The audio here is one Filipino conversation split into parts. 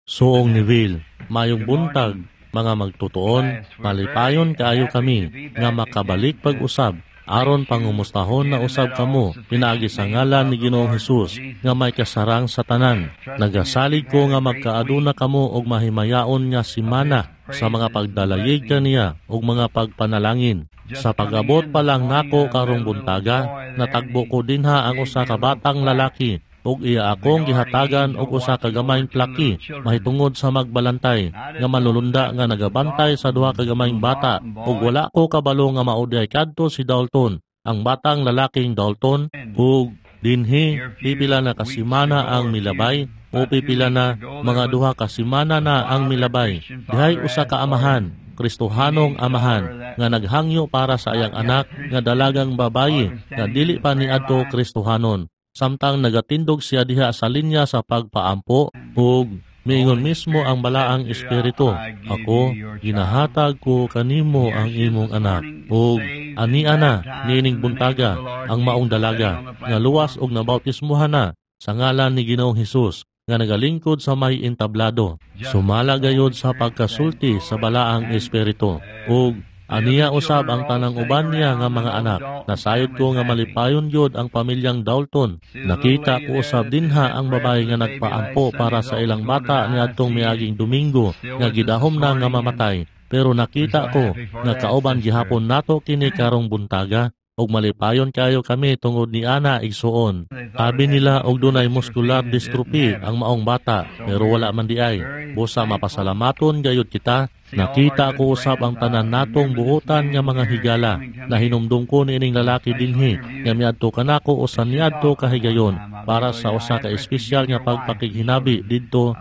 Suong ni Will, mayong buntag, mga magtutuon, malipayon kaayo kami, nga makabalik pag-usab, aron pangumustahon na usab kamo, pinaagi sa ngalan ni Ginoong Hesus, nga may kasarang sa tanan. Nagasalig ko nga magkaaduna kamo og mahimayaon nga simana sa mga pagdalayig kaniya og mga pagpanalangin. Sa pag-abot pa lang nako karong buntaga, natagbo ko dinha ang usa ka batang lalaki, ug iya akong gihatagan og usa ka gamayng plaki mahitungod sa magbalantay nga manlulunda nga nagabantay sa duha ka gamayng bata, ug wala ko kabalo nga mauday kadto si Dalton, ang batang lalaking Dalton, ug dinhi pipila na kasimana ang milabay o pipila na mga duha ka semana na ang milabay. Dihay usa ka amahan, Kristohanong amahan, nga naghangyo para sa ayang anak nga dalagang babayi nga dili pa niadto Kristohanon. Samtang nagatindog siya diha sa linya sa pagpaampo, ug miingon mismo ang balaang espiritu, ako ginahatag ko kanimo ang imong anak, ug ania na niining buntaga ang maong dalaga nga luwas og nabautismuhan na sa ngalan ni Ginoong Hesus nga nagalingkod sa may entablado. Sumala gayod sa pagkasulti sa balaang espiritu, ug aniya usab ang tanang uban niya nga mga anak. Nasayod ko nga malipayon yod ang pamilyang Dalton. Nakita ko usab dinha ang babae nga nagpaampo para sa ilang bata niadtong miaging Domingo nga gidahom na nga mamatay. Pero nakita ko nga kauban gihapon nato kini karong buntaga, og malipayon kayo kami tungod ni ana igsuon. Sabi nila og dunay muscular dystrophy ang maong bata, pero wala man diay. Busa mapasalamaton gayud kita. Nakita ko usab ang tanan natong buotan nga mga higala na hinumdum ko niining lalaki dinhi nga miadto kanako o sa niadto kahigayon para sa usa ka espesyal nga pagpakighinabi didto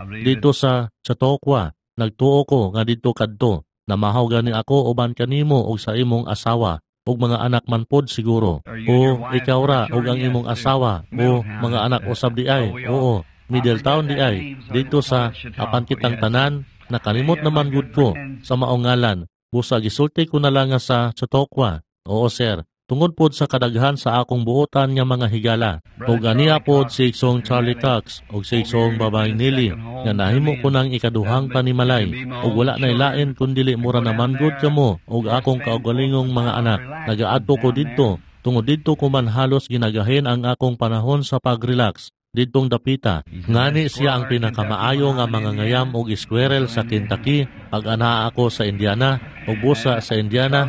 sa Chautauqua. Nagtuo ko nga didto kadto na mahaw gani ako uban kanimo og sa imong asawa ug mga anak man pod siguro. O ikaw ra ug ang imong asawa o mga anak usab diay. Oo, Middletown diay. Dito sa apan kitang tanan, nakalimot naman gud ko sa maong ngalan. Busa gisulti ko na lang nga sa Chautauqua. Oo sir, tungod pod sa kadaghan sa akong buotan nga mga higala. Ug aniya pod si Iksong Charlie Cox ug si Iksong babaeng Nelly nga nahimo ko nang ikaduhang panimalay. Ug wala nay lain kundili mura naman gud kamo ug akong kaugalingong mga anak. Nagaadto ko didto, tungod didto ko man halos ginagahin ang akong panahon sa pag-relax. Didtong dapita, ngani siya ang pinakamaayo nga mga ngayam og squirrel sa Kentucky pag anaa ako sa Indiana o busa sa Indiana.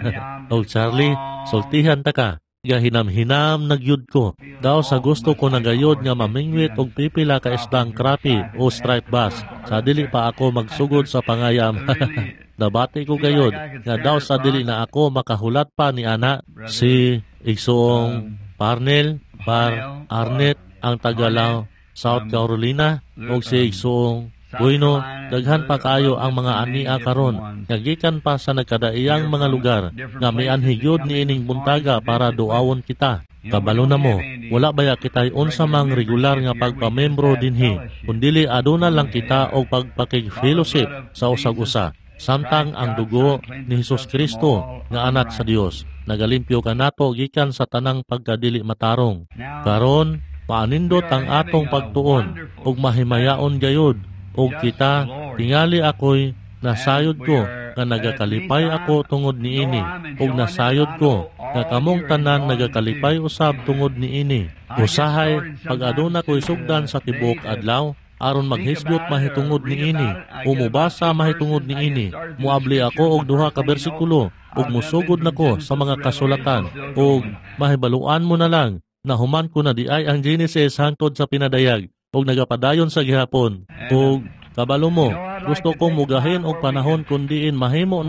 O Charlie, sultihan ta ka. Gahinam-hinam nagyud ko. Daw sa gusto ko nagayod nga mamingwit og pipila ka isdang crappie o striped bass. Sa dili pa ako magsugod sa pangayam. Nabati ko gayod nga daw sa dili na ako makahulat pa ni ana si Igsoong Parnell Arnett ang Tagalaw, South Carolina, ug si Igsoong Bueno, daghan pa kayo ang mga ania karon. Nagikan pa sa nagkadaiyang mga lugar nga mianhigyod ni ining buntaga para duawon kita. Kabalo na mo, wala baya kitay unsa mang regular nga pagpamembro dinhi, kundili aduna lang kita og pagpakig-fellowship sa usag-usa. Samtang ang dugo ni Hesus Kristo nga anak sa Dios nagalimpyo kanato gikan sa tanang pagkadili matarong. Karon paanindot ang atong pagtuon ug mahimayaon gayud ug kita tingali ako'y nasayod ko nga nagakalipay ako tungod niini ug nasayod ko nga kamong tanan nagakalipay usab tungod niini. Usahay pag-aduna ko'y sugdan sa tibok adlaw aron maghisgot mahitungod niini, umubasa mahitungod niini. Muabli ako og duha ka bersikulo ug musugod nako sa mga kasulatan ug mahibaluan mo na lang na human ko na diay ang Genesis hangtod sa pinadayag ug nagapadayon sa gihapon. Ug kabalo mo, gusto kong mugahin og panahon kundiin mahimo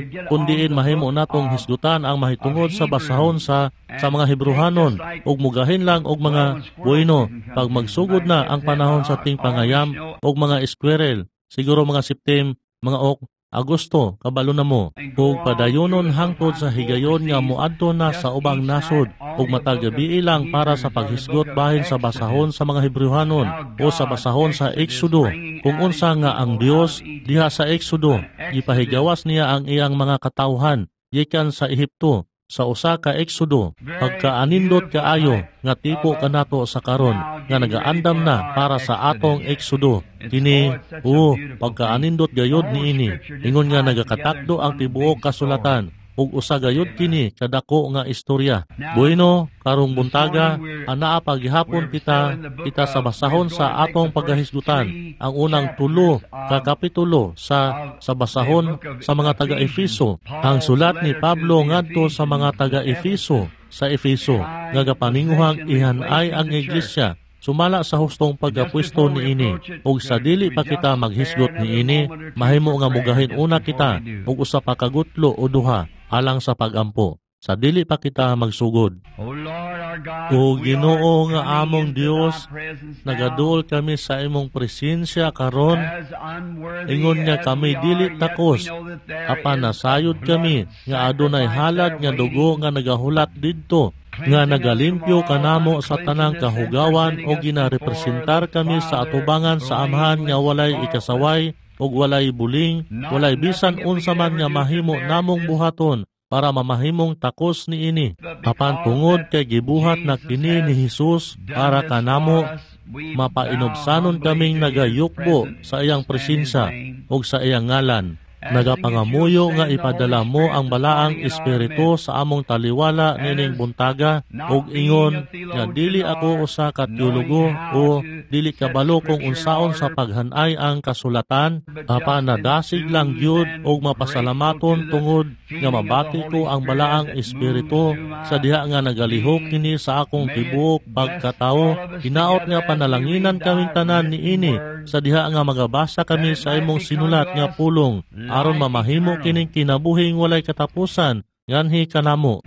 natong hisgutan ang mahitungod sa basahon sa mga Hebrehanon ug mugahin lang og mga bueno pag magsugod na ang panahon sa ting pangayam og mga squirrel, siguro mga September, mga Agosto, kabalo na mo, ug padayonon hangtod sa higayon nga muadto na sa ubang nasod, ug matag gabi lang para sa paghisgot bahin sa basahon sa mga Hebrehanon o sa basahon sa Exodo, kung unsa nga ang Dios diha sa Exodo, gipahigawas niya ang iyang mga katawhan gikan sa Ehipto, sa usa ka Exodo, pagkaanindot kaayo nga tipo kanato sa karon nga nagaandam na para sa atong Exodo. Kini pagkaanindot gayod niini, ingon nga nagakatakdo ang tibuok kasulatan ug usa gayud kini kadako nga istorya. Bueno, karong buntaga anaa paghihapon kita sa basahon sa atong paggahisgutan ang unang 3 ka kapitulo sa basahon sa mga taga-Efeso. Ang sulat ni Pablo ngadto sa mga taga-Efeso sa Efeso nga gapaninguhang ihanay ang iglesia sumala sa hustong pagapwesto niini, ug sa dili pa kita maghisgot niini, mahimo nga mugahin una kita ug usa pa kagutlo o duha alang sa pagampo. Sa dili pa kita magsugod. O Ginoo nga among Dios, nagadul kami sa imong presensya karon. Ingon nga kami dili takos, apan nasayod kami nga adunay halad nga dugo nga nagahulat didto, nga nagalimpyo kanamo sa tanang kahugawan o ginarepresentar kami sa atubangan sa amhan nga walay ikasaway o walay buling, walay bisan unsa man nga mahimo namong buhaton para mamahimong takos niini. Apan tungod kay gibuhat na kini ni Hesus para kanamo, mapainobsanon kaming nagayukbo sa iyang presensya o sa iyang ngalan. Nagapangamuyo nga ipadala mo ang balaang espiritu sa among taliwala nining buntaga ug ingon nga dili ako usa ka teologo o dili kabalo kung unsaon sa paghanay ang kasulatan, apan nadasig lang gyud og mapasalamaton tungod nga mabati ko ang balaang espiritu sa diha nga nagalihok kini sa akong tibuok pagkatawo. Hinaot nga panalanginan kaming tanan niini sa diha nga magabasa kami sa imong sinulat nga pulong aron mamahimo kining kinabuhing walay katapusan nganhi kanamo.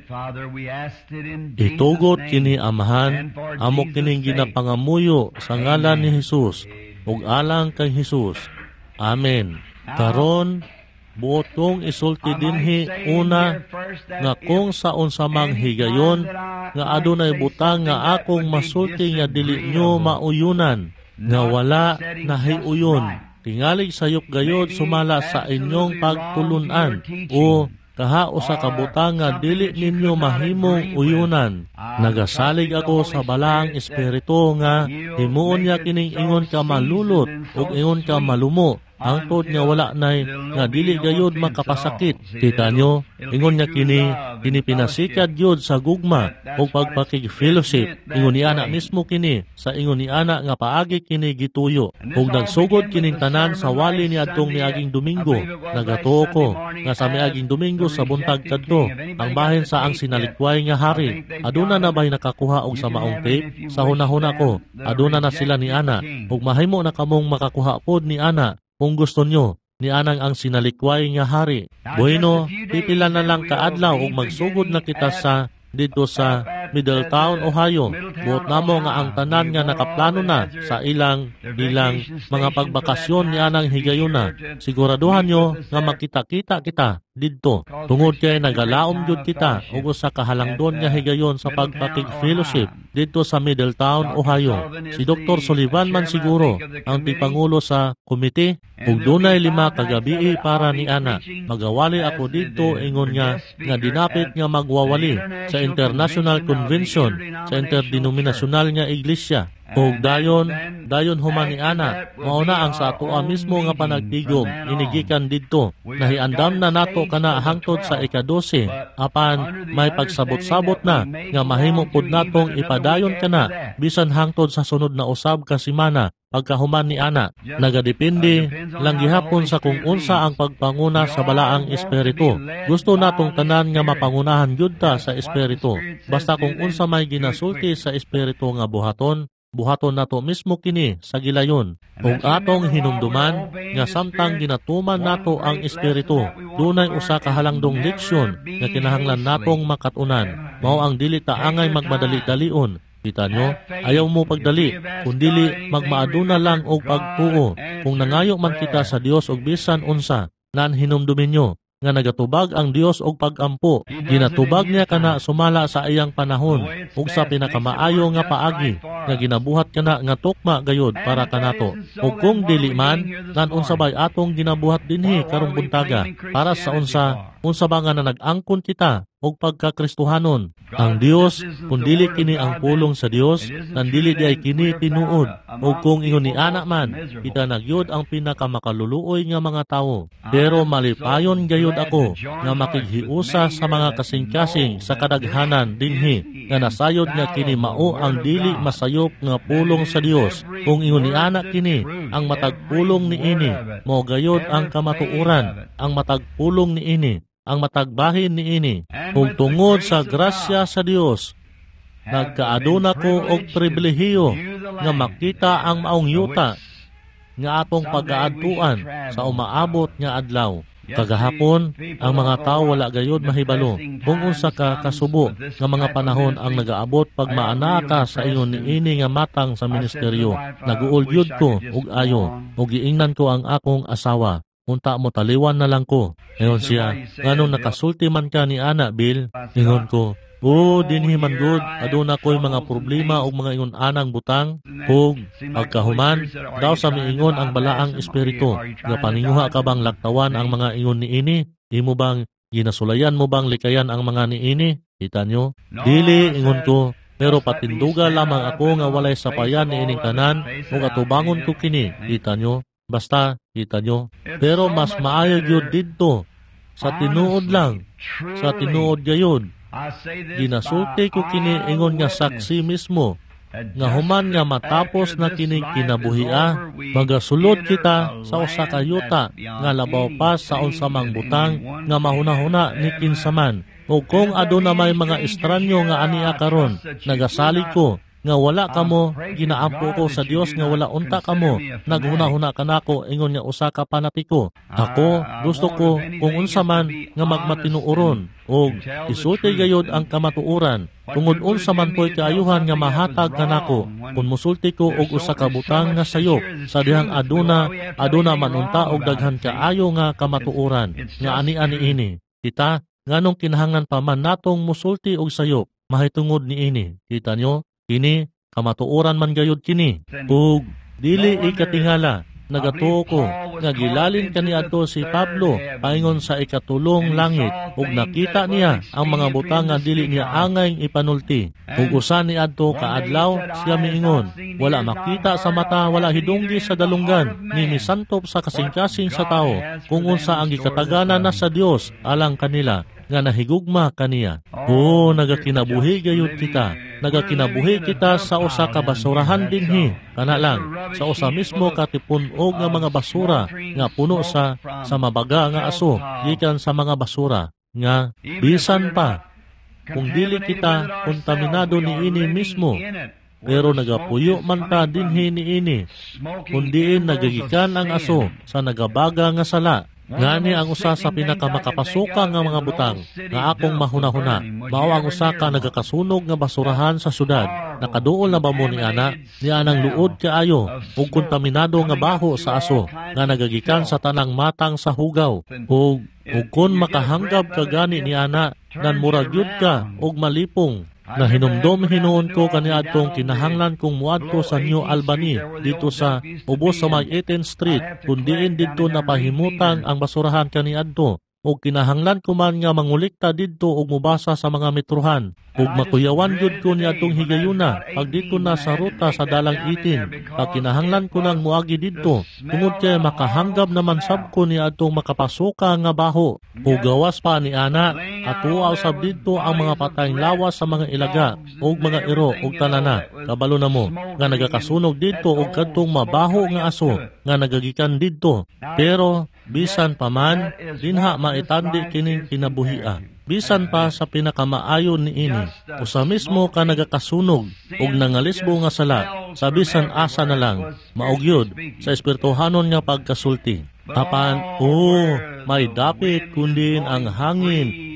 Itugot kini Amahan, amo kining ginapangamuyo sa ngalan ni Hesus ug alang kay Hesus. Amen. Karon buot kong isulti dinhi una nga kung sa unsamang higayon nga adunay butang nga akong masulti nga dili nyo mauyunan, nga wala nahiuyon tingalig sayop gayod sumala sa inyong pagtulunan o kahao sa kabutang nga dili ninyo mahimong uyunan. Nagasalig ako sa balaang espiritu nga himuon niya kining ingon ka malulot ug ingon ka malumo hangtod nga wala nay nga dili gayod makapasakit. Kita nyo, ingon niya kini pinasikad gyud sa gugma o pagpakig-fellowship. Ingon ni ana mismo kini sa ingon ni ana nga paagi kini gituyo. Ug nagsugod kining tanan sa wali ni adtong niaging Domingo. Nagatuo ko nga sa miaging Domingo sa buntag kadto ang bahin sa ang sinalikway nga hari. Aduna na ba'y nakakuha og sa maong tape? Sa hunahuna ko, aduna na sila ni ana ug mahimo na kamong makakuha pod ni ana. Kung gusto nyo, ni anang ang sinalikway nga hari. Bueno, pipila na lang kaadlaw ug magsugod na kita sa dito sa Middletown, Ohio. Buot namo nga ang tanan nga nakaplano na sa ilang mga pagbakasyon ni anang higayuna. Siguraduhan nyo nga makita-kita kita didto. Tungod kay nagalaom jud kita ug sa kahalangdon nga higayon sa pagpakig-fellowship dito sa Middletown, Ohio. Si Dr. Sullivan man siguro ang tipangulo sa komite ug dunay 5 kagabi para ni ana. Magawali ako didto ingon nga dinapit nga magwawali sa International Convention sa interdenominasyonal nga iglesia. Ug dayon human ni ana, mauna ang sa atoa mismo nga panagtigom inigikan didto. Nahiandam na nato kana hangtod sa ika-12, apan may pagsabot-sabot na nga mahimo pud natong ipadayon kana bisan hangtod sa sunod na usab ka semana pagkahuman ni ana. Nagadepende lang gihapon sa kung unsa ang pagpanguna sa balaang espiritu. Gusto natong tanan nga mapangunahan gyud ta sa espiritu. Basta kung unsa may ginasulti sa espiritu nga buhaton nato mismo kini sa gilayon. Ug atong hinumduman nga samtang ginatuman nato ang espiritu, dunay usa ka halangdong leksyon nga kinahanglan natong makatunan. Mao ang dili ta angay magmadali-dalion. Kita nyo, ayaw mo pagdali, kundili magmaaduna lang og pagtuo. Kung nangayo man kita sa Dios og bisan unsa, nan hinumdumin nyo nga nagatubag ang Dios og pagampo. Ginatubag niya kana sumala sa iyang panahon ug sa pinakamaayo nga paagi nga ginabuhat kana nga tukma gayud para kanato. Ug kung dili man, nan unsa bay atong ginabuhat dinhi karong buntaga para sa unsa ba nga nag-angkon kita og pagkakristohanon. Ang Dios, kung dili kini ang pulong sa Dios, nandili di ay kini tinuod. O kung ingon ni ana man, kita nagyod ang pinakamakaluluoy nga mga tawo. Pero malipayon gayud ako nga makighiusa sa mga kasing-kasing sa kadaghanan dinhi nga nasayod nga kini mao ang dili masayop nga pulong sa Dios. Kung ingon ni ana kini, ang matag pulong ni ini, mo gayud ang kamatuoran, ang matag pulong ni ini, ang matagbahin ni ini. Kung tungod sa grasya sa Dios, nagkaaduna ko og pribilehiyo nga makita ang maong yuta nga atong pag-aadtuan sa umaabot nga adlaw. Kagahapon, ang mga tao wala gayud mahibalo kung unsa ka kasubo nga mga panahon ang nagaabot pag maana ka sa ingon niini nga matang sa ministeryo. Naguulyod ko ug ayo, ug giingnan ko ang akong asawa. Unta mo taliwan na lang ko. Ngayon siya, nganong nakasulti man ka ni ana, Bill? Ingon ko, dinhi man good, aduna ko'y mga problema o mga ingon anang butang. Hug, pagkahuman, daw sa miingon ang balaang espiritu. Nga paninguha ka bang laktawan ang mga ingon ni ini? Imo bang, ginasulayan mo bang likayan ang mga ni ini? Kita nyo? Dili, ingon ko, pero patinduga lamang ako nga walay sapayan ni ining tanan o atubangon ko kini. Kita nyo? Basta, kita nyo. Pero mas maayo yun dito. Sa tinuod lang. Sa tinuod gayod. Ginasulti ko kini ingon nga saksi mismo. Nga human nga matapos na kini kinabuhia, magasulod kita sa usa ka yuta nga labaw pa sa unsamang butang nga mahuna-huna ni kinsaman. O kung aduna may mga estranyo nga ania karon, nagasalig ko nga wala kamo, ginaampo ko sa Dios nga wala unta kamo, naghuna-huna kanako ingon nga usa ka panatiko. Ako, gusto ko kung unsa man nga magmatinuoron, o isulti gayod ang kamatuoran, tungod unsa man po'y kaayuhan nga mahatag kanako, kung musulti ko og usa ka butang nga sayop, sa dihang aduna man unta og daghan kaayo nga kamatuoran, nga ani-ani ini. Kita, nganong kinahangan pa man natong musulti og sayop, mahitungod ni ini. Kita nyo? Kini, kamatuoran man gayud kini. Ug dili ikatingala, nagatuo ko, nga gilalin kaniadto si Pablo, paingon sa ikatulong langit, ug nakita niya ang mga butang nga dili niya angay ipanulti. Ug usa niadto kaadlaw, siya miingon, wala makita sa mata, wala hidunggi sa dalunggan, ni misantop sa kasing-kasing sa tao, kung unsa ang gikataganan na sa Dios alang kanila, nga nahigugma kaniya. Nagakinabuhi gayud kita. Nagakinabuhi kita sa usa ka basurahan dinhi. Kana lang, sa usa mismo katipunog nga mga basura nga puno sa mabaga nga aso gikan sa mga basura nga bisan pa kung dili kita kontaminado ni ini mismo. Pero nagapuyo man ta dinhi ni ini. Kundiin nagagikan ang aso sa nagabaga nga sala. Ngani ang usa sa pinakamakapasuka nga mga butang nga akong mahuna-huna. Mao ang usa ka nagakasunog nga basurahan sa syudad. Nakaduol na ba mo ni ana? Ni anang luod kaayo ug kontaminado nga baho sa aso nga nagagikan sa tanang matang sa hugaw. Ug kun makahanggab ka gani ni ana, nan murag yud ka ug malipong. Na hinumdom hinuon ko kaniadtong kinahanglan kong muadto sa New Albany dito sa ubos sa may 18th Street kundiin dito napahimutan ang basurahan kaniadto o kinahanglan ko man nga mangulikta didto og mubasa sa mga metrohan ug makuyawan gyud ko niadtong higayuna pag dito na sa ruta sa dalang 18 pag kinahanglan ko nang muagi didto tungod kay makahanggab naman sab ko niadtong makapasuka nga baho ug gawas pa ni ana at tuwa usab didto ang mga patayng lawas sa mga ilaga ug mga iro ug tanana kabalo na mo nga nagakasunog didto og kadtong mabaho nga aso nga nagagikan didto. Pero bisan pa man dinha maitandi kining kinabuhia. Bisan pa sa pinakamaayon ni ini, usa mismo ka nagakasunog ug nangalisbo nga sala, sa bisan asa na lang, maugyod sa espirituhanon nga pagkasulti. Apan, may dapit kundin ang hangin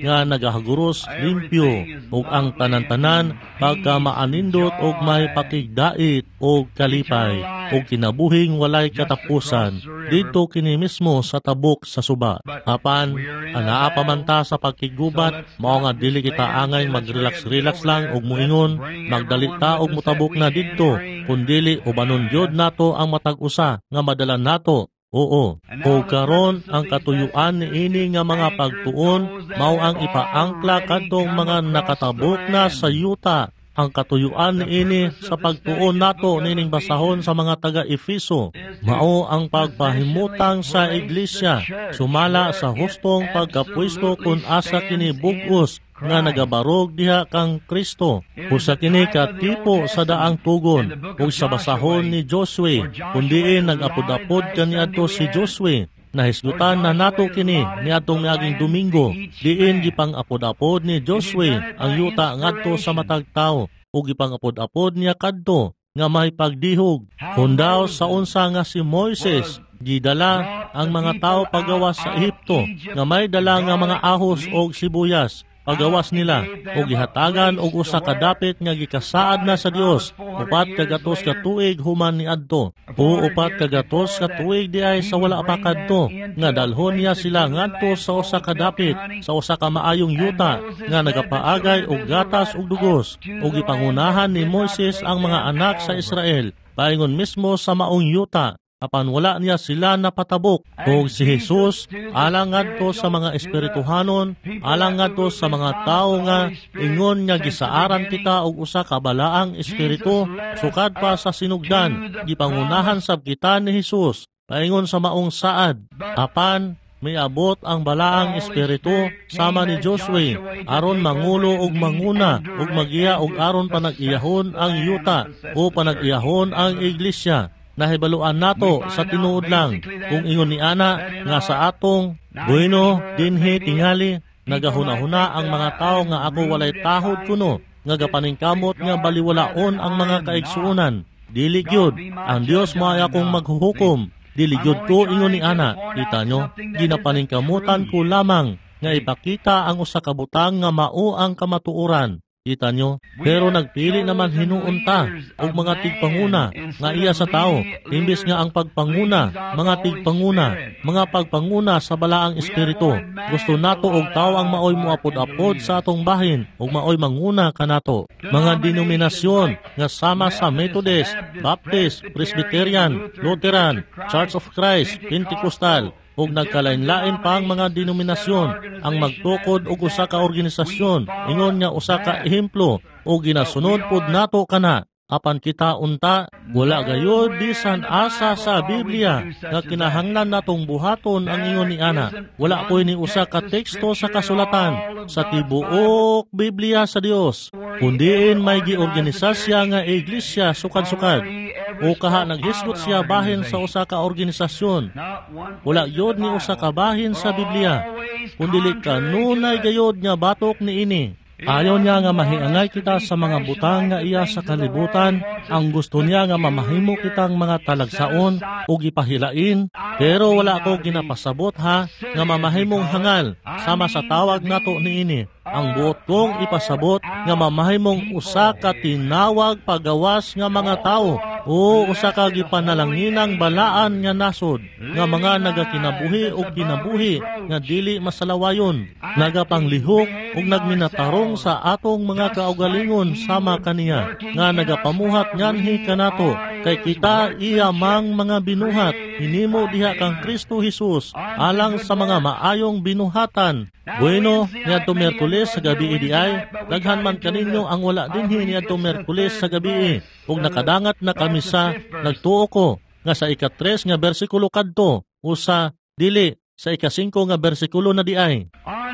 nga nagahaguros limpyo, ug ang tanan-tanan pagka maanindot ug may pakigdait ug kalipay, ug kinabuhing walay katapusan, dito kini mismo sa tabok sa suba. Apan, anaa pa man ta sa pagkigubat, mao nga dili kita angay mag-relax-relax lang ug muingon, magdalita og mutabok na didto, kundili ubanon gyud nato ang matag-usa nga madalan nato. Oo, o karon ang katuyuan ni ini nga mga pagtuon mao ang ipaangkla kadtong mga nakatabok na sa yuta. Ang katuyuan ni ini sa pagtuon nato nining basahon sa mga taga-Efeso mao ang pagpahimutang sa iglesia sumala sa hustong pagkapwesto kun asa kini bug-os nga nagabarog diha kang Kristo. Usa kini ka tipo sa daang tugon ug sa basahon ni Josue, kundiin nag-apod-apod kaniadto si Josue. Nahisgutan na nato kini niadtong miaging Domingo, diin gipang apod-apod ni Josue ang yuta ngadto sa matag tawo ug gipang apod-apod niya kadto nga may pagdihog. Kundaw sa unsa nga si Moises gidala ang mga tawo pagawas sa Ehipto nga may dala nga mga ahos og sibuyas. Pagawas nila o gihatagan og usa ka dapit nga gikasaad na sa Dios, upat kagatos ka tuig human ni adto, o upat kagatos ka tuig diay sa wala pa kadto, nga dalhon niya sila ngadto sa usa ka dapit, sa usa ka maayong yuta nga nagapaagay og gatas ug dugos, ug gipangunahan ni Moises ang mga anak sa Israel paingon mismo sa maong yuta. Apan wala niya sila napatabok. Ug si Jesus alang ngadto sa mga espirituhanon, alang ngadto sa mga tawo nga ingon nga gisaaran kita og usa ka balaang espiritu sukad pa sa sinugdan, gipangunahan sab kita ni Jesus paingon sa maong saad. Apan may abot ang balaang espiritu sama ni Josue aron mangulo og manguna ug magiya og aron panag-iyahon ang yuta o panag-iyahon ang iglesia. Nahibaluan nato sa tinuod lang kung ingon ni ana nga sa atong bueno dinhi tingali nagahuna-huna ang mga tawo nga ako walay tahod kuno nga gapaningkamot nga baliwalaon ang mga kaigsuonan. Dili gyud ang Dios maaya kong maghuhukom. Dili gyud ko ingon ni ana. Kita nyo, ginapaningkamutan ko lamang nga ipakita ang usa ka butang nga mao ang kamatuoran. Kita nyo, pero nagpili naman hinuon ta og mga tigpanguna nga iya sa tao, imbis nga ang pagpanguna, mga tigpanguna, mga pagpanguna sa balaang espiritu. Gusto nato og tao ang maoy moapod-apod sa atong bahin ug maoy manguna kanato. Mga denominasyon nga sama sa Methodist, Baptist, Presbyterian, Lutheran, Church of Christ, Pentecostal, ug nagkalain-lain pa ang mga denominasyon ang magtukod og usa ka organisasyon ingon nga usa ka ehemplo o ginasunod pod nato kana. Apan kita unta wala gayud bisan asa sa Biblia nga kinahanglan natong buhaton ang ingon ni ana. Wala koy ni usa ka teksto sa kasulatan sa tibuok Biblia sa Dios, kundiin may giorganisasya nga iglesia sukad-sukad o kaha naghisgot siya bahin sa usa ka organisasyon. Wala gyud ni usa ka bahin sa Biblia, kundi kanunay gayud nga batok ni ini. Ayaw niya nga mahiangay kita sa mga butang nga iya sa kalibutan. Ang gusto niya nga mamahimo kitang mga talagsaon o gipahilain. Pero wala ko ginapasabot ha nga mamahimong hangal sama sa tawag nato ni ini. Ang buot kong ipasabot nga mamahimong usa ka tinawag pagawas nga mga tao o usa ka gipanalanginang balaan nga nasod nga mga nagakinabuhi o kinabuhi nga dili masalawayon, nagapanglihok ug nagminatarong sa atong mga kaugalingon sama kaniya nga nagapamuhat nganhi kanato kay kita iyamang mga binuhat hinimo diha kang Kristo Jesus alang sa mga maayong binuhatan. Bueno, niadto Miyerkules sa gabi idiay, daghan man kaninyo ang wala dinhi niadto Miyerkules sa gabi ug nakadangat na kami sa nagtuo ko nga sa ika-3 nga bersikulo kadto usa dili sa ika-5 nga bersikulo na diay.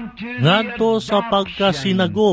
Ngadto sa pagkasinagop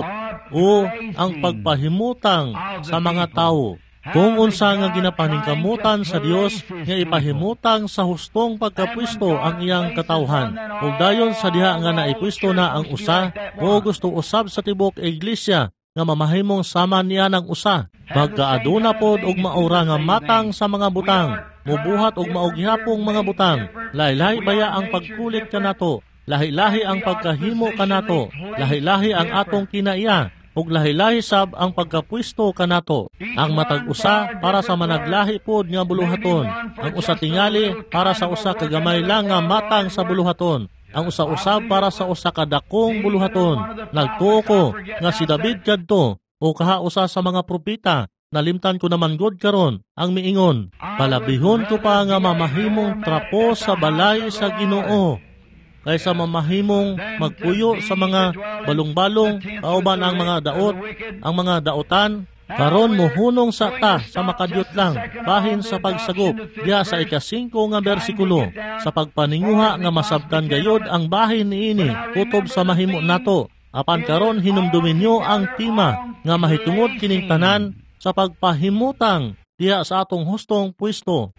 o ang pagpahimutang sa mga tawo. Kung unsa nga ginapaningkamutan sa Dios nga ipahimutang sa hustong pagkapwisto ang iyang katawhan. Ug dayon sa diha nga naipwisto na ang usa o gusto usab sa tibok iglesia nga mamahimong sama niya ng usa. Magkaaduna pod og maura nga matang sa mga butang, mubuhat og maog gihapong mga butang. Laylay baya ang pagkulit kanato lahi-lahi ang pagkahimo kanato, lahi-lahi ang atong kinaiya, ug lahi-lahi sab ang pagkapwisto kanato. Ang matag usa para sa managlahi pod nga buluhaton, ang usa tingali para sa usa ka gamay lang nga matang sa buluhaton, ang usa-usab para sa usa ka dakong buluhaton. Nagtuo ko nga si David kadto o kaha usa sa mga propeta, nalimtan ko naman god karon ang miingon, palabihon ko pa nga mamahimong trapo sa balay sa Ginoo kaysa mamahimong magpuyo sa mga balong-balong kauban ang mga daot, ang mga daotan. Karon mohunong sa ta sa makadyot lang, bahin sa pagsagop, diya sa ika-5 nga bersikulo, sa pagpaninguha nga masabtan gayod ang bahin niini, kutob sa mahimo nato. Apan karon hinumdumin nyo ang tima nga mahitungod kining tanan sa pagpahimutang diya sa atong hustong pwesto.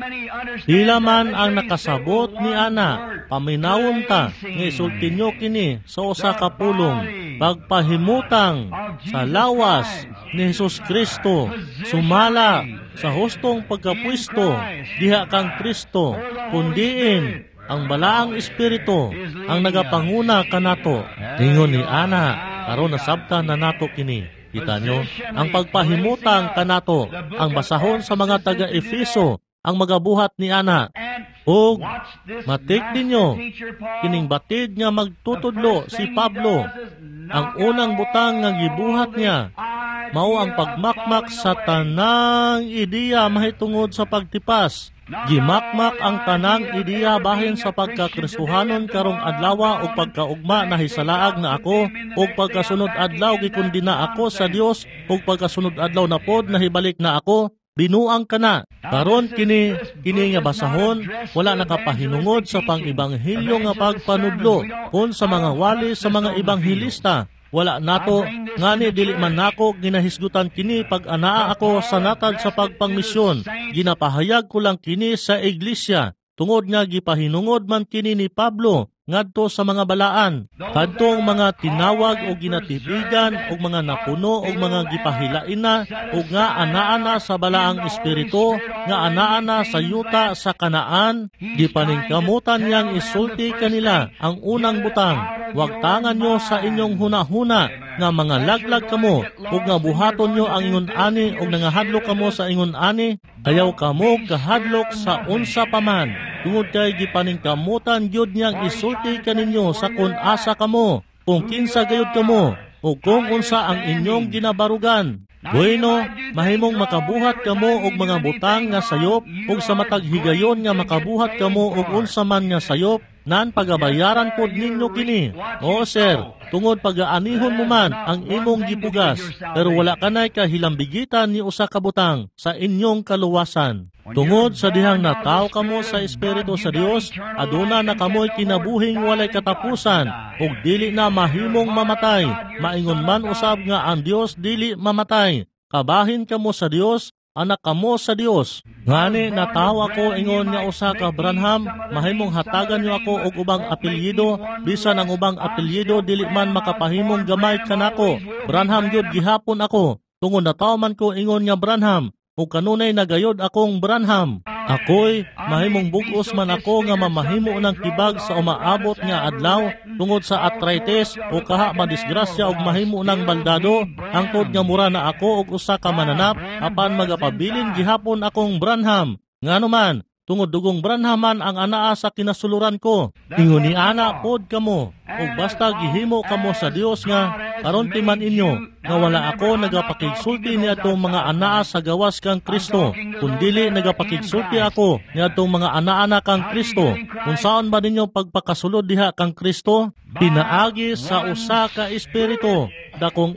Dila man ang nakasabot ni ana, paminawon ta, nga isultin nyo kini sa usa ka pulong, pagpahimutang sa lawas ni Jesus Kristo, sumala sa hustong pagkapwesto, diha kang Kristo, kundiin ang balaang espiritu ang nagapanguna kanato. Ingon ni ana, karon nasabtan na nato kini. Kita nyo, ang pagpahimutang kanato, ang basahon sa mga taga-Efeso, ang magabuhat ni ana. O matik ninyo, kining batid nga magtutudlo si Pablo, ang unang butang nga gibuhat niya, mao ang pagmakmak sa tanang ideya mahitungod sa pagtipas. Gimakmak ang tanang ideya bahin sa pagkakristuhanon karong adlaw o pagkaugma na hisalaag na ako o pagkasunod adlaw gikundina ako sa Dios o pagkasunod adlaw na pod nahibalik na ako, binuang kana. Karon kini nga basahon wala nakapahinungod sa pang-ibanghilyo nga pagpanudlo kun sa mga wali sa mga ibanghilista. Wala nato, ngani dili man nako ginahisgutan kini pag anaa ako sa natad sa pagpangmisyon. Ginapahayag ko lang kini sa iglesia, tungod nga gipahinungod man kini ni Pablo ngadto sa mga balaan. Kadtong mga tinawag o ginatibigan o mga napuno o mga gipahilain na o nga anaa sa balaang espiritu, nga anaa sa yuta sa Kanaan, gipaningkamutan niyang isulti kanila ang unang butang. Huwag tangan nyo sa inyong hunahuna nga mga laglag kamo o nga buhaton nyo ang ingon ani o nangahadlok kamo sa ingon ani, ayaw kamo kahadlok sa unsa paman. Tungod kay gipaningkamutan gyud niyang isulti kaninyo sa kun asa kamo, kung kinsa gayud kamo, o kung unsa ang inyong ginabarugan. Bueno, mahimong makabuhat kamo og mga butang nga sayop, ug sa matag higayon nga makabuhat kamo og unsa man nga sayop, nan pagabayaran pod ninyo kini. O sir, tungod pagaanihon mo man ang imong gipugas, pero wala kanay kahilambigitan ni usa ka butang sa inyong kaluwasan. Tungod sa dihang nataw kamo sa Espiritu sa Dios, aduna na kamoy kinabuhing walay katapusan, ug dili na mahimong mamatay. Maingon man usab nga ang Dios dili mamatay. Kabahin kamo sa Dios, anak kamo sa Dios. Ngani nataw ako ingon nga usa ka Branham, mahimong hatagan niyo ako og ubang apelyido, bisan ang ubang apelyido dili man makapahimong gamay kanako. Branham gyud gihapon ako. Tungod nataw man ko ingon nga Branham, ug kanunay nagayod akong Branham. Ako'y mahimong bugos man ako nga mamahimo ng kibag sa umaabot nga adlaw tungod sa arthritis o kaha madisgrasya og mahimo ng baldado, hangtod nga mura na ako og usa ka mananap apan magapabilin gihapon akong Branham. Ngano man, tungod dugong Branham man ang anaa sa kinasuluran ko. Ingon ni ana pod kamo, ug basta gihimo kamo sa Dios nga karon timan inyo nga wala ako nagapakigsulti ni atong mga anaa sa gawas kang Kristo, kundili nagapakigsulti ako ni atong mga anaa kang Kristo. Kung saan ba ninyo pagpakasulod diha kang Kristo? Pinaagi sa usa ka espiritu, dakong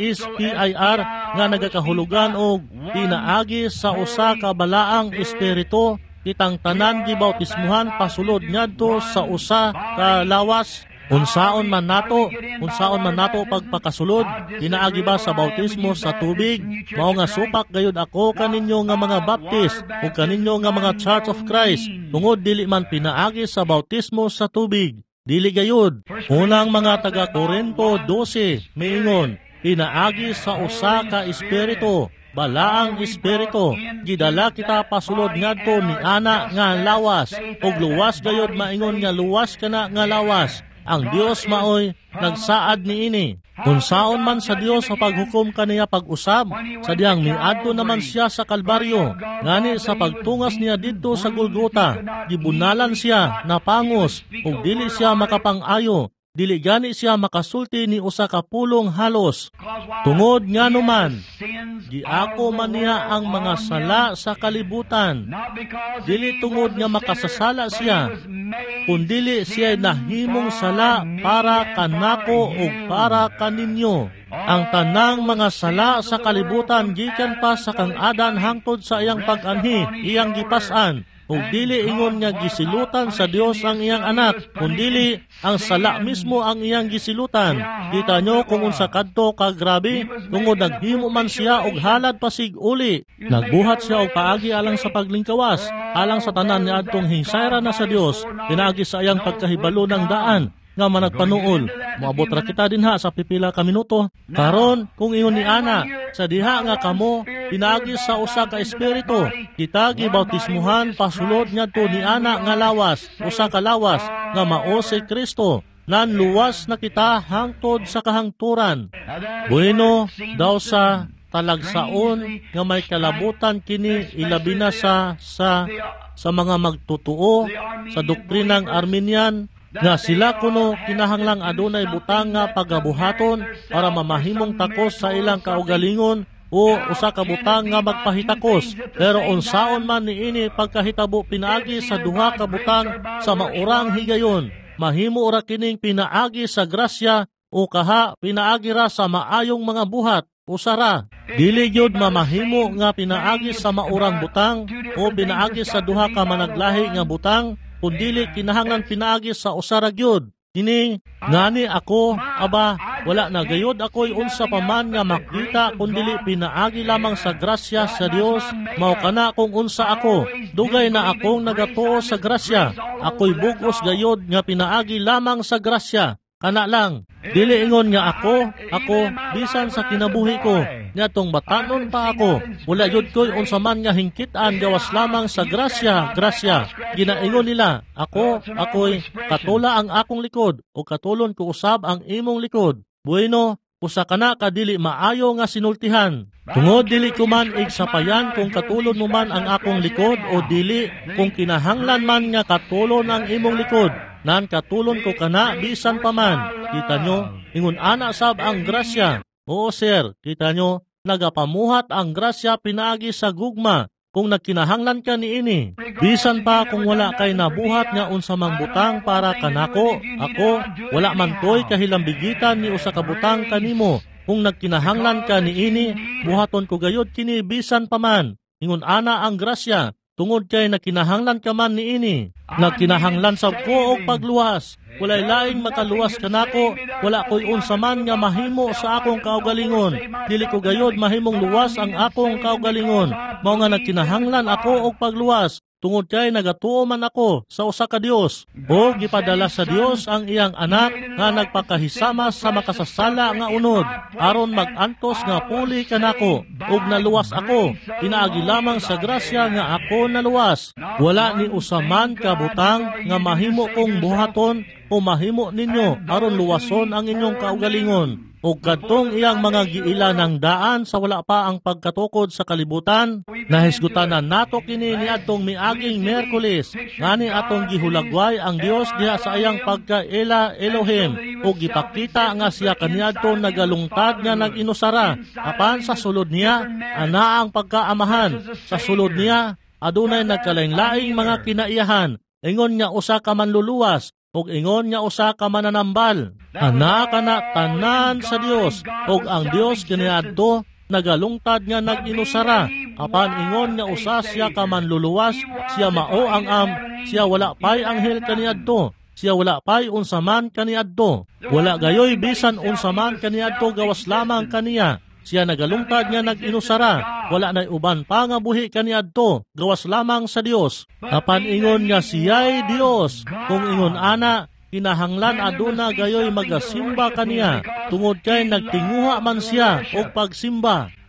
ESPIR nga nagakahulugan og pinaagi sa usa ka balaang espiritu. Kitang tanan gibautismuhan pasulod ngadto sa usa ka lawas. Unsaon man nato pagpakasulod, pinaagi ba sa bautismo sa tubig? Mao nga supak gayud ako kaninyo nga mga baptist o kaninyo nga mga Church of Christ, tungod dili man pinaagi sa bautismo sa tubig. Dili gayud. Unang mga taga Korinto 12 miingon, pinaagi sa usa ka espiritu, balaang espiritu. Gidala kita pasulod ngadto ni ana nga lawas, ug luwas gayud maingon nga luwas kana nga lawas. Ang Dios maoy nagsaad niini. Kung saon man sa Dios sa paghukom kaniya pag-usab, sa diyang miadto naman siya sa Kalbaryo. Ngani sa pagtungas niya didto sa Golgota, gibunalan siya, napangos, ug dili siya makapang-ayo. Dili gani siya makasulti ni usa ka pulong halos. Tungod nga naman, giako man niya ang mga sala sa kalibutan. Dili tungod nga makasasala siya, kundili siya nahimong sala para kanako o para kaninyo. Ang tanang mga sala sa kalibutan gikan pa sa kang Adan hangtod sa iyang pag-anhi, iyang gipas-an. Ug dili ingon nga gisilutan sa Dios ang iyang anak, kundili ang sala mismo ang iyang gisilutan. Kita nyo kung unsa kadto kagrabe, tungod naghimo man siya og halad pasig uli. Nagbuhat siya og paagi alang sa paglingkawas, alang sa tanan niadtong hinsayra na sa Dios, pinaagi sa iyang pagkahibalo ng daan nga managpanuol. Moabot ra kita dinha sa pipila ka minuto. Karon kung ingon ni ana, sa diha nga kamo pinaagi sa usa ka espiritu, kita gibautismuhan pasulod ngadto ni ana nga lawas, usa ka lawas nga mao si Kristo. Nanluwas na kita hangtod sa kahangturan. Bueno daw sa talagsaon nga may kalabutan kini ilabi na sa mga magtutuo sa doktrinang Arminian, nga sila kuno kinahanglang adunay butang nga pagabuhaton para mamahimong takos sa ilang kaugalingon o usa ka butang nga magpahitakos. Pero unsaon man niini pagkahitabo pinaagi sa duha ka butang sa maurang higayon, mahimo ora kining pinaagi sa grasya o kaha pinaagi ra sa maayong mga buhat o sara. Dili gyud mamahimo nga pinaagi sa maurang butang o pinaagi sa duha ka managlahi nga butang, kundili kinahanglan pinaagi sa usara gyud. Kini ngani ako, aba, wala na gayud ako'y unsa pa man nga makita, kundili pinaagi lamang sa grasya sa Dios. Mao kana kung unsa ako, dugay na akong nagatuo sa grasya. Ako'y bugos gayud nga pinaagi lamang sa grasya. Kana lang, dili ingon nga ako, bisan sa kinabuhi ko, nga tong batanon pa ako, wala yun ko'y unsaman nga hingkitan gawas lamang sa grasya. Ginaingon nila, ako'y katula ang akong likod, o katulon ko usab ang imong likod. Bueno, usa kana kadili maayo nga sinultihan. Tungod dili ko man igsapayan kung katulon mo man ang akong likod o dili, kung kinahanglan man nga katulon ang imong likod. Nan katulon ko kana bisan pa man. Kita nyo, ingon ana sab ang grasya. Oo sir, kita nyo, nagapamuhat ang grasya pinaagi sa gugma kung nagkinahanglan ka niini. Bisan pa kung wala kay nabuhat nga unsa mang butang para kanako, ako, wala man toy kahilambigitan ni usa ka butang kanimo. Kung nagkinahanglan ka niini, buhaton ko gayud kini bisan pa man. Ingon ana ang grasya. Tungod kay nakinahanglan ka man niini. Nagkinahanglan sab ko og pagluwas. Walay laing makaluwas kanako, wala ko'y unsa man nga mahimo sa akong kaugalingon. Dili ko gayod mahimong luwas ang akong kaugalingon. Mao nga nagkinahanglan ako og pagluwas. Tungod kay nagatuo man ako sa usa ka Dios. O gipadala sa Dios ang iyang anak nga nagpakahisama sa makasasala nga unod, aron mag-antos nga puli kanako. Ug naluwas ako, pinaagi lamang sa grasya nga ako naluwas. Wala ni usaman ka butang nga mahimo kong buhaton o mahimo ninyo aron luwason ang inyong kaugalingon. O kadtong iyang mga giila ng daan sa wala pa ang pagkatukod sa kalibutan, nahisgutanan nato kini niadtong miaging Miyerkules, ngani atong gihulagway ang Dios diha sa iyang pagkaila Elohim, o gipakita nga siya kaniadtong nagalungtad nga nag-inusara, apan sa sulod niya, ana ang pagkaamahan, sa sulod niya, adunay nagkalain-laing mga kinaiyahan, ingon nga usa ka manluluwas, ug ingon nga usa ka mananambal. Ana kana tanan sa Dios, ug ang Dios kaniadto nagalungtad nga nag-inusara. Apan ingon nga usa siya ka manluluwas, siya mao ang siya wala pay anghel kaniadto. Siya wala pay unsaman kaniadto. Wala gayoy bisan unsaman kaniadto gawas lamang kaniya. Siya nagalungtad nga nag-inusara, wala na'y uban pa nga buhi kaniadto, gawas lamang sa Dios. Apan ingon nga siya'y Dios, kung ingon ana, kinahanglan aduna gayoy magasimba kaniya, tungod kay nagtinguha man siya og pagsimba.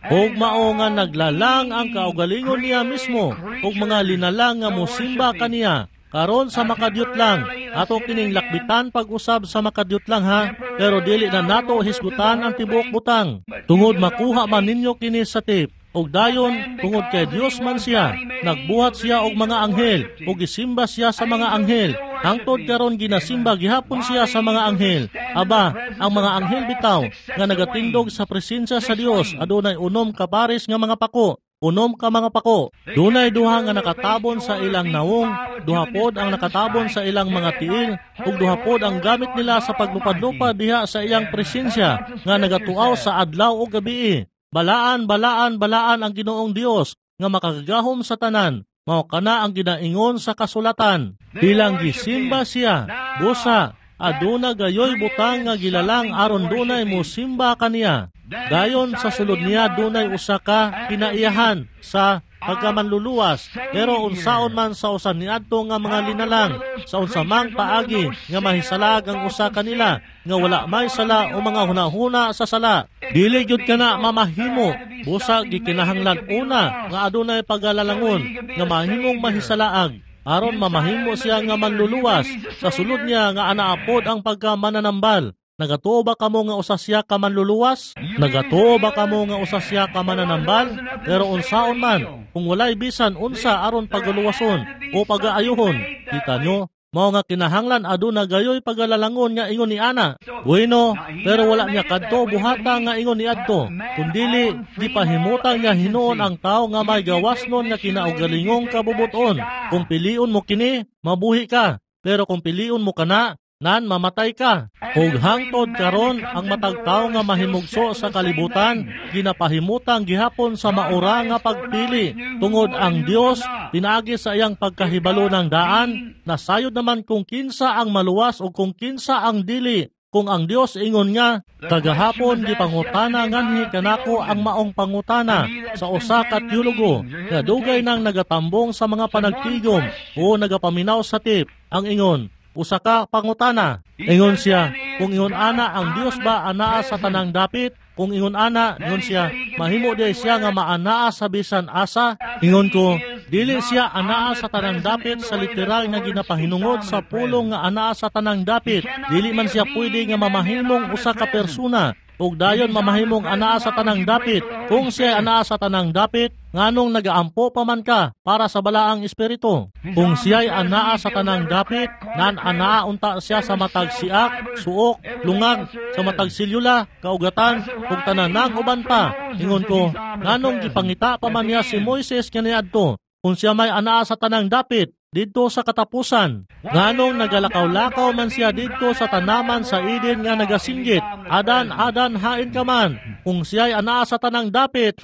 Og mao nga naglalang ang kaugalingon niya mismo og mga linalang nga mosimba kaniya. Karon sa makadyot lang, ato kining lakbitan pag-usab sa makadyot lang ha, pero dili na nato hisgutan ang tibuok butang. Tungod makuha man ninyo kini sa tip, og dayon tungod kay Dios man siya, nagbuhat siya og mga anghel, og gisimba siya sa mga anghel. Hangtod karon ginasimba gihapon siya sa mga anghel. Aba, ang mga anghel bitaw nga nagatindog sa presensya sa Dios adunay unom ka pares nga mga pako. Unom ka mga pako. Dunay duha nga nakatabon sa ilang nawong, duha pod ang nakatabon sa ilang mga tiil, ug duha pod ang gamit nila sa paglupad-lupad diha sa iyang presensya nga nagatuaw sa adlaw ug gabii. Balaan, balaan, balaan ang Ginoong Dios nga makagagahom sa tanan. Mao kana ang ginaingon sa kasulatan. Bilang gisimba siya, busa, aduna gayoy butang nga gilalang aron dunay mosimba kaniya. Dayon sa sulod niya dunay usa ka kinaiyahan sa pagkamanluluwas, pero unsaon man sa usa niadto nga mga linalang, sa unsa mang paagi nga mahisalag ang usa kanila nga wala may sala o mga hunahuna sa sala. Dili gyud kana mamahimo, busa gikinahanglan una nga adunay pagalalangon nga mahimong mahisalaag. Aron mamahimo siya nga manluluwas, sa sulod niya nga anaapod ang pagkamananambal. Nagatuo ba kamo nga usa siya ka manluluwas? Nagatuo ba kamo nga usa siya ka mananambal? Pero unsaon man, kung walay bisan unsa aron pagluwason o pagaayuhon, kita nyo, mao nga kinahanglan aduna gayoy pagalalangon nga ingon ni ana. Bueno, pero wala niya kadto buhata nga ingon ni adto, kundili di pahimutan nga hinuon ang tao nga may gawasnon nga kinaugalingong kabubuton. Kung piliun mo kini, mabuhi ka, pero kung piliun mo kana, nan mamatay ka. Ug hangtod karon ang matag tawo nga mahimugso sa kalibutan ginapahimutang gihapon sa maura nga pagpili. Tungod ang Dios pinaagi sa iyang pagkahibalo ng daan, nasayod naman kung kinsa ang maluwas o kung kinsa ang dili. Kung ang Dios ingon nga, kagahapon gipangutana nganhi kanako ang maong pangutana sa usa ka teologo nga dugay nang nagatambong sa mga panagtigom o nagapaminaw sa tip. Ang ingon, usa ka pangutana. Ingon siya, kung ingon ana ang Dios ba anaa sa tanang dapit? Kung ingon ana, ingon siya, mahimo di siya nga maanaa sa bisan asa? Ingon ko, dili siya anaa sa tanang dapit sa literal nga ginapahinungod sa pulong nga anaa sa tanang dapit. Dili man siya pwede nga mamahimong usa ka persona ug dayon mamahimong anaa sa tanang dapit. Kung siya anaa sa tanang dapit, nganong nagaampo pa man ka para sa balaang espiritu? Kung siya'y anaa sa tanang dapit, nan anaa unta siya sa matag siak, suok, lungag, sa matag silyula, kaugatan, ug tanan ng uban pa. Ingon ko, nganong gipangita pa man niya si Moises kaniadto? Kung siya may anaa sa tanang dapit, didto sa katapusan. Nganong nagalakaw-lakaw man siya didto sa tanaman sa Eden nga nagasinggit. Adan, Adan, hain ka man. Kung siya'y anaa sa tanang dapit,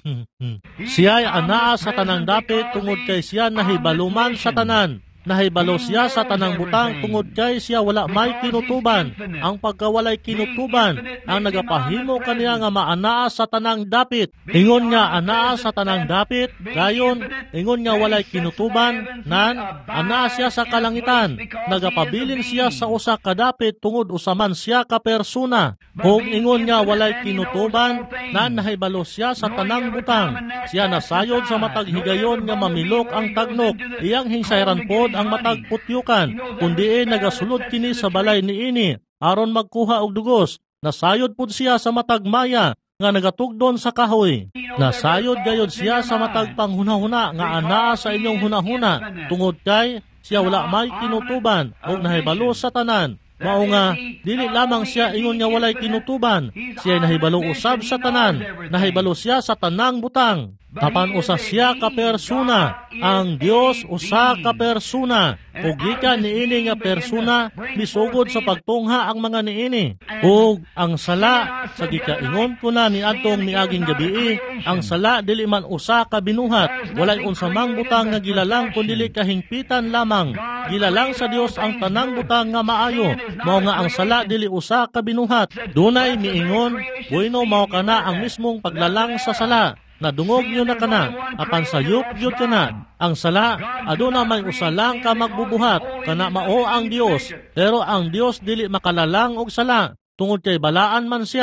siya'y anaa sa tanang dapit tungod kay siya nahibaluman sa tanan. Nahibalo siya sa tanang butang tungod kay siya wala may kinutuban. Ang pagkawalay kinutuban ang nagapahimo kaniya nga maanaa sa tanang dapit. Ingon nga anaa sa tanang dapit, gayon ingon nga walay kinutuban, nan anaa siya sa kalangitan. Nagapabilin siya sa usa ka dapit tungod usaman siya ka persona. Kung ingon nga walay kinutuban, nan nahibalo siya sa tanang butang. Siya nasayod sa matag higayon nga mamilok ang tagnok. Iyang hinsayran pod ang matag putyukan, kundi nagasulod kini sa balay ni ini, aron magkuha og dugos. Nasayod pud siya sa matag maya, nga nagatugdon sa kahoy. Nasayod gayod siya sa matag panghunahuna, nga anaa sa inyong hunahuna, tungod kay siya wala may kinutuban, og nahibalo sa tanan. Mao nga, dili lamang siya ingon nga walay kinutuban, siya nahibalo usab sa tanan, nahibalo siya sa tanang butang. Tapan usa siya ka persona, ang Dios usa ka persona, ug gikan niini nga persona misugod sa pagtungha ang mga niini. Ug ang sala sa gikaingon ko na niadtong miaging gabii, ang sala dili man usa ka binuhat, walay unsa mang butang nga gilalang kun dili kahingpitan lamang. Gilalang sa Dios ang tanang butang nga maayo, mao nga ang sala dili usa ka binuhat. Dunay miingon, bueno mao kana ang mismong paglalang sa sala. Nadungog nyo na kana, apan sayop yun kana. Ang sala, aduna may usa lang ka magbubuhat, kana mao ang Dios. Pero ang Dios dili makalalang og sala, tungod kay balaan man siya.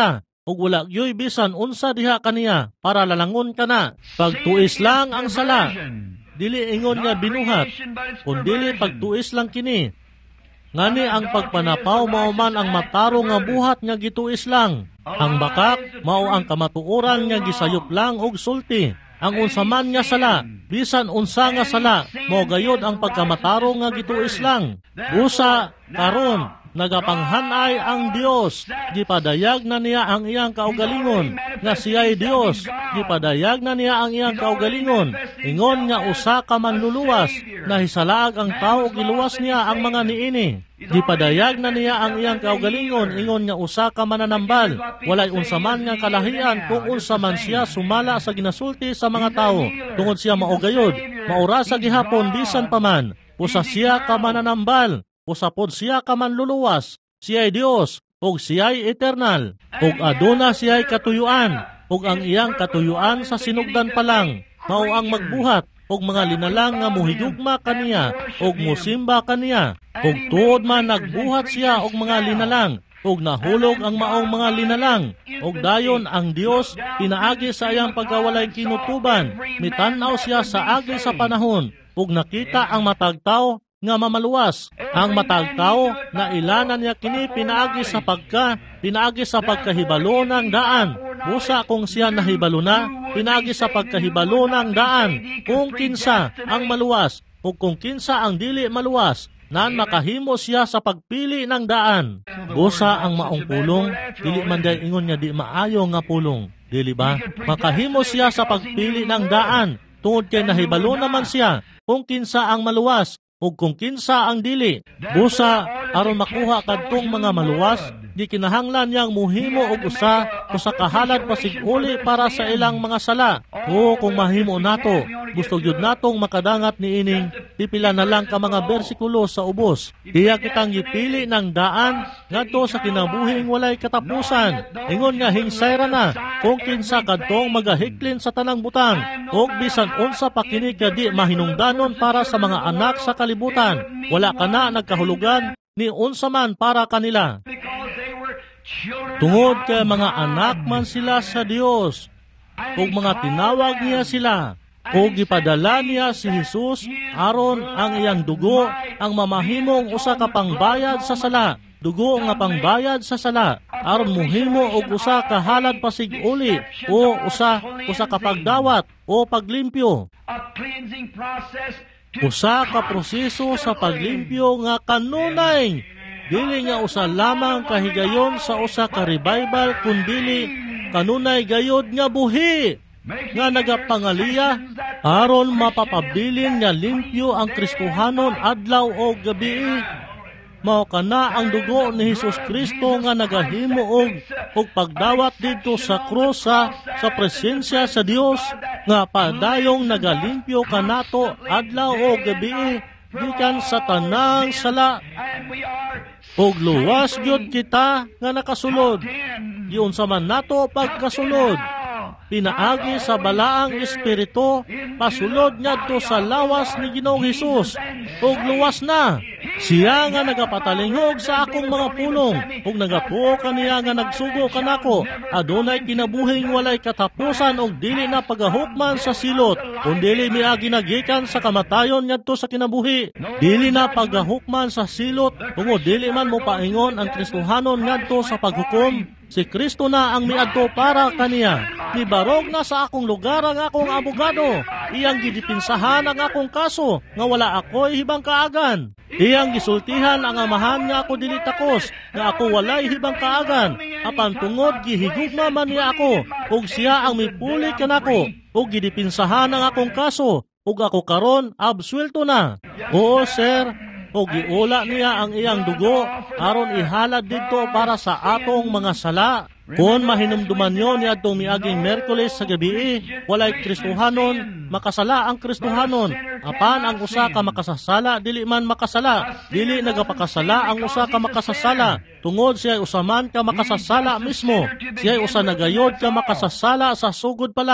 ug wala gyoy bisan unsa diha kaniya para lalangon kana. Pagtuis lang ang sala, dili ingon nga binuhat, kundili pagtuis lang kini. Ngani ang pagpanapaw mao man ang mataro nga buhat nga gituis lang. Ang bakak mao ang kamatuoran nga gisayop lang og sulti. Ang unsaman nga sala, bisan unsa nga sala, mao gayod ang pagkamataro nga gituis lang. Busa karon nagapanghanay ang Dios, gipadayag na niya ang iyang kaugalingon, nga siya'y Dios, gipadayag na niya ang iyang kaugalingon. Ingon nga usa ka manluluwas, na hisalaag ang tao giluwas niya ang mga niini. Gipadayag na niya ang iyang kaugalingon, ingon nga usa ka mananambal. Walay unsaman nga kalahian kung unsa man siya sumala sa ginasulti sa mga tao. Tungod siya maugayod, maura sa gihapon bisan paman. Usa siya ka mananambal, usapod siya ka manluluwas. Siya'y Dios, ug siya'y eternal, ug aduna siya'y katuyuan, ug ang iyang katuyuan sa sinugdan pa lang, mao ang magbuhat, ug mga linalang nga muhigugma kaniya, ug musimba kaniya, ug tuod man nagbuhat siya og mga linalang, ug nahulog ang maong mga linalang, ug dayon ang Dios pinaagi sa iyang pagkawalay kinutuban, mitanaw siya sa agi sa panahon, ug nakita ang matagtaw nga mamaluwas. Ang matagtaw na ilanan niya kini pinaagi sa pagkahibalo ng daan. Busa kung siya nahibalo na, pinaagi sa pagkahibalo ng daan. Kung kinsa ang maluwas, o kung kinsa ang dili maluwas, nan makahimo siya sa pagpili ng daan. Busa ang maong pulong, dili man day ingon nga di maayo nga pulong. Dili ba? Makahimo siya sa pagpili ng daan. Tungod kay nahibalo naman siya, kung kinsa ang maluwas, ug kung kinsa ang dili. Busa aron makuha kadtong mga maluwas, di kinahanglan niyang muhimo og usa kahalad pasiguli para sa ilang mga sala. O kung mahimo nato, gusto gyud natong makadangat niining pipila na lang ka mga bersikulo sa ubos. Iya kitang gipili ng daan ngadto sa kinabuhing walay katapusan. Ingon nga hingsayra na kung kinsa kadtong magahiklin sa tanang butang, ug bisan unsa pa kini kadi mahinungdanon para sa mga anak sa kalibutan. Wala kana nagkahulugan ni unsa man para kanila. Tungod kay mga anak man sila sa Dios, ug mga tinawag niya sila, ug gipadala niya si Jesus aron ang iyang dugo ang mamahimong usa ka pangbayad sa sala, dugo nga pangbayad sa sala, aron muhimo og usa ka halad pasiguli o usa ka pagdawat o paglimpyo. Usa ka proseso sa paglimpyo nga kanunay. Dili nga usa lamang kahigayon sa usa ka revival, kundili kanunay gayod nga buhi nga nagapangaliya aron mapapabilin nga limpyo ang Kristohanon adlaw o gabi. Mao kana ang dugo ni Hesus Kristo nga nagahimo og pagdawat dito sa krus sa presensya sa Dios, nga padayong nagalimpyo kanato adlaw o gabi gikan sa tanang sala. Og luwas gyud kita nga nakasulod. Giunsa man nato pagkasulod, pinaagi sa balaang espiritu, pasulod ngadto sa lawas ni Ginoong Hesus. Og luwas na siya nga nagapatalingog sa akong mga pulong, ug nagatuo kaniya nga nagsugo kanako. Adunay kinabuhing walay katapusan og dili na pagahukman sa silot, kundili miagi nagikan sa kamatayon ngadto sa kinabuhi. Dili na pagahukman sa silot, ug dili man mo paingon ang Kristohanon ngadto sa paghukom. Si Kristo na ang miadto para kaniya. Nibarog na sa akong lugar ang akong abogado. Iyang gidipinsahan ang akong kaso nga wala ako'y hibang kaagan. Iyang gisultihan ang amahan nga ako dili takos, nga ako walay hibang kaagan. Apan tungod gihigugma man niya ako, ug siya ang mipuli kanako, ug gidipinsahan ang akong kaso, ug ako karon absuelto na. Oo, sir. O giula niya ang iyang dugo aron ihalad dito para sa atong mga sala. Kung mahinumduman nyo niya itong miaging Merkules sa gabi, walay Kristohanon, makasala ang Kristohanon. Apan ang usa ka makasasala, dili man makasala. Dili nagapakasala ang usa ka makasasala. Tungod siya'y usaman ka makasasala mismo. Siya'y usa nagayod ka makasasala sa sugod pa lang.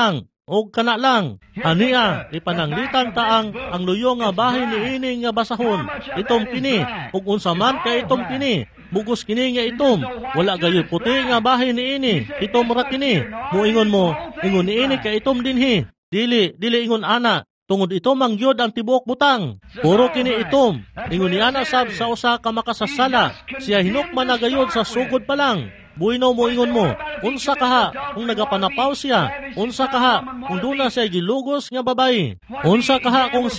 og kana lang. Ania, ipananglitan taang ang luyo nga bahin ni ini nga basahon. Itom kini, ug unsa man kay itom kini. Bugos kini nga itom. Wala gayoy puti nga bahin ni ini. Itom ra kini. Muingon mo, ingon ni ini kay itom dinhi. Dili ingon ana. Tungod itom ang gyud ang tibuok butang. Puro kini itom. Ingon ni ana sab sa usa ka makasasala. Siya hinukman na gayod sa sugod pa lang. Buino mo ingon mo, unsa kaha kung nagapanapaw siya, unsa kaha kung duna siya gilugos nga babayi, unsa kaha kung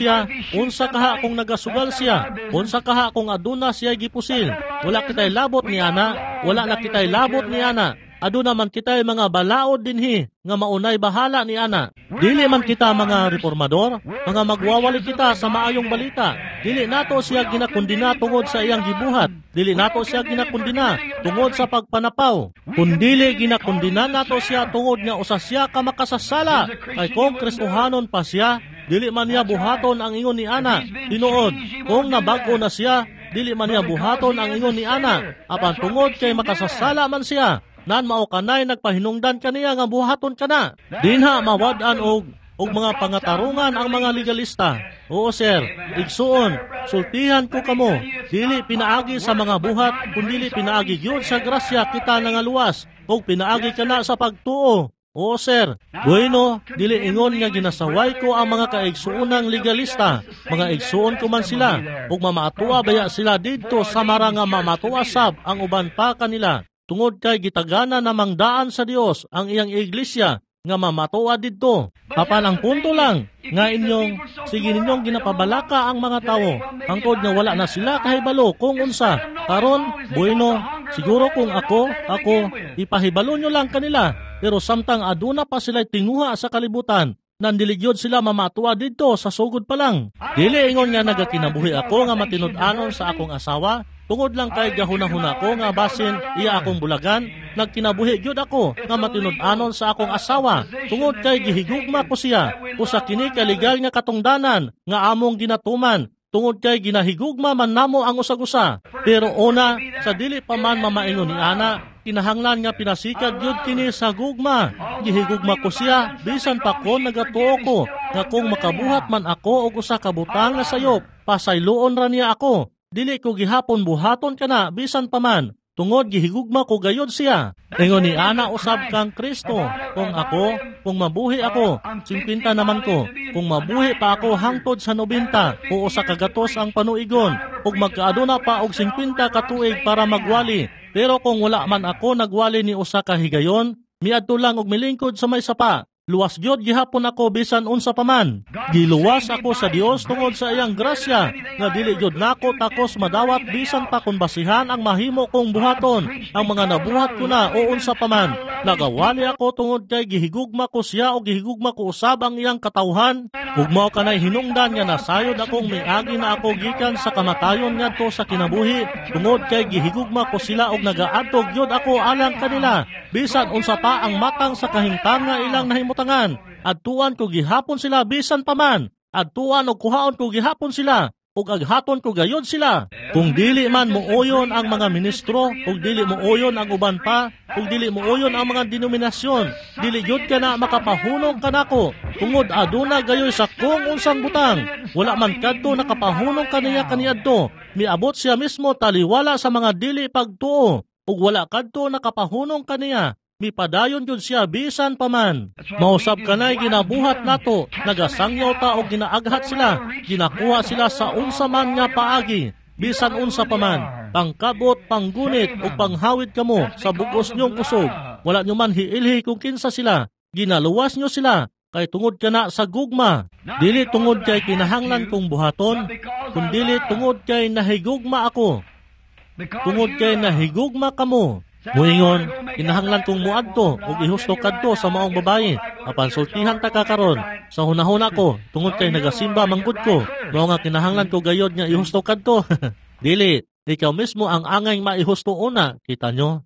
kung nagasugal siya, unsa kaha kung aduna siya gipusil. Wala kitay labot ni ana, wala na kitay labot ni ana. Aduna man kitay mga balaod dinhi nga maunay bahala ni ana. Dili man kita mga reformador, mga magwawali kita sa maayong balita. Dili nato siya ginakundina tungod sa iyang gibuhat. Dili nato siya ginakundina tungod sa pagpanapaw. Kundili ginakundina nato siya tungod nga usa siya ka makasasala. Kay kung Kristohanon pa siya, dili man niya buhaton ang ingon ni ana. Tinuod, kung nabag-o na siya, dili man niya buhaton ang ingon ni ana. Apan tungod kay makasasala man siya, nan mao kanay nagpahinungdan kaniya nga buhaton kana. Dinha mawad-an og mga pangatarungan ang mga legalista. Oo sir, igsuon, sultihan ko kamo. Dili pinaagi sa mga buhat, kundi pinaagi gyud sa grasya kita nangaluwas. Og pinaagi kana sa pagtuo. Oo sir, bueno, dili ingon nga ginasaway ko ang mga kaigsuonang legalista. Mga igsuon ko man sila. Og mamatuwa baya sila didto sa mara nga mamatuwa sab ang uban pa kanila. Tungod kay gitagana namang daan sa Dios ang iyang iglesia nga mamatuwa didto. Apan ang punto lang nga sige ninyong ginapabalaka ang mga tao. Angkod nga wala na sila kahibalo kung unsa. Karon, bueno, siguro kung ako, ipahibalo nyo lang kanila. Pero samtang aduna pa sila tinguha sa kalibutan, nandiligyod sila mamatuwa didto sa sugod pa lang. Dili ingon nga nagakinabuhi ako nga matinud-anon sa akong asawa. Tungod lang kay gahuna-huna ko nga basin iya akong bulagan, nagkinabuhi gyud ako nga matinud-anon sa akong asawa. Tungod kay gihigugma ko siya, usa kini ka legal nga katungdanan nga among ginatuman. Tungod kay ginahigugma man namo ang usag-usa. Pero una, sa dili pa man mamaingon ni ana, kinahanglan nga pinasikad gyud kini sa gugma. Gihigugma ko siya, bisan pa ko nagatuo ko, nga kung makabuhat man ako og usa ka butang nga sayop, pasayloon ra niya ako. Dili ko gihapon buhaton kana bisan pa man. Tungod gihigugma ko gayod siya. Ingon ni ana usab kang Kristo. Kung mabuhi ako, 50 naman ko. Kung mabuhi pa ako hangtod sa 90, o usa ka gatos ang panuigon. Ug magkaaduna pa og 50 ka tuig para magwali. Pero kung wala man ako nagwali ni usa ka higayon, miadto lang og milingkod sa may sapa. Luwas gyud gihapon ako bisan unsa pa man. Giluwas ako sa Dios tungod sa iyang grasya nga dili gyud nako takos madawat bisan pa kun basihan ang mahimo kong buhaton. Ang mga nabuhat ko na o unsa pa man. Nagawali ako tungod kay gihigugma ko siya o gihigugma ko usab ang iyang katawhan. Ug mao kanay hinungdan nga nasayod akong miagi na ako gikan sa kamatayon ngadto sa kinabuhi. Tungod kay gihigugma ko sila og nagaadtog gyud ako alang kanila. Bisan unsa pa ang matang sa kahimtang nga ilang nahimutangan. Adtuan ko gihapon sila bisan pa man. Adtuan og kuhaon ko gihapon sila. Ug aghaton ko gayod sila. Kung dili man muuyon ang mga ministro, ug dili muuyon ang uban pa, ug dili muuyon ang mga denominasyon, dili gyud ka na makapahunong kanako. Tungod aduna gayoy sa kung unsang butang. Wala man kadto nakapahunong kaniya kaniadto. Miabot siya mismo taliwala sa mga dili pagtuo. Ug wala kadto nakapahunong kaniya. Mipadayon yun siya bisan pa man. Mausap kanay ginabuhat nato, nagasangyaw ta o ginaaghat sila, ginakuha sila sa unsa man nga paagi, bisan unsa pa man, pangkabot, panggunit o panghawid kamo sa bugos nyong kusog. Wala nyo man hiilhi kung kinsa sila, ginaluwas nyo sila, kay tungod ka na sa gugma. Dili tungod kay kinahanglan kong buhaton, kundili tungod kay nahigugma ako. Tungod kay nahigugma kamo. Muingon, kinahanglan kong muadto ug ihusto kadto sa maong babayi. Apan sultihan ta kakaron. Sa hunahuna ko, tungod kay nagasimba manggod ko. Mao nga kinahanglan ko gayod nga ihusto kadto. Dili, ikaw mismo ang angay maihusto una. Kita nyo?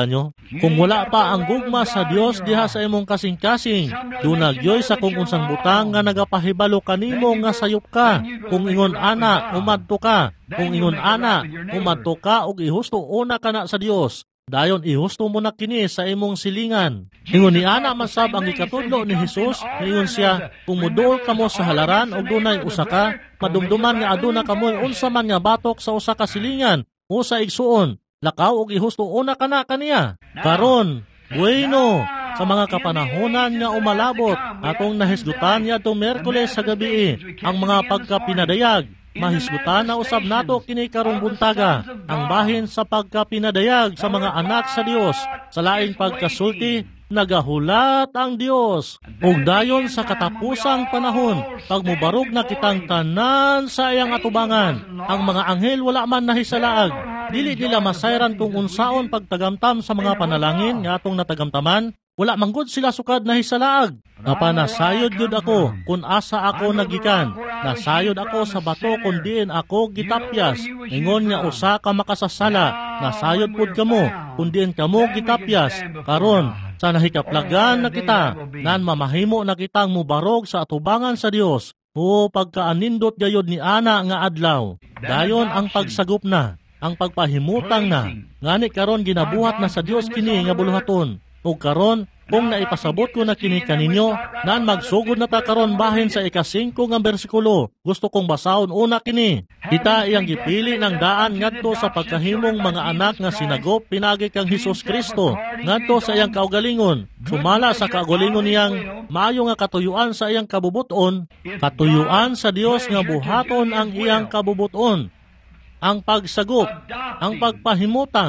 Kung wala pa ang gugma sa Dios diha sa imong kasing-kasing, dunagyoy sa kung unsang butang nga nagapahibalo kanimo nga sayop ka. Kung ingon ana, umadto ka. Kung ingon ana, umadto ka ug ihusto una kana sa Dios. dayon ihusto mo na kini sa imong silingan. Ingon ni ana masab ang ikatudlo ni Hesus, ingon siya, kung muduol kamo sa halaran og dunay usa ka, madumduman nga aduna kamoy unsa man nga batok sa usa ka silingan o sa igsuon, lakaw og ihusto una kana kaniya. Karon, bueno, sa mga kapanahonan nga umalabot, atong nahisgutan niya itong Miyerkules sa gabi, ang mga pagkapinadayag. Mahisgutan na usab nato kini karong buntaga, ang bahin sa pagkapinadayag sa mga anak sa Dios. Sa laing pagkasulti, nagahulat ang Dios. Ug dayon sa katapusang panahon, pagmubarog na kitang tanan sa iyang atubangan, ang mga anghel wala man nahisalaag. Dili nila masayran kung unsaon pagtagamtam sa mga panalangin nga atong natagamtaman. Wala manggod sila sukad na hisalaag. Nasayod yun ako kung asa ako nagikan. Nasayod ako sa bato kung diin ako gitapyas. Ingon nga usa ka makasasala. Nasayod pud kamo kung diin kamo gitapyas. Karon, sa nahikaplagan na kita, nan mamahimo na kitang mubarog sa atubangan sa Dios. O pagkaanindot gayod ni ana nga adlaw. Dayon ang pagsagop na, ang pagpahimutang na. Ngani karon ginabuhat na sa Dios kini nga buluhaton. O karon, kung naipasabot ko na kini kaninyo, nan magsugod na ta karon bahin sa ika-5 nga bersikulo. Gusto kong basahon una kini. Kita iyang gipili ng daan ngadto sa pagkahimong mga anak nga sinagop pinagi kang Hesus Kristo, ngadto sa iyang kaugalingon. Sumala sa kaugalingon niyang maayo nga katuyuan sa iyang kabubuton, katuyuan sa Dios nga buhaton ang iyang kabubuton. Ang pagsagop, ang pagpahimutang.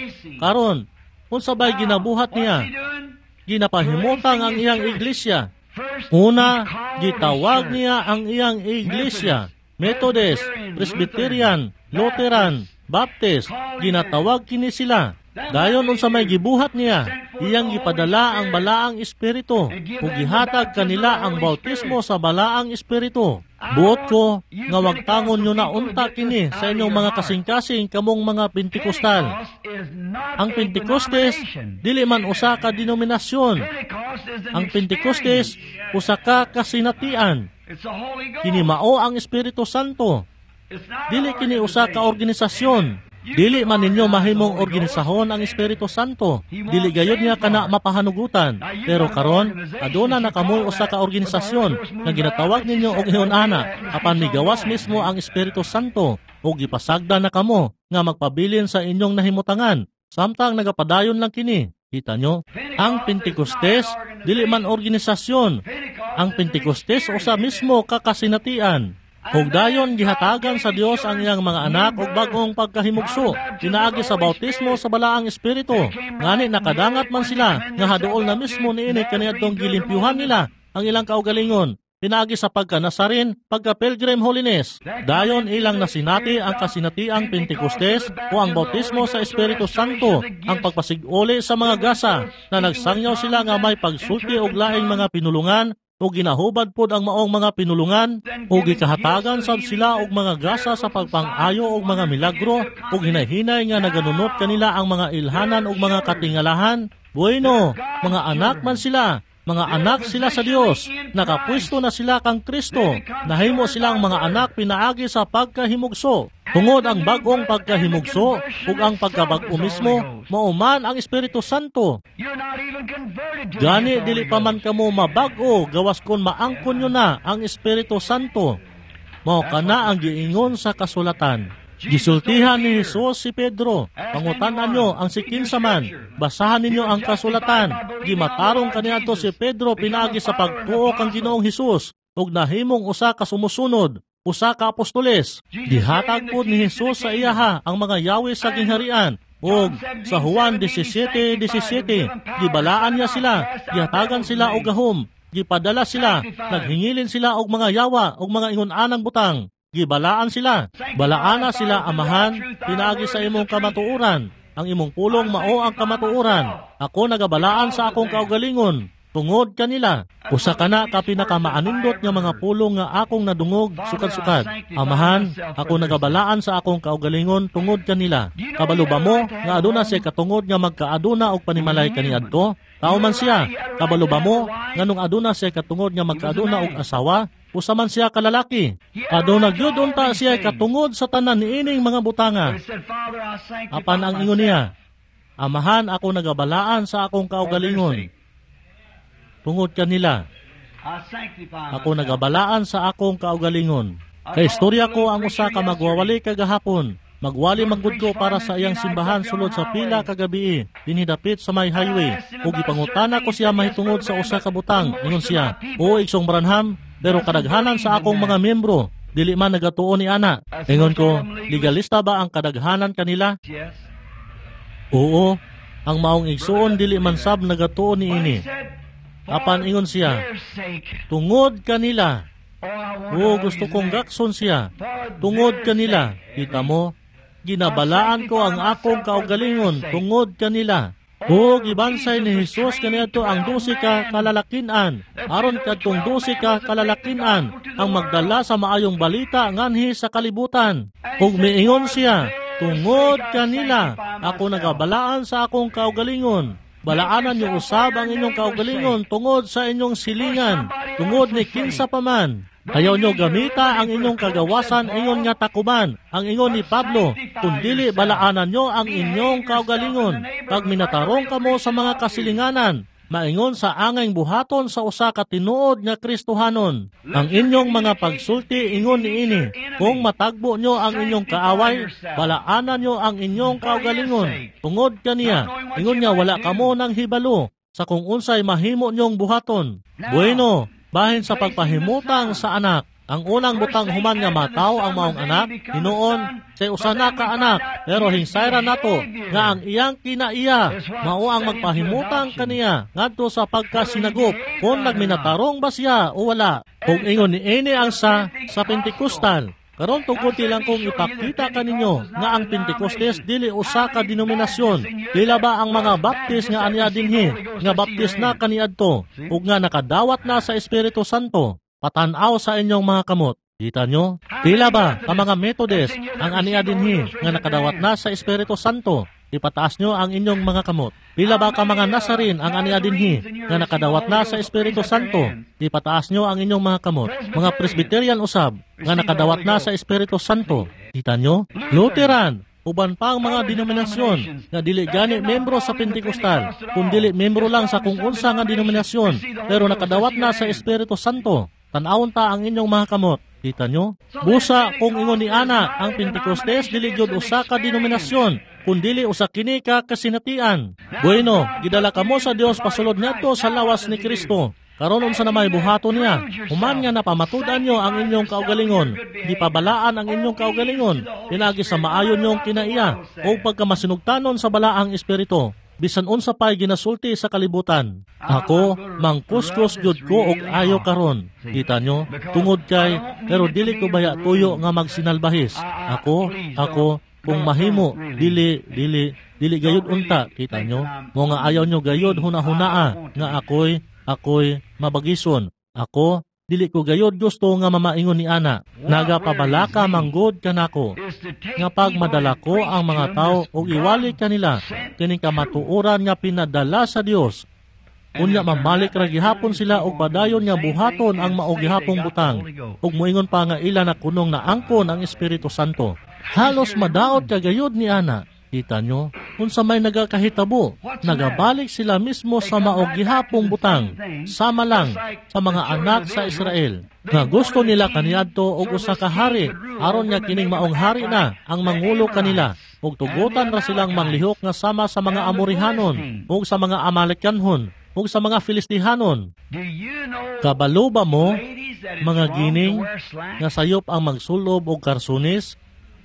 Karon, kung sabay ginabuhat niya, ginapahimutang ang iyang iglesia. Una, gitawag niya ang iyang iglesia. Methodist, Presbyterian, Lutheran, Baptist, ginatawag kini sila. Dayon unsa may gibuhat niya, iyang gipadala ang balaang espiritu, ug gihatag kanila ang bautismo sa balaang espiritu. Buot ko nga wagtangon nyo na unta kini sa inyong mga kasing-kasing kamong mga Pentekostal. Ang Pentekostes dili man usa ka denominasyon. Ang Pentekostes usa ka kasinatian. Kini mao ang Espiritu Santo. Dili kini usa ka organisasyon. Dili man ninyo mahimong organisahon ang Espiritu Santo. Dili gayud niya kana mapahanugutan. Pero karon, aduna na kamoy usa ka organisasyon nga ginatawag ninyo og iyon ana, apan migawas mismo ang Espiritu Santo ug gipasagda na kamo nga magpabilin sa inyong nahimutangan. Samtang nagapadayon lang kini. Kita nyo? Ang Pentekostes dili man organisasyon. Ang Pentekostes usa mismo ka kasinatian. Ug dayon gihatagan sa Dios ang iyang mga anak og bagong pagkahimugso, pinaagi sa bautismo sa balaang espiritu. Ngani nakadangat man sila nga haduol na mismo niini kaniadtong gilimpyuhan nila ang ilang kaugalingon, pinaagi sa pagka-Nazarin, pagka-Pilgrim Holiness. Dayon ilang nasinati ang kasinatiang Pentekostes o ang bautismo sa Espiritu Santo, ang pagpasiguli sa mga gasa na nagsangyaw sila nga may pagsulti og laing mga pinulungan o ginahubad pod ang maong mga pinulungan o gikahatagan sab sila og mga grasa sa pagpang-ayo og mga milagro o hinay-hinay nga naganunot kanila ang mga ilhanan og mga katingalahan. Bueno, mga anak man sila, mga anak sila sa Dios, nakapwesto na sila kang Kristo, nahimo silang mga anak pinaagi sa pagkahimugso. Tungod ang bagong pagkahimugso ug ang pagkabag-o mismo, mauman ang Espiritu Santo. Gani dili pa man kamo mabag-o gawas kon maangkon nyo na ang Espiritu Santo. Mao kana ang giingon sa kasulatan. Gisultihan ni Jesus si Pedro, pangutanan nyo ang sikinsa man, basahan ninyo ang kasulatan. Gimatarong kaniadto si Pedro pinaagi sa pagtuo kang Ginoong Hesus ug nahimong usa ka sumusunod, usa ka apostoles. Gihatag pod ni Jesus sa iyaha ang mga yawi sa gingharian. ug sa Juan 17:17 gibalaan niya sila, gihatagan sila og gahom, gipadala sila, naghingilin sila og mga yawa og mga ingon-anang butang. Gibalaan sila, balaana sila amahan, pinaagi sa imong kamatuoran. Ang imong pulong mao ang kamatuoran. Ako nagabalaan sa akong kaugalingon, tungod kanila. Usa kana ka pinakamaanindot nga mga pulong nga akong nadungog sukad-sukad. Amahan, ako nagabalaan sa akong kaugalingon tungod kanila. Kabalo ba mo nga aduna siya katungod nga magkaaduna og panimalay kaniadto? Tao man siya. Kabalo ba mo nganong aduna siya katungod nga magkaaduna og asawa? Usa man siya kalalaki. Aduna gyud unta siya katungod sa tanan niining mga butanga. Apan ang ingon niya, Amahan, ako nagabalaan sa akong kaugalingon. Tungod kanila, ako nagabalaan sa akong kaugalingon. Kay istorya ko ang usa ka magwawali kagahapon. Magwali manggod ko para sa iyang simbahan sulod sa pila kagabi. Dinidapit sa may highway. Ug ipangutana ko siya mahitungod sa usa ka butang. Ingon siya, "O Igsong Branham, pero kadaghanan sa akong mga miyembro dili man nagatuo ni ana." Ingon ko, "Legalista ba ang kadaghanan kanila?" "Oo, ang maong igsuon dili man sab nagatuo ni ini." Apan ingon siya, "Tungod kanila." O gusto kong gakson siya. Tungod kanila. Kita mo, ginabalaan ko ang akong kaugalingon tungod kanila. O gibansay ni Jesus kaniadto ang 12 ka kalalakinan. Aron kadtong 12 ka kalalakinan ang magdala sa maayong balita nganhi sa kalibutan. Ug miingon siya, "Tungod kanila ako nagabalaan sa akong kaugalingon." Balaanan niyo usab ang inyong kaugalingon tungod sa inyong silingan, tungod ni kinsa pa man. Ayaw nyo gamita ang inyong kagawasan, ingon nga takuban, ang ingon ni Pablo, kundili balaanan nyo ang inyong kaugalingon. Pag minatarong kamo sa mga kasilinganan, maingon sa angay buhaton sa usa ka tinuod nga Kristohanon. Ang inyong mga pagsulti ingon niini, kung matagbo nyo ang inyong kaaway, balaanan nyo ang inyong kaugalingon. Tungod kaniya, ingon nga wala kamo ng hibalo sa kung unsay mahimo nyong buhaton. Bueno, bahin sa pagpahimutang sa anak. Ang unang butang human nga mataw ang maong anak, hinuon sa usana ka anak, pero hinsayra nato nga ang iyang kinaiya, mao ang magpahimutang kaniya ngadto sa pagkasinagop, kung nagminatarong ba siya o wala. Kung ingon ni ini ang sa Pentekostal, karon tungkol lang kung ipakita kaninyo nga ang Pentekostes dili usa ka denominasyon. Pila ba ang mga baptis nga aniya dinhi, nga baptis na kaniadto, ug nga nakadawat na sa Espiritu Santo? Patanaw sa inyong mga kamot. Kita nyo? Pila ba ang mga Methodist ang aniya dinhi, nga nakadawat na sa Espiritu Santo? Ipataas nyo ang inyong mga kamot. Pila ba ka mga Nazarin ang aniya dinhi, nga nakadawat na sa Espiritu Santo? Ipataas nyo ang inyong mga kamot. Mga Presbyterian usab, nga nakadawat na sa Espiritu Santo. Kita nyo? Lutheran, uban pa ang mga denominasyon nga dili gani membro sa Pentekostal, kung dili membro lang sa kung unsa nga denominasyon, pero nakadawat na sa Espiritu Santo. Tanawon ta ang inyong mga kamot. Kita nyo? Busa kung ingon ni ana, ang Pentekostes dili gyud usa ka denominasyon, kun dili usa kini ka kasinatian. Bueno, gidala kamo sa Dios pasulod nato sa lawas ni Kristo. Karon unsa na may buhaton niya? Human nga napamatudan nyo ang inyong kaugalingon, di pabalaan ang inyong kaugalingon, pinagi sa maayon nyong kinaiya, o pagkamasinugtanon sa balaang espiritu. Bisan unsa pay ginasulti sa kalibutan. Ako, mangkuskus gyud ko og ayo karon. Kita nyo? Tungod kay, pero dili ko baya tuyo nga magsinalbahis. Ako, kung mahimo, dili gayud unta. Kita nyo? Mo nga ayaw nyo gayud hunahunaa, nga ako'y mabagison. Ako, dili ko gayod gusto nga mamaingon ni ana. Nagapabalaka manggod kanako. Nga pag madala ko ang mga tao o iwali kanila, kining kamatuoran nga pinadala sa Dios. Unya mamalik ra gihapon sila og padayon nga buhaton ang mao gihapong butang. Ug moingon pa nga ila na kunong naangkon ang Espiritu Santo. Halos madaot kagayod ni ana. Kita nyo? Unsa may nagakahitabo, nagabalik sila mismo sa maog gihapong butang, sama lang sa mga anak sa Israel. Nga gusto nila kaniadto og usa ka hari, aron nga kining maong hari na ang mangulo kanila. Ug tugutan ra silang manglihok nga sama sa mga Amorihanon, ug sa mga Amalekanhon, ug sa mga Filistihanon. Kabalo ba mo, mga gining, nga sayop ang magsulob og karsunis?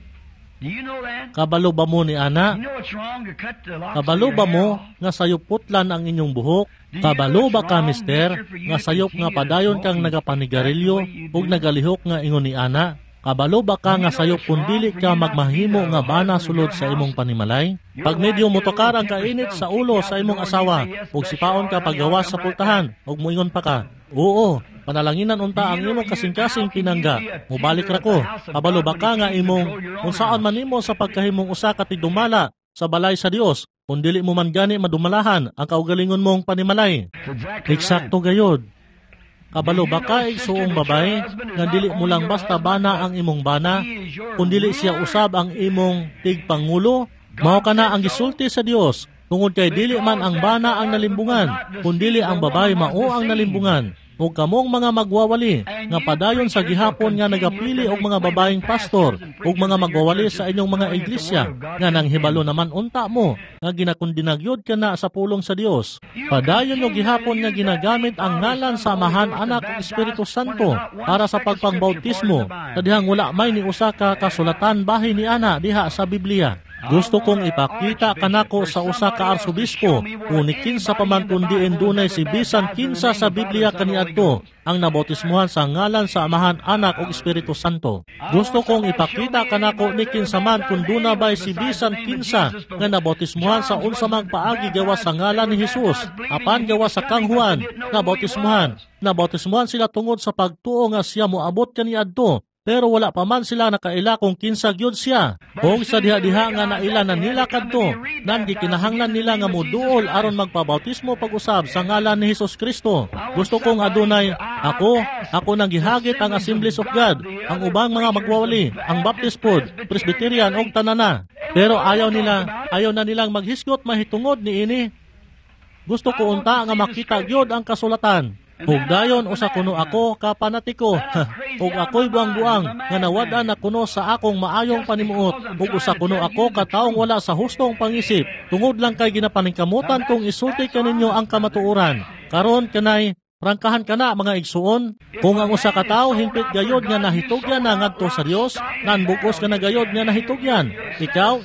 Kabalo ba mo ni ana? Kabalo ba mo nga sayop putlan ang inyong buhok? Kabalo ba ka, mister, nga sayop nga padayon kang nagapanigarilyo ug nagalihok nga ingon ni ana? Kabalo ba ka nga sayop kung dili ka magmahimo nga bana sulod sa imong panimalay? Pag medyo motokar ang kainit sa ulo sa imong asawa ug sipaon ka paggawas sa pultahan ug moingon pa ka, oo, panalanginan unta ang imong kasing-kasing pinangga. Mubalik ra ko. Kabalo ba ka nga imong unsaan man nimo sa pagkahimong usa ka tigdumala sa balay sa Dios, kung dili mo man gani madumalahan ang kaugalingon mong panimalay? Eksakto gayod. Kabalo ba ka igsuong babay nga dili mo lang basta bana ang imong bana, kung dili siya usab ang imong tigpangulo? Mao kana ang gisulti sa Dios. Tungod kay dili man ang bana ang nalimbungan, kundili ang babae mao ang nalimbungan. Ug kamong mga magwawali, nga padayon sa gihapon nga nagapili og mga babaeng pastor, ug mga magwawali sa inyong mga iglesia, nga nanghibalo naman unta mo, nga ginakundinagyod ka na sa pulong sa Dios. Padayon yung gihapon nga ginagamit ang ngalan sa Amahan, Anak ug Espiritu Santo para sa pagpangbautismo, na dihang wala may ni usa ka kasulatan bahin ni ana diha sa Biblia. Gusto kong ipakita kanako sa usa ka arsobispo, unikin sa pamantundiin dunay si bisan kinsa sa Biblia kaniadto ang nabautismuhan sa ngalan sa Amahan, Anak ug Espiritu Santo. Gusto kong ipakita kanako ni kinsa man kung duna bay si bisan kinsa nga nabautismuhan sa unsa mang paagi gawa sa ngalan ni Hesus, apan gawa sa kang Juan nabautismuhan sila tungod sa pagtuo nga siya moabot kaniadto. Pero wala pa man sila nakaila kung kinsa gyud siya. Kung sa diha-diha nga naila na nila kadto, nan gikinahanglan nila nga moduol aron magpabautismo pag-usab sa ngalan ni Hesus Kristo. Gusto kong adunay, ako nang gihagit ang Assemblies of God, ang ubang mga magwawali, ang Baptist pod, Presbyterian og tanana. Pero ayaw na nilang maghisgot mahitungod ni ini. Gusto ko unta nga makita gyud ang kasulatan. Ug dayon usa kuno ako ka panatiko, ug ako'y buang-buang nga nawad-an na kuno sa akong maayong panimuot, ug usa kuno ako ka taong wala sa hustong pangisip, tungod lang kay ginapaningkamutan kung isulti kaninyo ang kamatuoran. Karon kanay prangkahan kana mga igsuon, kung ang usa ka tawo himpit gayod nga nahitugyan na ngadto sa Dios, nan bugos ka na gayod nga nahitugyan. Ikaw,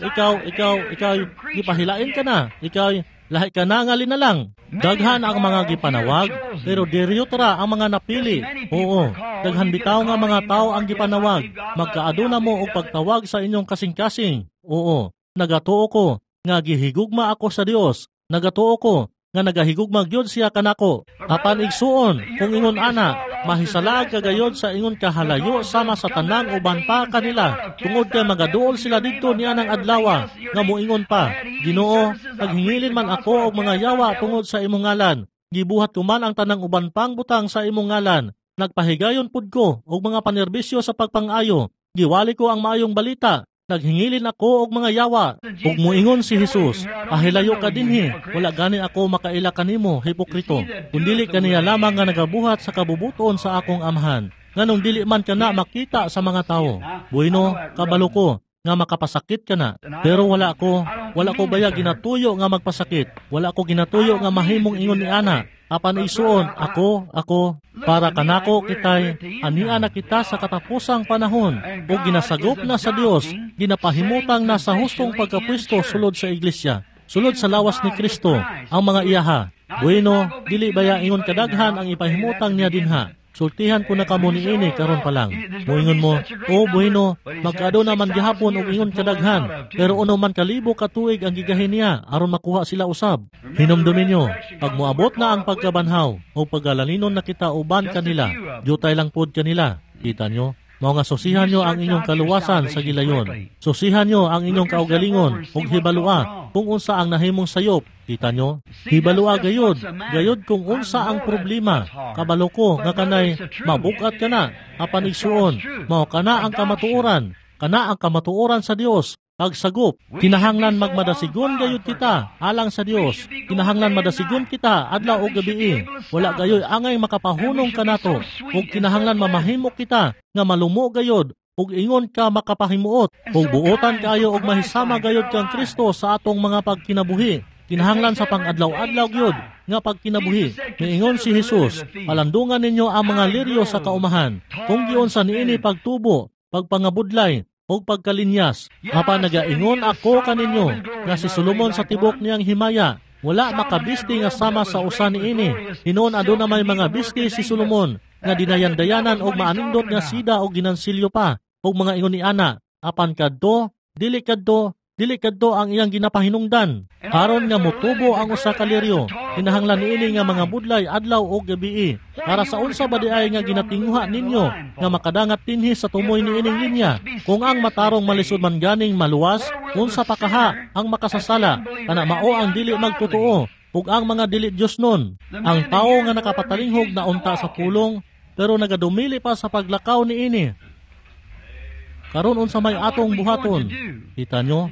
gipahilain ka na. Ikaw lahi ka na nga linalang. Daghan ang mga gipanawag, pero diriyot ra ang mga napili. Oo, daghan bitaw nga mga tao ang gipanawag. Magkaaduna mo og pagtawag sa inyong kasing-kasing. Oo, nagatuo ko nga gihigugma ako sa Dios. Nagatuo ko nga nagahigugma gyud siya kanako. Apan igsuon, kung ingon ana, mahisalag kagayod sa ingon kahalayo sama sa tanang uban pa kanila. Tungod kay magaduol sila didto niya ng adlawa, nga moingon pa, Ginoo, naghingilin man ako og mga yawa tungod sa imong ngalan. Gibuhat ko man ang tanang uban pang butang sa imong ngalan. Nagpahigayon pud ko og mga panerbisyo sa pagpang-ayo. Giwali ko ang maayong balita. Naghingilin ako og mga yawa. Ug moingon si Hesus, pahilayo ka dinhi, wala gani ako makaila kanimo, hipokrito. Kundili kaniya lamang nga nagabuhat sa kabubuton sa akong amahan. Nganong dili man kana makita sa mga tawo. Bueno, kabalo ko nga makapasakit ka na. Pero wala ko baya ginatuyo nga magpasakit. Wala ko ginatuyo nga mahimong ingon ni ana. Apan isuon, ako, para kanako kitay, ania na kita sa katapusang panahon, o ginasagop na sa Dios, ginapahimutang na sa hustong pagkapwesto sulod sa iglesia, sulod sa lawas ni Kristo, ang mga iyaha. Bueno, dili baya ingon kadaghan ang ipahimutang niya dinha. Sultihan ko na kamo niini karon pa lang. Moingon mo, bueno, magkado naman gihapon og ingon kadaghan, pero uno man kalibo ka tuig ang gigahin niya aron makuha sila usab. Hinumdumin niyo, pag moabot na ang pagkabanhaw o paggalalinon na kita uban kanila, jutay lang pod kanila. Kita niyo? Mao nga susihan nyo ang inyong kaluwasan sa gilayon. Susihan nyo ang inyong kaugalingon ug hibalua kung unsa ang nahimong sayop. Kita nyo? Hibalua gayod kung unsa ang problema. Kabalo ko nga kanay mabukat ka na, apan igsuon, mao kana ang kamatuoran sa Dios. Pagsagop, kinahanglan magmadasigon gayud kita alang sa Dios. Kinahanglan madasigon kita adlaw o gabi. Wala gayoy angay makapahunong kanato. Ug kinahanglan mamahimo kita nga malumo gayod ug ingon ka makapahimuot. Ug buotan kayo og mahisama gayod kang Kristo sa atong mga pagkinabuhi. Kinahanglan sa pang-adlaw-adlaw gyud nga pagkinabuhi. Miingon si Hesus, palandungan ninyo ang mga liryo sa kaumahan. Kung giunsa niini pagtubo, pagpangabudlay, o pagkalinyas. Apan nagaingon ako kaninyo nga si Solomon sa tibok niyang himaya, wala makabisti nga sama sa usa niini. Hinuon aduna may mga bisti si Solomon nga dinayan-dayanan og maanindot nga sida o ginansilyo pa og mga ingon ni ana. Apan kadto, dili kadto ang iyang ginapahinungdan. Aron nga motubo ang usa ka liryo, kinahanglan niini nga mga budlay adlaw o gabi. Para sa unsa ba diay nga ginatinguha ninyo nga makadangat dinhi sa tumoy niining linya? Kung ang matarong malisod man ganing maluwas, unsa pa kaha ang makasasala? Kana mao ang dili magtotoo ug ang mga dili Dios nun. Ang tawo nga nakapatalinghog na unta sa pulong pero nagadumili pa sa paglakaw niini. Karon unsa may atong buhaton? Kita nyo?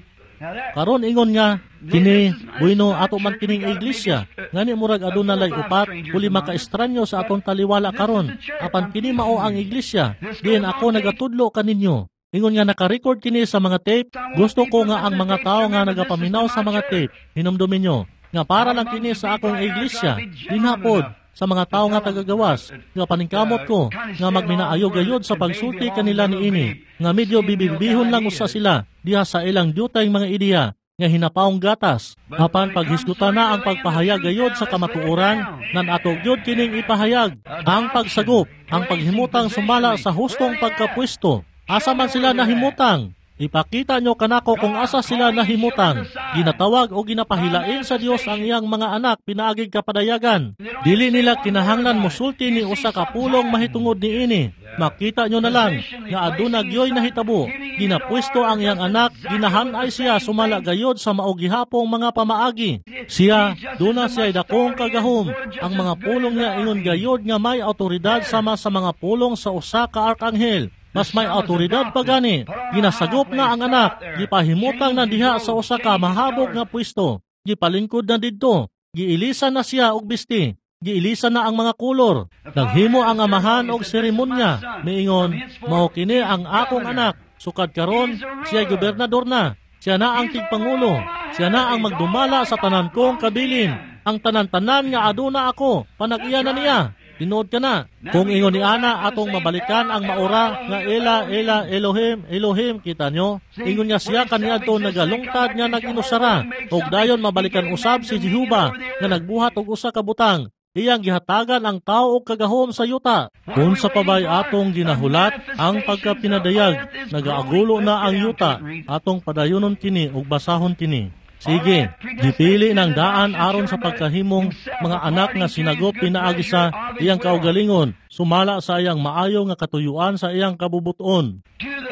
Karon ingon nga, kini bueno ato man kining iglesia. Ngani murag aduna lay upat, uli maka-estranyo sa atong taliwala karon. Apan kini mao ang iglesia. Diin ako nagatudlo kaninyo. Ingon nga naka-record kini sa mga tape. Gusto ko nga ang mga tao nga nagapaminaw sa mga tape, hinumdumin nyo, nga para lang kini sa akong iglesia. Dinhapod sa mga tao nga tagagawas, nga paningkamot ko, nga magminaayo-gayod sa pagsulti kanila ni ini, nga medyo bibibihon lang usa sila, diha sa ilang dutay mga ideya, nga hinapaong gatas. Apan paghisgutan na ang pagpahayag gayod sa kamatuoran, nan ato gyud kining ipahayag, ang pagsagop, ang paghimutang sumala sa hustong pagkapwesto. Asa man sila nahimutang? Ipakita nyo kanako kung asa sila nahimutang. Ginatawag o ginapahilain sa Dios ang iyang mga anak pinaagig kapadayagan. Dili nila kinahanglan mosulti ni usa ka pulong mahitungod ni ini. Makita nyo na lang nga aduna gyoy nahitabo. Ginapwesto ang iyang anak, ginahanay siya sumala gayod sa maugihapong mga pamaagi. Siya, duna siya dakong kagahom. Ang mga pulong niya ingon gayod nga may autoridad sama sa mga pulong sa usa ka arkanghel. Mas may autoridad pa gani. Ginasagop na ang anak, gipahimutang na diha sa usa ka mahabog nga pwesto. Gipalingkod na didto, giilisan na siya og bisti. Giilisan na ang mga kulor. Naghimo ang amahan og seremonya. Miingon, mao kini ang akong anak. Sukad karon, siya gobernador na. Siya na ang tigpangulo. Siya na ang magdumala sa tanan kong kabilin. Ang tanan-tanan nga aduna ako, panag-iya na niya. Tinood ka na. Kung ingon ni Ana atong mabalikan ang maura nga Ela, Elohim, Elohim, kita nyo? Ingon niya siya kaniadto nagalungtad nga naginusara. Og dayon mabalikan usab si Jehovah nga nagbuhat og usa ka butang. Iyang gihatagan ang tao og kagahom sa yuta. Kung sa pabay atong ginahulat ang pagkapinadayag, nagaagulo na ang yuta. Atong padayonon kini og basahon kini. Sige, dipili ng daan aron sa pagkahimong mga anak nga sinagop pinaagi sa iyang kaugalingon, sumala sa iyang maayo nga katuyuan sa iyang kabubuton.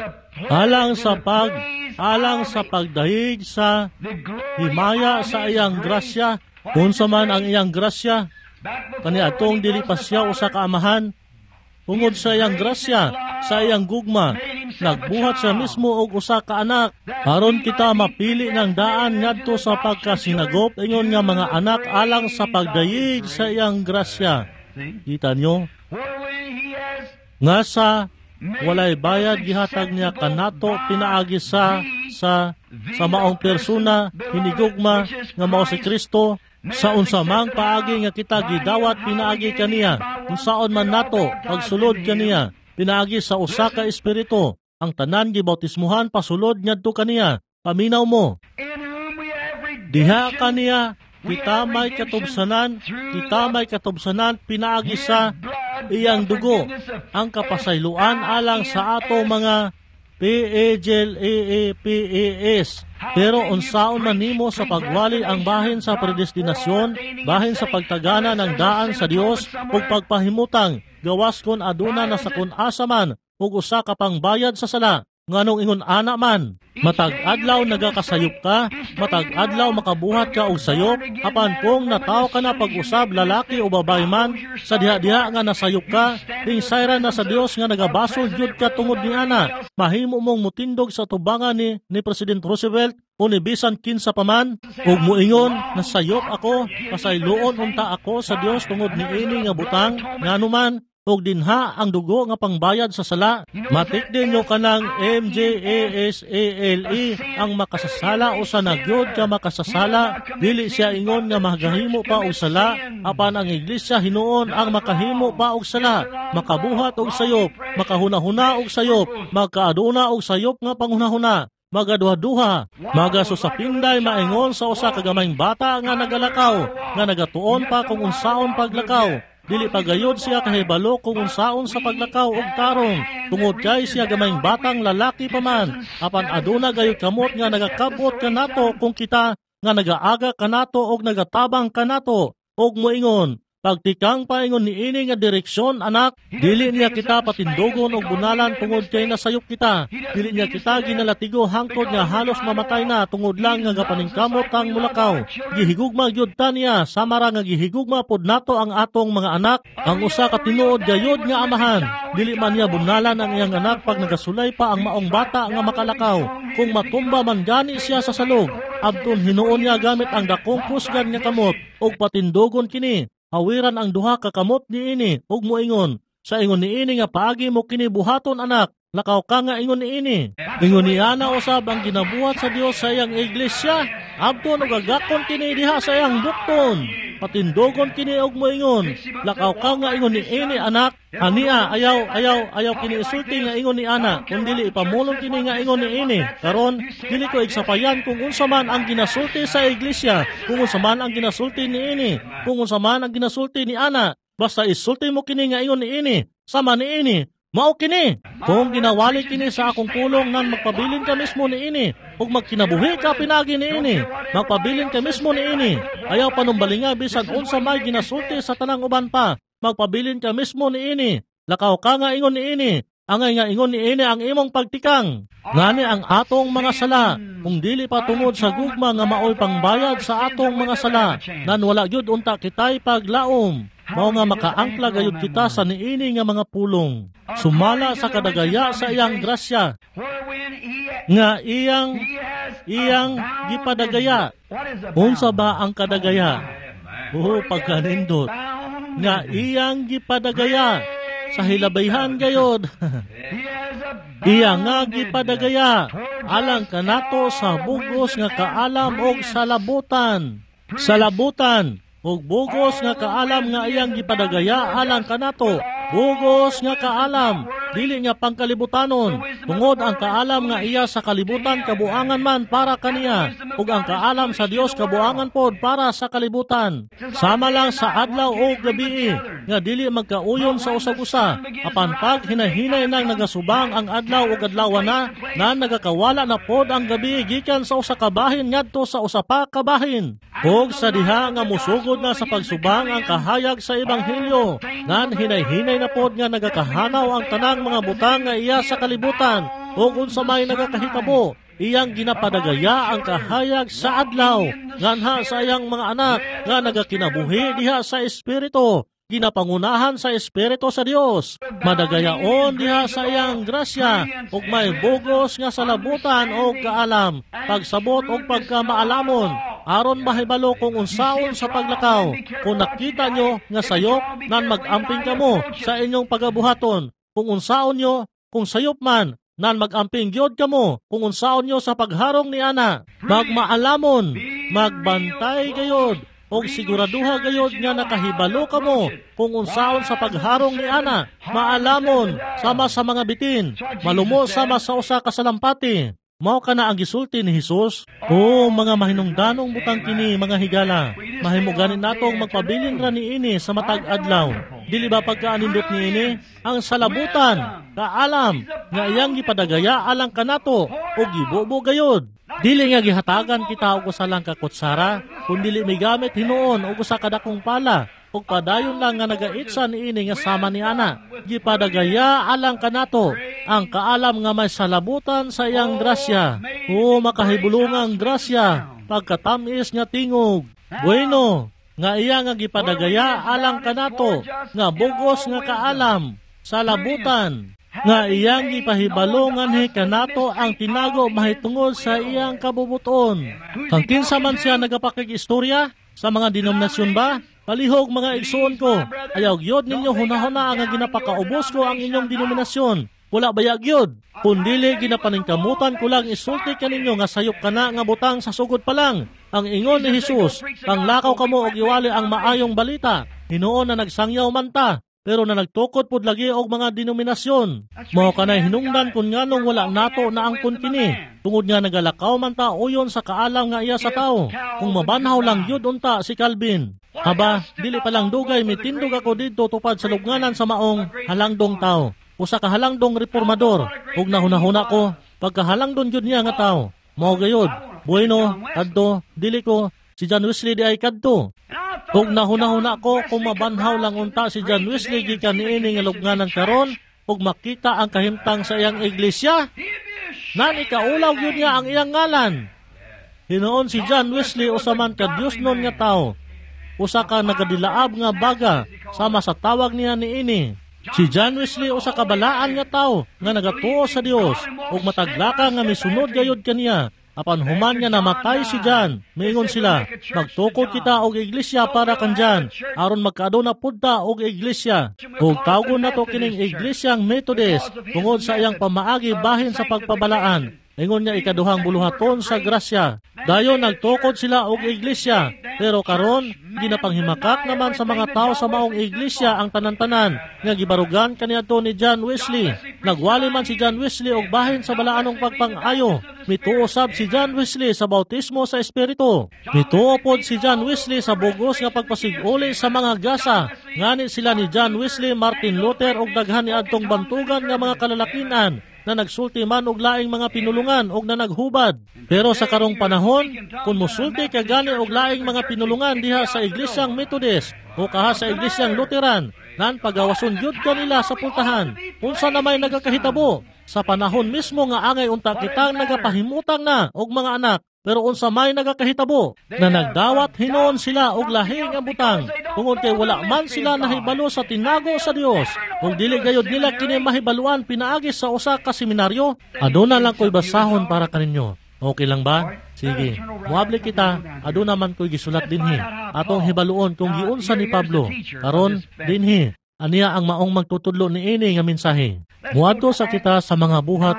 Alang sa pagdahig sa himaya sa iyang grasya, unsa man ang iyang grasya, kaniadtong dili pa siya usa ka amahan, tungod sa iyang grasya, sa iyang gugma, nagbuhat siya mismo og usa ka anak. Aron kita mapili ng daan ngadto sa pagkasinagop ingon nga mga anak alang sa pagdayig sa iyang grasya. Kita nyo? Nga sa walay bayad gihatag niya kanato pinaagi sa maong persona hinigugma nga mao si Kristo. Sa unsa mang paagi nga kita gidawat pinaagi kaniya, unsaon man nato pagsulod kaniya, pinaagi sa usa ka espiritu. Ang tanan gibautismuhan pasulod ngadto kaniya. Paminaw mo. Diha kaniya kita may katubsanan pinaagi sa iyang dugo. Ang kapasayloan alang sa ato mga PAGLAAPAS. Pero unsaon man nimo sa pagwali ang bahin sa predestinasyon, bahin sa pagtagana ng daan sa Dios ug pagpahimutang gawas kon aduna na sa kun asa man ug usa ka pang bayad sa sala. Nganong ingon ana man, matag adlaw nagakasayop ka, matag adlaw makabuhat ka og sayop, apan kung nataw ka na pag-usab lalaki o babae man, sa diha-diha nga nasayop ka, ding sayran na sa Dios nga nagabasol jud ka tungod ni ana. Mahimo mong mutindog sa tubangan ni President Roosevelt o ni bisan kinsa pa man, ug muingon nasayop ako, pasayloon unta ako sa Dios tungod ni ini nga butang, nganuman ug dinha ang dugo nga pangbayad sa sala. Matikdin nyo kanang MJASALE ang makasasala o sa nagyod ka makasasala. Dili siya ingon nga magahimo pa og sala, apan ang iglesia hinuon ang makahimo pa og sala, makabuhat og sayop, makahuna-huna og sayop, magkaaduna og sayop nga panghuna-huna, magaduha-duha, magasusapinday maingon sa usa ka gamayng bata nga nagalakaw, nga nagatuon pa kung unsaon paglakaw. Dili pagayod siya kahibalo kung unsaon sa paglakaw og tarong, tungod kay siya gamayng batang lalaki pa man, apan aduna gayud kamot nga nagakabot kanato kung kita nga nagaaga kanato og nagatabang kanato, og moingon Pagtikang paingon ni ini nga direksyon, anak, dili niya kita patindogon og bunalan tungod kay nasayop kita. Dili niya kita ginalatigo hangtod nga halos mamatay na tungod lang nga gapaningkamot ang mulakaw. Gihigugma gyud ta niya, samara nga gihigugma pod nato ang atong mga anak. Ang usa ka tinuod gayod nga amahan, dili man niya bunalan ang iyang anak pag nagasulay pa ang maong bata nga makalakaw. Kung matumba man gani siya sa salog, abton hinuon niya gamit ang dakong kusgan nga kamot og patindogon kini. Hawiran ang duha ka kamot ni ini ug moingon, sa ingon ni ini nga paagi mo kini buhaton anak, lakaw ka nga ingon ni ini. Ingon ni ana usab ang ginabuhat sa Dios sa iyang iglesia, abton og agakon kini diha sa iyang bukton. Patindogon kini og moingon, lakaw ka nga ingon ni ini anak. Ania ayaw kini isulti nga ingon ni ana, kun dili ipamulong kini nga ingon ni ini. Karon dili ko igsapayan kung unsa man ang ginasulti sa iglesia, kung unsa man ang ginasulti ni ini, kung unsa man ang ginasulti ni ana. Basta isulti mo kini nga ingon ni ini, sama ni ini. Mao kini, kung ginawali kini sa akong pulong nan magpabilin ka mismo ni ini, ug magkinabuhi ka pinagi ni ini, magpabilin ka mismo ni ini, ayaw panumbalinga bisan unsa may ginasulti sa tanang uban pa, magpabilin ka mismo ni ini, lakaw ka nga ingon ni ini, angay nga ingon ni ini ang imong pagtikang. Ngani ang atong mga sala, kung dili pa tungod sa gugma nga maoy pangbayad sa atong mga sala, nan wala gyud unta kitay paglaom. Mao nga makaangkla gayud kita sa niini nga mga pulong. Sumala sa kadagaya sa iyang grasya nga iyang gipadagaya. Unsa ba ang kadagaya? Pagkanindot nga iyang gipadagaya sa hilabayhan gayod. Iya nga gipadagaya alang kanato sa bugos nga kaalam og salabutan. Og bugos nga kaalam nga iyang gipadagaya alang kanato. Bugos nga kaalam, dili nga pangkalibutanon. Tungod ang kaalam nga iya sa kalibutan kabuangan man para kaniya, ug ang kaalam sa Dios kabuangan pod para sa kalibutan. Sama lang sa adlaw o gabi, nga dili magkauyon sa usag-usa. Apan pag hinahinay nang nagasubang ang adlaw ug adlawan na nagakawala na pod ang gabi gikan sa usa ka bahin ngadto sa usa pa ka bahin. Ug sa diha nga musugod na sa pagsubang ang kahayag sa ebanghelyo, nan hinay-hinay na pod nga nagakahanaw ang tanang mga butang nga iya sa kalibutan, ug unsa may nagakahitabo, iyang ginapadagaya ang kahayag sa adlaw, nganha sa iyang mga anak nga nagakinabuhi diha sa espiritu, ginapangunahan sa espiritu sa Dios, madagayaon diha sa iyang grasya, ug may bugos nga salabutan o kaalam, pagsabot o pagkamaalamon, aron mahibalo kung unsaon sa paglakaw. Kung nakita nyo nga sayop, nan mag-amping kamo sa inyong pagabuhaton. Kung unsaon nyo, kung sayop man, nan mag-amping gyud kamo. Kung unsaon nyo sa pagharong ni ana, magmaalamon, magbantay gayod, og siguraduha gayod nga nakahibalo kamo. Kung unsaon sa pagharong ni ana, maalamon, sama sa mga bitin, malumo sama sa usa ka salampati. Mao kana ang gisulti ni Hesus. Mga mahinungdanong butang kini, mga higala. Mahimuganin natong magpabilin ra ni ini sa matag adlaw. Dili ba pagkaanindot ni ini ang salabutan, kaalam nga iyang gipadagaya alang kanato ug gibubo gayod. Dili nga gihatagan kita og usa lang ka kutsara, kun dili may gamit hinuon og usa ka dakong pala. Ug padayon lang nga nagaitsa ni ini nga sama ni ana, gipadagaya alang kanato ang kaalam nga may salabutan sa iyang grasya. Makahibulungang grasya, pagkatamis nga tingog. Bueno, nga iya nga gipadagaya alang kanato, nga bugos nga kaalam, salabutan, nga iyang gipahibalongan kanato ang tinago mahitungod sa iyang kabubuton. Kang kinsa man siya nagapakig-istorya sa mga denominasyon ba? Palihog mga igsoon ko, ayaw gyud ninyo hunahuna nga ginapakaubos ko ang inyong denominasyon. Wala bayag gyud. Kundili ginapaningkamutan ko lang isulti kaninyo nga sayop kana nga butang sa sugod pa lang. Ang ingon ni Hesus, ang lakaw kamo og iwali ang maayong balita. Hinuon na nagsangyaw man ta, pero na nagtukod pud lagi og mga denominasyon. Mao kanay hinungdan kun nganong wala nato na angkon kini. Tungod nga nagalakaw man ta uyon sa kaalam nga iya sa tao. Kung mabanhaw lang gyud unta si Calvin. Haba, dili pa lang dugay mitindog ako didto tupad sa lubnganan sa maong halangdong tao. Usa ka halangdong reformador. Ug nahuna-huna ko, pagkahalangdon gyud niya nga tao. Mao gayud. Bueno, kadto, dili ko, si John Wesley di ay kadto. Ug nahuna-huna ko kung mabanhaw lang unta si John Wesley gikan niini nga lubnganan karon ug makita ang kahimtang sa iyang iglesia. Nan ikaulaw gyud niya ang iyang ngalan. Hinoon si John Wesley usa man ka Dios non nga tawo. Usa ka nagadilaab nga baga sama sa tawag niya niini. Si John Wesley usa ka balaan nga tawo nga nagatuo sa Dios ug mataglaka nga misunod gayud kaniya. Apan human nga namatay si John, miingon sila, magtukod kita og iglesia para kan John, aron magkaado na pudta og iglesia. Ug tawgon nato kining iglesyang Methodist tungod sa iyang pamaagi bahin sa pagpabalaan. Ingon niya ikaduhang buluhaton sa grasya. Dayon nagtukod sila og iglesia, pero karon ginapanghimakak naman sa mga tao sa maong iglesia ang tanan-tanan nga gibarugan kaniadto ni John Wesley. Nagwali man si John Wesley og bahin sa balaanong pagpang-ayo. Mituo sab si John Wesley sa bautismo sa Espiritu. Mituo pod si John Wesley sa bugos nga pagpasiguli sa mga gasa. Ngani sila ni John Wesley, Martin Luther ug daghan ni adtong bantugan nga mga kalalakinan na nagsulti man og laing mga pinulungan og na naghubad. Pero sa karong panahon, kung musulti ka gani og laing mga pinulungan diha sa iglesyang Methodist o kaha sa iglesyang Lutheran, nan pagawason gyud kanila sa pultahan. Unsa na may nagakahitabo sa panahon mismo nga angay unta kitang nagapahimutang na og mga anak. Pero unsa may nagakahitabo na nagdawat hinoon sila og lahing nga butang tungod kay wala man sila nahibalo sa tinago sa Dios ug dili gayud nila kini mahibaluan pinaagi sa usa ka seminaryo. Aduna lang ko'y basahon para kaninyo. Okay lang ba? Sige. Muabli kita, aduna man ko'y gisulat dinhi. Atong hibaluon kung giunsa ni Pablo. Karon dinhi aniya ang maong magtutudlo niini nga mensahe. Muadto sa kita sa mga buhat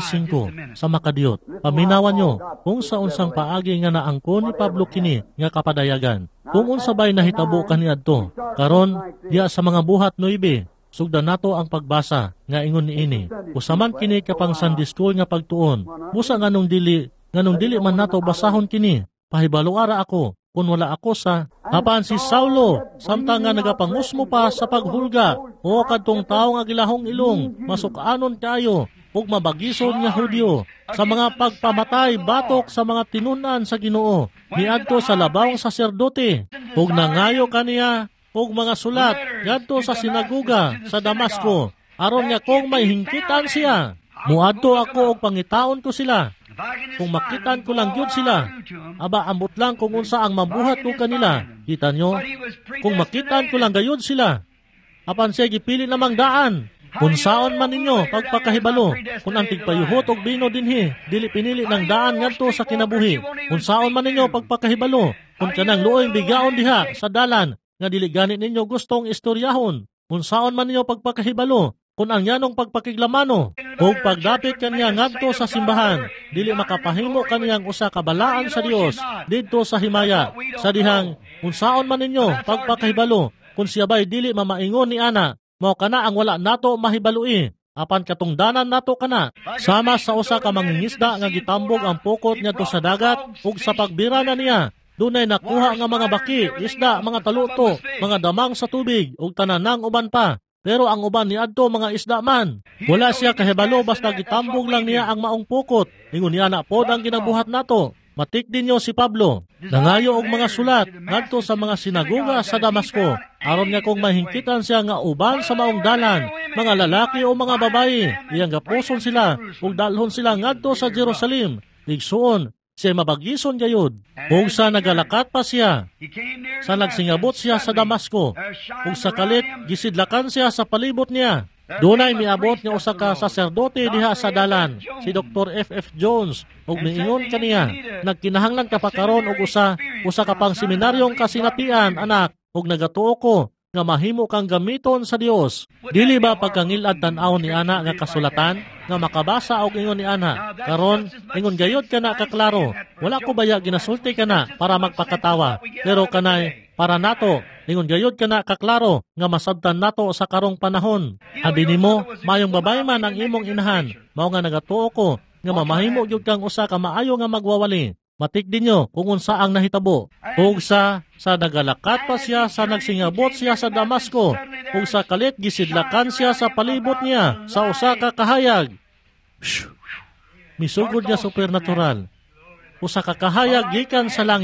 9:5 sa makadiyot. Paminawan nyo kung sa unsang paagi nga naangkon ni Pablo kini nga kapadayagan. Kung unsa bay nahitabo kaniadto. Karon diya sa mga buhat 9, sugdan nato ang pagbasa nga ingon niini. Usaman kini kapang Sunday school nga pagtuon. Busa nganong dili man nato basahon kini. Pahibalo ara ako kung wala ako sa hapan si Saulo samtang nga nagapangusmo pa sa paghulga o kadtong tawo nga gilahong ilong masukanon kayo ug mabagison nga Hudyo sa mga pagpamatay batok sa mga tinunan sa Ginoo niadto sa labawng saserdote ug nangayo kaniya ug mga sulat ngadto sa sinagoga sa Damasco aron nga kung may hingkitan siya muadto ako ug pangitaon ko sila. Kung makitan ko lang yun sila, aba ambot lang kung unsa ang mabuhat ko kanila. Kita nyo? Kung makitan ko lang gayon sila, apan siya gipili namang daan. Kung saon man ninyo, pagpakahibalo, kung ang tigpayuhot og bino dinhi, dili pinili ng daan ngadto sa kinabuhi. Kung saon man ninyo, pagpakahibalo, kung kanang luoy bigaon diha sa dalan, nga dili gani ninyo gustong istoryahon. Kung saon man ninyo pagpakahibalo, kung ang yanong pagpakiglamano, o pagdapit kaniya ngadto sa simbahan, dili makapahimo kaniyang usa ka balaan sa Dios didto sa himaya. Sa dihang, kung saon man ninyo pagpakahibalo, kung siya ba'y dili mamaingon ni ana, mao kana ang wala nato mahibalui, apan katungdanan nato kana. Sama sa usa ka mangingisda nga gitambog ang pukot ngadto sa dagat, ug sa pagbira na niya, dunay nakuha nga mga baki, isda, mga taluto, mga damang sa tubig, ug tananang uban pa. Pero ang uban niadto mga isda man. Wala siya kahibalo basta gitambog lang niya ang maong pukot. Ingon niya na pod ang ginabuhat nato. Matik din niyo si Pablo. Nangayo og mga sulat ngadto sa mga sinagoga sa Damasco. Aron nga kung mahingkitan siya nga uban sa maong dalan, mga lalaki o mga babayi, iyang gapuson sila ug dalhon sila ngadto sa Jerusalem. Igsuon siya mabagison gayud. Ug sa nagalakat pa siya, sa nagsingabot siya sa Damasco, ug sa kalit gisidlakan siya sa palibot niya. Dunay miabot nga usa ka saserdote diha sa dalan, si Dr. F.F. Jones, ug niingon kaniya, nagkinahanglan ka pa karon og usa ka pang seminaryong kasinatian, anak, ug nagatuo ko nga mahimo kang gamiton sa Dios. Dili ba pagkangilad tan-aw ni ana nga kasulatan nga makabasa og ingon ni ana? Karon ingon gayud kana kaklaro. Wala ko baya ginasulti kana para magpakatawa. Pero kanay para nato ingon gayud kana kaklaro nga masabtan nato sa karong panahon. Abi nimo mayong babay man ang imong inahan. Mao nga nagatuo ko nga mamahimo gyud kang usa ka maayo nga magwawali. Matik din nyo kung unsa ang nahitabo. Ug sa nagalakat pa siya sa nagsingabot siya sa Damasco. Ug sa kalit gisidlakan siya sa palibot niya sa usa ka kahayag. Misugod niya supernatural. Usa ka kahayag gikan sa langit.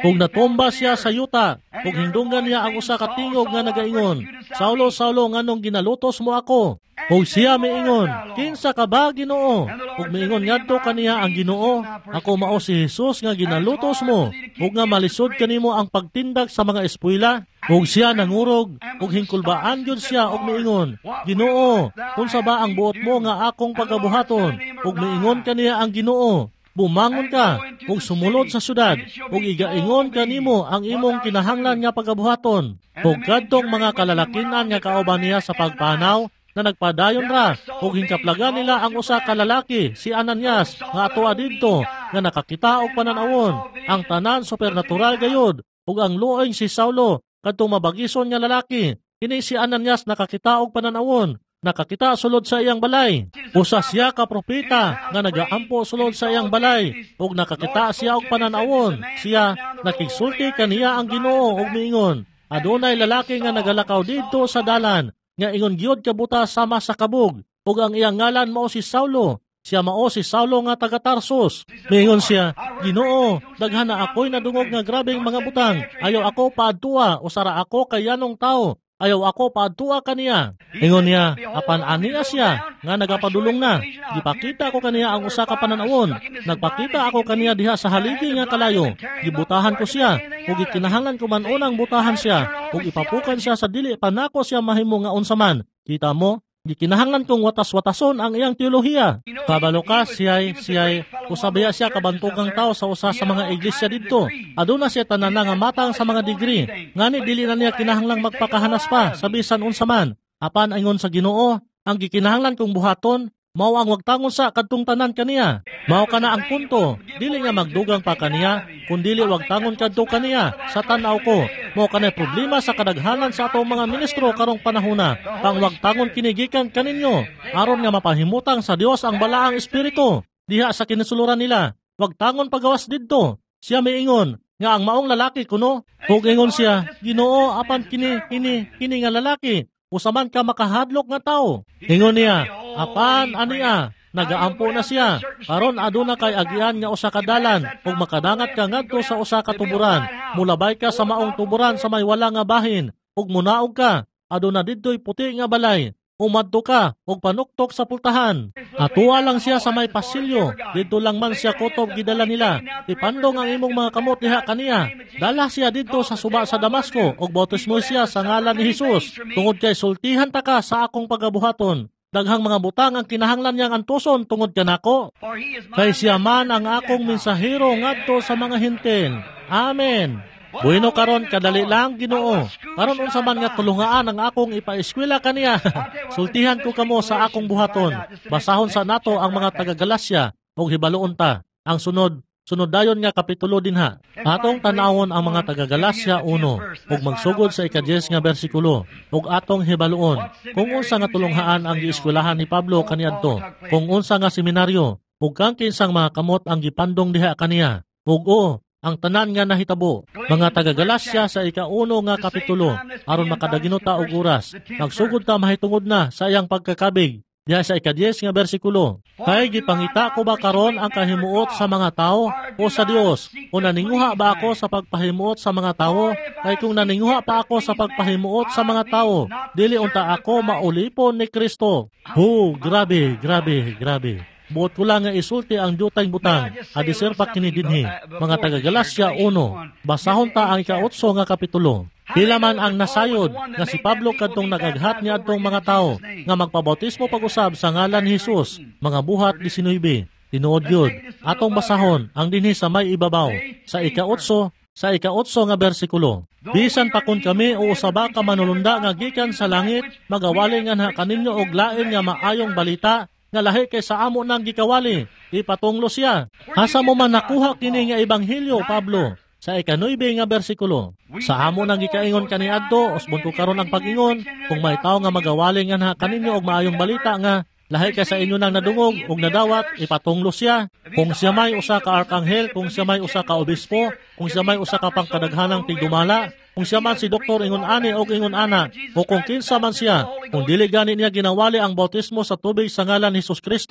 Ug natumba siya sa yuta, ug hindunggan niya ang usa ka tingog nga nagaingon, Saulo, Saulo, nganong ginalutos mo ako? Ug siya miingon, kinsa ka ba, Ginoo? Ug miingon ngadto kaniya ang Ginoo, ako mao si Jesus nga ginalutos mo, ug nga malisod kanimo ang pagtindag sa mga eskwela. Ug siya nangurog, ug hingkulbaan gyud siya ug miingon, Ginoo, unsa ba ang buot mo nga akong pagabuhaton? Ug miingon kaniya ang Ginoo, bumangon ka, ug sumulod sa syudad, ug igaingon kanimo ang imong kinahanglan nga pagabuhaton. Ug kadtong mga kalalakinan nga kauban niya sa pagpanaw, na nagpadayon ra, ug hingkaplagan nila ang usa ka lalaki, si Ananias, nga atoa didto, nga nakakita og pananawon, ang tanan supernatural gayud, ug ang luoy si Saulo, kadtong mabagison nga lalaki, kini si Ananias nakakita og pananawon, nakakita sulod sa iyang balay. Usa siya ka propeta nga nagaampo sulod sa iyang balay, ug nakakita siya og pananawon. Siya nakigsulti kaniya ang Ginoo ug miingon, adunay lalaki nga nagalakaw didto sa dalan, nga ingon gyud kabuta sama sa kabug, ug ang iyang ngalan mao si Saulo. Siya mao si Saulo nga taga Tarsus. Miingon siya, Ginoo, daghan na ako'y nadungog nga grabeng mga butang. Ayaw ako paadtua, usara ako kay yanong tao. Ayaw ako paadtua kaniya. Ingon niya, apan aniya siya, nga nagapadulong na. Gipakita ko kaniya ang usa ka pananawon. Nagpakita ako kaniya diha sa haligi nga kalayo. Gibutahan ko siya, ug gikinahanglan ko man unang butahan siya, ug ipapukan siya sa dili panako siya mahimo nga unsa man. Kita mo? Gikinahanglan kong watas-watason ang iyang teolohiya. Kabalo ka, siyay, usabaya siya kabantugang tao sa usa sa mga iglesia didto. Aduna siya tanan nga matang sa mga degree. Ngani dili na niya kinahanglang magpakahanas pa sa bisan unsa man. Apan ingon sa Ginoo, ang gikinahanglan kong buhaton, mao ang wagtangon sa kadtong tanan kaniya. Mao kana ang punto, dili nga magdugang pa kaniya, kundili wagtangon kadto kaniya sa tan-aw ko. Mao kana problema sa kadaghanan sa atong mga ministro karong panahona, pang wagtangon kinigikan kaninyo, aron nga mapahimutang sa Dios ang balaang espiritu. Diha sa kinisuluran nila, wagtangon pagawas didto. Siya miingon nga ang maong lalaki kuno, ug ingon siya, Ginoo, apan kini nga lalaki, usaman ka makahadlok nga tao. Ingon niya, apan aniya, nagaampo na siya, aron aduna kay agian nga usa ka dalan, ug makadangat ka ngadto sa usa ka tuburan, mulabay ka sa maong tuburan sa may wala nga bahin, ug munaog ka, aduna didto'y puti nga balay, umadto ka, ug panuktok sa pultahan. Atuwa lang siya sa may pasilyo, didto lang man siya kutob gidala nila, ipandong ang imong mga kamot diha kaniya. Dala siya didto sa suba sa Damasco, ug bautismo siya sa ngalan ni Jesus, tungod kay sultihan ta ka sa akong pagabuhaton. Daghang mga butang ang kinahanglan niyang antuson tungod kanako. Kay siya man ang akong mensahero ngadto sa mga hinten. Amen. Bueno karon kadali lang Ginoo. Karon unsa man nga tulungaan ang akong ipaeskwela kaniya. Sultihan ko kamo sa akong buhaton. Basahon sa nato ang mga taga-Galasya ug hibaluon ta. Ang sunod dayon nga kapitulo dinha. Atong tanawon ang mga taga-Galasya 1 ug magsugod sa ika-10 nga bersikulo ug atong hibaluon kung unsa nga tulunghaan ang gieskwelahan ni Pablo kaniadto, kung unsa nga seminaryo ug kang kinsang mga kamot ang gipandong diha kaniya. Ug ang tanan nga nahitabo, mga taga-Galasya sa ika-1 nga kapitulo, aron makadaginuta og oras. Magsugod ta mahitungod na sa iyang pagkakabig. Diya sa ika-10 nga bersikulo, kay gipangita ko ba karon ang kahimuot sa mga tao o sa Dios? O naninguha ba ako sa pagpahimuot sa mga tao? Kay kung naninguha pa ako sa pagpahimuot sa mga tao, dili unta ako maulipon ni Kristo. Grabe. Buot ko lang nga isulti ang dutang butang, adisir pa kini dinhi. Mga taga-Galasya 1, basahon ta ang ika-8 nga kapitulo. Pila man ang nasayod nga si Pablo kadtong nagaghat niya adtong mga tao nga magpabautismo pag-usab sa ngalan ni Jesus. Mga buhat 19. Tinuod gyud. Atong basahon ang dinhi sa may ibabaw sa ika-8 nga bersikulo. Bisan pa kun kami o usaba ka manulunda nga gikan sa langit, magawali nga na kaninyo og lain nga maayong balita nga lahi kay sa amo nang gikawali. Ipatunglo siya. Asa mo man nakuha kini nga ebanghelyo, Pablo? Sa ika-9 nga bersikulo. Sa amo nang gikaingon kaniadto, usbon ko karon ang pag-ingon, kung may tao nga magawali nga na kaninyo og maayong balita nga lahi kay sa inyo nang nadungog ug nadawat, ipatunglo siya. Kung siya may usa ka arkanghel, kung siya may usa ka obispo, kung siya may usa ka pangkadaghanang tigdumala, kung siya man si doktor ingon ani o ingon ana, o kung kinsa man siya, kung dili gani niya ginawali ang bautismo sa tubig sa ngalan ni Jesus Kristo,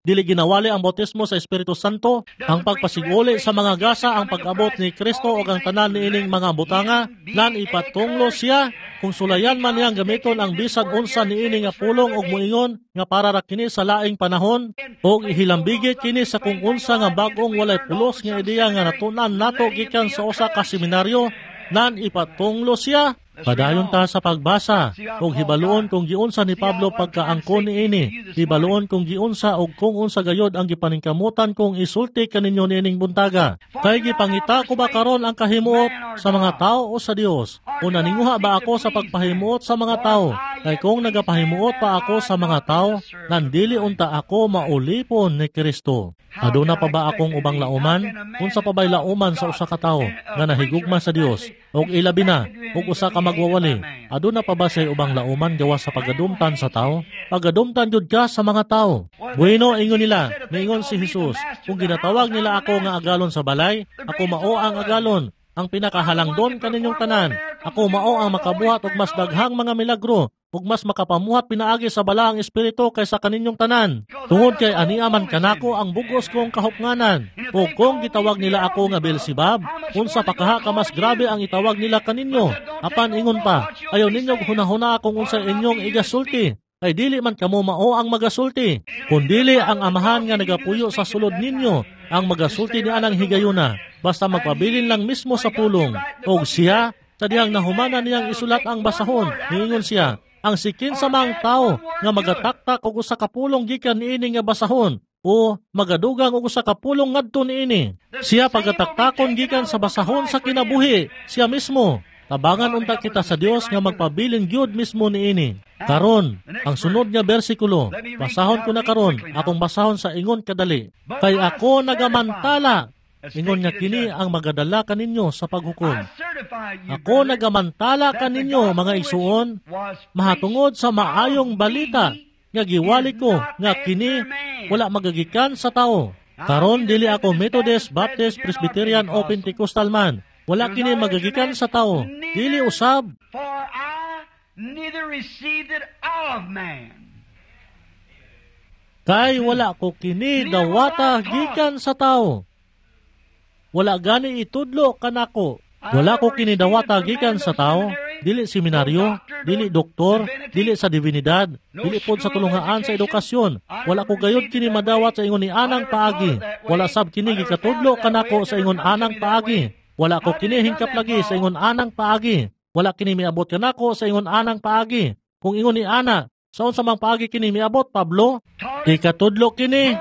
Dili ginawali ang bautismo sa Espiritu Santo, ang pagpasiguli sa mga gasa, ang pag-abot ni Kristo o ang tanan niining mga butanga, nan ipatunglo siya, kung sulayan man niyang gamiton ang bisan unsa niini nga pulong og muingon nga para ra kini sa laing panahon, o ihilambigit kini sa kung unsa nga bag-ong walay pulos nga ideya nga natunan nato gikan sa usa ka seminaryo, nan ipatunglo siya. Padayon ta sa pagbasa, og hibaluon kung giunsa ni Pablo pagkaangkon niini, hibaluon kung giunsa og kung unsa gayod ang gipaningkamutan kung isulti kaninyo niining buntaga. Kay gipangita ko ba karon ang kahimuot sa mga tao o sa Dios? O naninguha ba ako sa pagpahimuot sa mga tao? Kay kung nagapahimuot pa ako sa mga tao, nandili unta ako maulipon ni Kristo. Aduna pa ba akong ubang lauman? Unsa pa ba'y lauman sa usa ka tawo nga nahigugma sa Dios? Og ilabi na, og usa ka magwawali. Aduna pa ba say ubang lauman gawas sa pagadumtan sa tao? Pagadumtan jud ka sa mga tao. Bueno, ingon nila, maingon si Jesus, kung ginatawag nila ako nga agalon sa balay, ako mao ang agalon. Ang pinakahalangdon kaninyong tanan, ako mao ang makabuhat og mas daghang mga milagro, ug mas makapamuhat pinaagi sa balaang espiritu kaysa kaninyong tanan. Tungod kay aniaman kanako ang bugos kong kahupnganan. Ug kung gitawag nila ako nga Beelzebub, unsa pa kaha ka mas grabe ang itawag nila kaninyo. Apan ingon pa, ayaw ninyo hunahuna kung unsa inyong igasulti. Ay dili man kamo mao ang magasulti, kundili ang amahan nga nagapuyo sa sulod ninyo ang magasulti ni anang higayuna, basta magpabilin lang mismo sa pulong. Og siya, sa dihang nahumanan niyang isulat ang basahon, niingon siya, ang sikin sa mga tao nga magataktak og usa ka pulong gikan niini nga basahon, o magadugang og usa ka pulong ngadto niini. Siya pagataktakon gikan sa basahon sa kinabuhi, siya mismo. Tabangan unta kita sa Dios nga magpabilin gyud mismo niini. Karon, ang sunod nga bersikulo, basahon ko na karon, akong basahon sa ingon kadali. Kay ako nagamantala, ingon nga kini ang magadala kaninyo sa paghukom. Ako nagamantala kaninyo mga isuon, mahatungod sa maayong balita, nga giwali ko, nga kini wala magagikan sa tao. Karon dili ako Methodist, Baptist, Presbyterian o Pentecostal man. Wala kini magagikan sa tao, dili usab. For I neither received it of man. Kay wala ko kini dawata gikan sa tao. Wala gani itudlo kanako. Wala ko kini dawata gikan sa tao, dili seminaryo, dili doktor, dili sa divinidad, dili pod sa tulungaan sa edukasyon. Wala ko gayud kini madawat sa ingon ni anang paagi. Wala sab kini gikatudlo kanako sa ingon anang paagi. Wala ko kini hingkap lagi sa ingon anang paagi. Wala kini miabot kanako sa ingon anang paagi. Kung ingon ni ana, sa unsa mang paagi kini miabot, Pablo? Ikatudlo kini,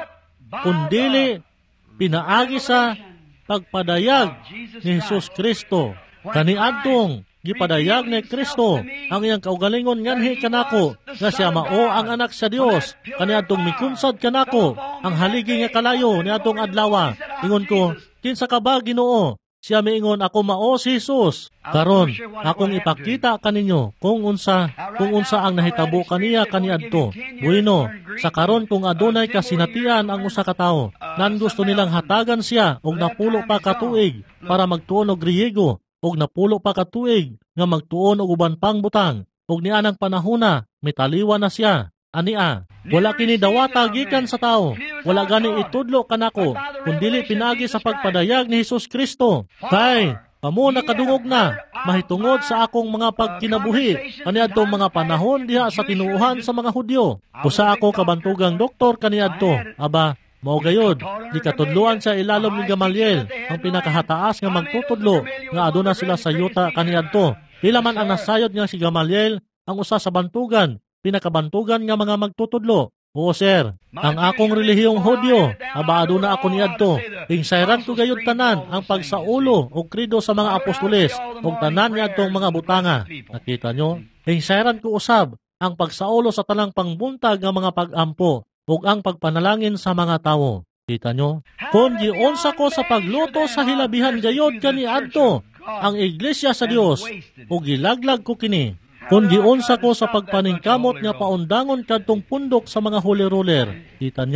kundili pinaagi sa pagpadayag ni Jesus Kristo. Kaniadtong gipadayag ni Kristo ang iyang kaugalingon nganhi kanako nga siya mao ang anak sa Dios. Kaniadtong mikunsad kanako ang haligi nga kalayo niadtong adlaw. Ingon ko, kinsa ka ba Ginoo? Siya miingon, ako mao si Jesus. Karon, akong ipakita kaninyo kung unsa ang nahitabo kaniya kaniadto. Bueno, sa karon kung adunay kasinatian ang usa ka tawo, nan gusto nilang hatagan siya og napulo pa ka tuig para magtuon og Griego, og napulo pa ka tuig nga magtuon og uban pang butang, og nianang panahona mitaliwa na siya. Ania, wala kini dawata gikan sa tao, wala gani itudlo kanako, kundili pinagi sa pagpadayag ni Jesus Kristo. Kay, kamo nakadungog na, mahitungod sa akong mga pagkinabuhi, kaniadtong mga panahon diha sa tinuuhan sa mga Hudyo. Usa ako kabantugang doktor kaniadto, aba, mao gayod, di katudloan sa ilalom ni Gamaliel, ang pinakahataas nga magtutudlo, nga aduna sila sa yuta kaniadto. Pila man ang nasayod nga si Gamaliel, ang usa sa bantugan, pinakabantugan nga mga magtutudlo. Oo sir, ang akong relihiyong Hudyo, aba aduna ako niadto. Pingsayran ko gayud tanan ang pagsaulo o krido sa mga apostoles o tanan niadtong mga butanga. Nakita nyo? Pingsayran ko usab ang pagsaulo sa tanang pangbuntag nga mga pagampo o ang pagpanalangin sa mga tawo. Kita nyo? Kung giunsa ko sa pagluto sa hilabihan gayod kaniadto ang iglesia sa Dios o gilaglag ko kini. Kung giunsa ko sa pagpaningkamot nga paundangon kadtong pundok sa mga holy roller. Kita nyo?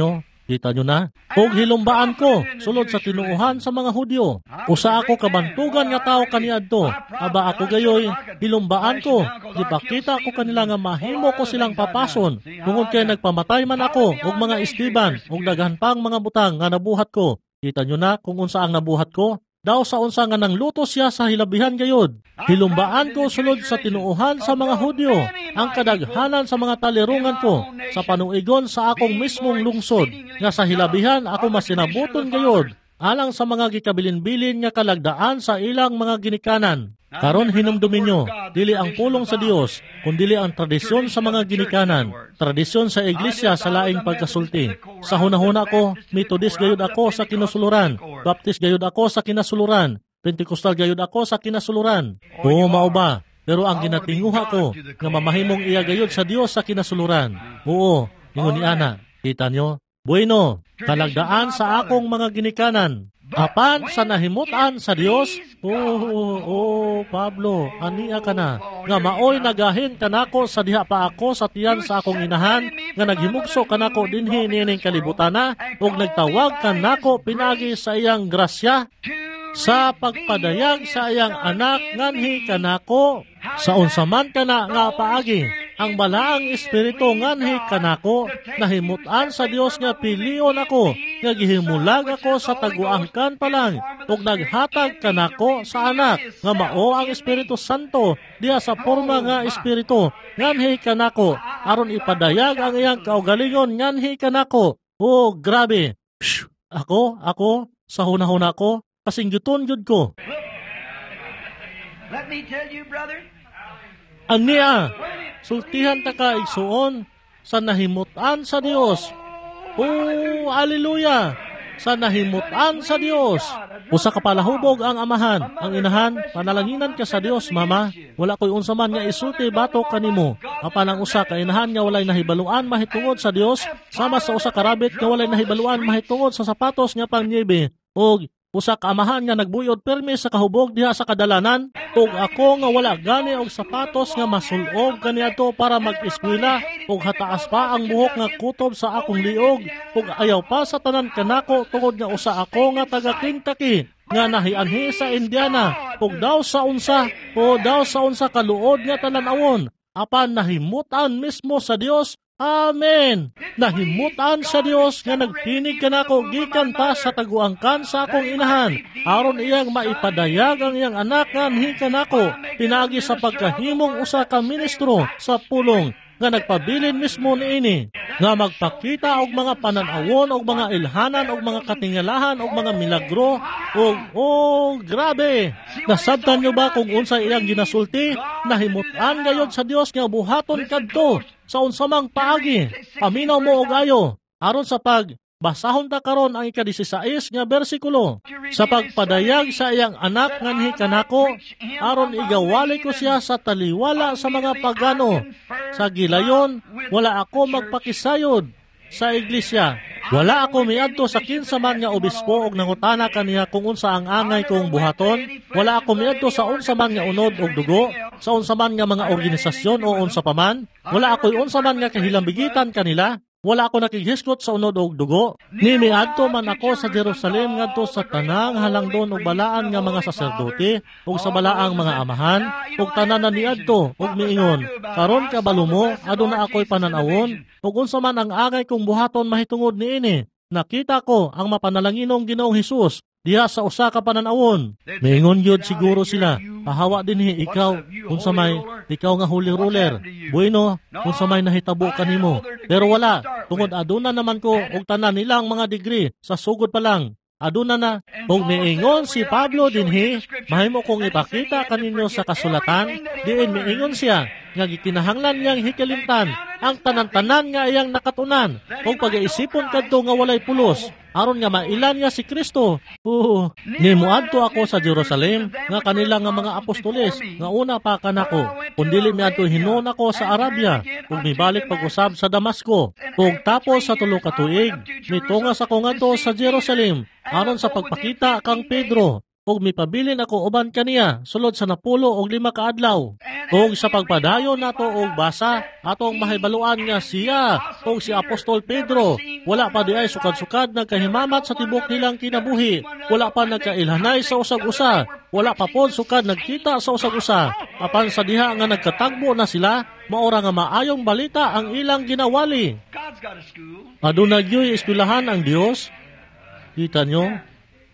Kita nyo na? Og hilumbaan ko, sulod sa tinuuhan sa mga Hudyo. Usa ako kabantugan nga tao kaniadto. Aba ako gayoy, hilumbaan ko. Gipakita ko kanila nga mahimo ko silang papason. Tungod kay nagpamatay man ako, og mga istiban, og daghan pang mga butang nga nabuhat ko. Kita nyo na kung unsa ang nabuhat ko? Daw sa unsa nga nang luto siya sa hilabihan gayod. Hilumbaan ko sulod sa tinuuhan sa mga Hudyo, ang kadaghanan sa mga talirungan ko, sa panuigon sa akong mismong lungsod, nga sa hilabihan ako masinabuton gayod, alang sa mga gikabilin-bilin nga kalagdaan sa ilang mga ginikanan. Karon hinumdumin nyo, dili ang pulong sa Dios, kundili ang tradisyon sa mga ginikanan, tradisyon sa iglesia sa laing pagkasulti. Sa hunahuna ko, Methodist gayud ako sa kinasuluran, Baptist gayud ako sa kinasuluran, Pentecostal gayud ako sa kinasuluran. Oo, mao ba? Pero ang ginatinguha ko, nga mamahimong iya gayud sa Dios sa kinasuluran. Oo, ingon ni Ana. Kita nyo? Bueno, kalagdaan sa akong mga ginikanan. Apan sa nahimutan sa Dios, Pablo, ania ka na. Nga maoy nagahin kanako sa diha pa ako sa tiyan sa akong inahan, nga naghimugso kanako dinhi nining kalibutana, ug nagtawag kanako pinagi sa iyang grasya, sa pagpadayag sa iyang anak nganhi kanako, sa unsaman kana nga paagi, ang balaang espiritu nganhi kanako, nahimutan sa Dios nga pilion ako, nga gihimulag ako sa taguangkan pa lang, ug naghatag kanako sa anak, nga mao ang Espiritu Santo, diha sa porma nga espiritu, nganhi kanako, aron ipadayag ang iyang kaugalingon nganhi kanako. Oh, grabe. Psh, ako, sa hunahuna ko, pasingguton jud ko. Let me tell you, brother. Ania, sultihan ta ka igsuon sa nahimutan sa Dios. Oh, haleluya! Sa nahimutan sa Dios. Usa ka palahubog ang amahan, ang inahan, panalanginan ka sa Dios, mama. Wala ko'y unsa man nga isulti batok kanimo. Apan ang usa ka inahan nga walay nahibaluan mahitungod sa Dios, sama sa usa ka rabbit nga walay nahibaluan mahitungod sa sapatos nga pangniebe. Og usa ka amahan nga nagbuyod permi sa kahubog diha sa kadalanan, ug ako nga wala gani og sapatos nga masulog kaniadto para mag-eskwela, ug hataas pa ang buhok nga kutob sa akong liog, ug ayaw pa sa tanan kanako tungod nga usa ako nga taga Kentucky nga nahianhi sa Indiana, ug daw sa unsa kaluod nga talan-awon, apan nahimutan mismo sa Dios. Amen. Nahimutan sa Dios nga nagtinig kanako gikan pa sa taguangkan sa akong inahan, aron iyang maipadayag ang iyang anak nganhi kanako, pinagi sa pagkahimong usa ka ministro sa pulong nga nagpabilin mismo niini, nga magpakita og mga pananawon og mga ilhanan og mga katingalahan og mga milagro og grabe. Nasabtan nyo ba kung unsay iyang ginasulti? Nahimutan gayod sa Dios nga buhaton kadto sa unsamang paagi. Paminaw mo og ayo aron sa basahon ta karon ang ika-16 nga bersikulo, sa pagpadayag sa iyang anak nganhi kanako, aron igawali ko siya sa taliwala sa mga pagano. Sa gilayon, wala ako magpakisayod sa iglesia. Wala ako miadto sa kinsa man nga obispo og nangutana kaniya kung unsa ang angay kong buhaton. Wala ako miadto sa unsa man nga unod og dugo, sa unsa man nga mga organisasyon o unsa pa man. Wala ako'y unsa man nga kahilambigitan kanila. Wala ako nakighiskot sa unod og dugo. Ni miadto man ako sa Jerusalem ngadto sa tanang halangdon og balaan nga mga saserdote ug sa balaang mga amahan ug tanan niadto ug miingon, karon kabalo mo aduna ako'y pananawon ug unsa man ang angay kong buhaton mahitungod niini. Nakita ko ang mapanalanginong Ginoong Hesus diha sa usa ka pananawon. Miingon gyud siguro sila, pahawa dinhi ikaw unsa may ikaw nga holy ruler. Bueno, unsa may nahitabo kanimo. Pero wala, tungod aduna naman ko og tanan nilang mga degree sa sugod pa lang. Aduna na, kung miingon si Pablo dinhi, mahimo kong ipakita kaninyo sa kasulatan, diin miingon siya, nga gikinahanglan niyang hikalimtan, ang tanan-tanan nga iyang nakatunan, kung pag-iisipon kadto nga walay pulos, aron nga mailan niya si Kristo. Nimuadto ako sa Jerusalem, nga kanila nga mga apostoles, nga una pa kanako, kundili miadto hinon ako sa Arabia, ug mibalik pag-usab sa Damasco, ug tapos sa tulo ka tuig, mitungas ako ngadto sa Jerusalem, aron sa pagpakita kang Pedro, ug mipabilin ako uban kaniya sulod sa 10 o 5 ka adlaw. Ug sa pagpadayon nato og basa, atong mahibaluan nga siya ug si Apostol Pedro wala pa diay sukad-sukad nagkahimamat sa tibok nilang kinabuhi, wala pa nagkailhanay sa usag-usa, wala pa pod sukad nagkita sa usag-usa. Apan sa diha nga nagkatagbo na sila, maora nga maayong balita ang ilang ginawali. Aduna gyoy eskwelahan ang Dios. Kita nyo?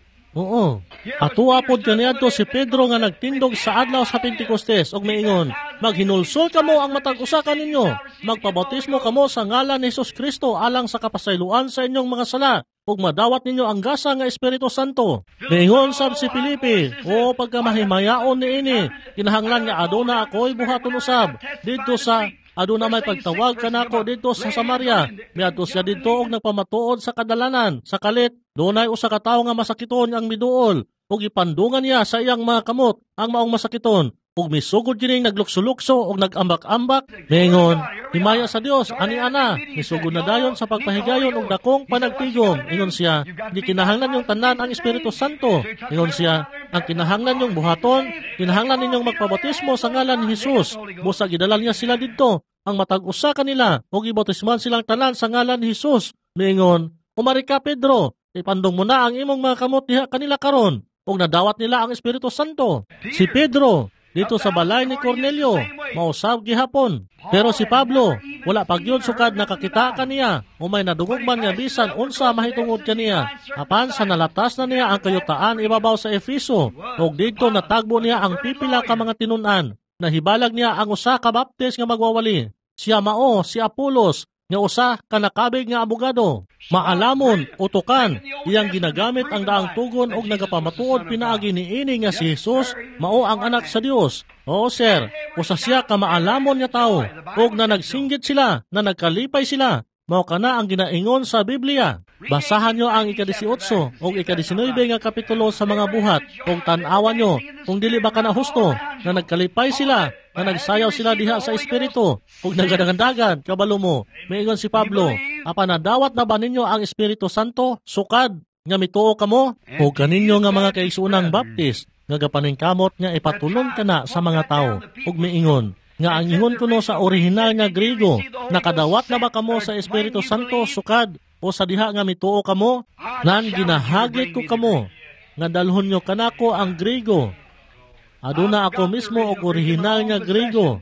Oo. Atua pod kaniadto si Pedro nga nagtindog sa adlaw sa Pentecostes og maingon, maghinulsol kamo ang matag usa kaninyo, magpabautismo kamo sa ngalan ni Hesus Kristo alang sa kapasayloan sa inyong mga sala, ug madawat ninyo ang gasa nga Espiritu Santo. Maingon sab si Filipe, o pagkamahimayaon niini, kinahanglan nga aduna ako'y buhaton usab didto sa aduna may pagtawag kanako dito sa Samaria. Miadto siya dito og nagpamatuod sa kadalanan. Sa kalit, dunay usa ka tawo nga masakiton ang miduol, ug ipandungan niya sa iyang mga kamot ang maong masakiton. Ug misugod kining naglukso-lukso og nagambak-ambak. Mingon, himaya sa Dios, ani ana, misugod na dayon sa pagpahigayon og dakong panagtigom. Ingon siya, di kinahanglan yung tanan ang Espiritu Santo. Ingon siya, ang kinahanglan yung buhaton, kinahanglan ninyong magpabautismo sa ngalan ni Jesus. Busa gidalal niya sila didto, ang matag-usa kanila, og ibautisman silang tanan sa ngalan ni Jesus. Mingon, umari ka Pedro, ipandong mo na ang imong mga kamot diha kanila karon, og nadawat nila ang Espiritu Santo. Si Pedro, dito sa balay ni Cornelio, mausab gihapon. Pero si Pablo, wala pagyud sukad nakakita kaniya, o may nadungog man nga bisan unsa mahitungod kaniya. Apan sa nalatas na niya ang kayutaan ibabaw sa Efeso, ug didto natagbo niya ang pipila ka mga tinun-an. Nahibalag niya ang usa ka baptist nga magwawali. Siya mao si Apolos, nga usa ka nakabig nga abogado. Maalamon, utukan, iyang ginagamit ang daang tugon og nagapamatuod pinaagi ni ini nga si Jesus, mao ang anak sa Dios. Oo sir, usa siya ka maalamon nga tawo, og na nagsinggit sila, na nagkalipay sila. Mao kana ang ginaingon sa Biblia. Basahan nyo ang ika-18 o ika-19 nga kapitulo sa mga buhat, ug tan-awan nyo kung dili ba kana husto na nagkalipay sila, na nagsayaw sila diha sa Espiritu, ug nagadagandagan kabalo mo. Maingon si Pablo, apan nadawat na ba ninyo ang Espiritu Santo sukad nga mituo kamo? O kaninyo nga mga kaigsuunang baptist nga gapaningkamot nga ipatulong kana sa mga tao, ug miingon nga ang ingon kuno sa orihinal nga Griego, nakadawat na ba kamo sa Espiritu Santo sukad o sa diha nga mituo kamo? Nan ginahagit ko kamo nga dalhon nyo kanako ang Griego. Aduna ako mismo og orihinal nga Griego.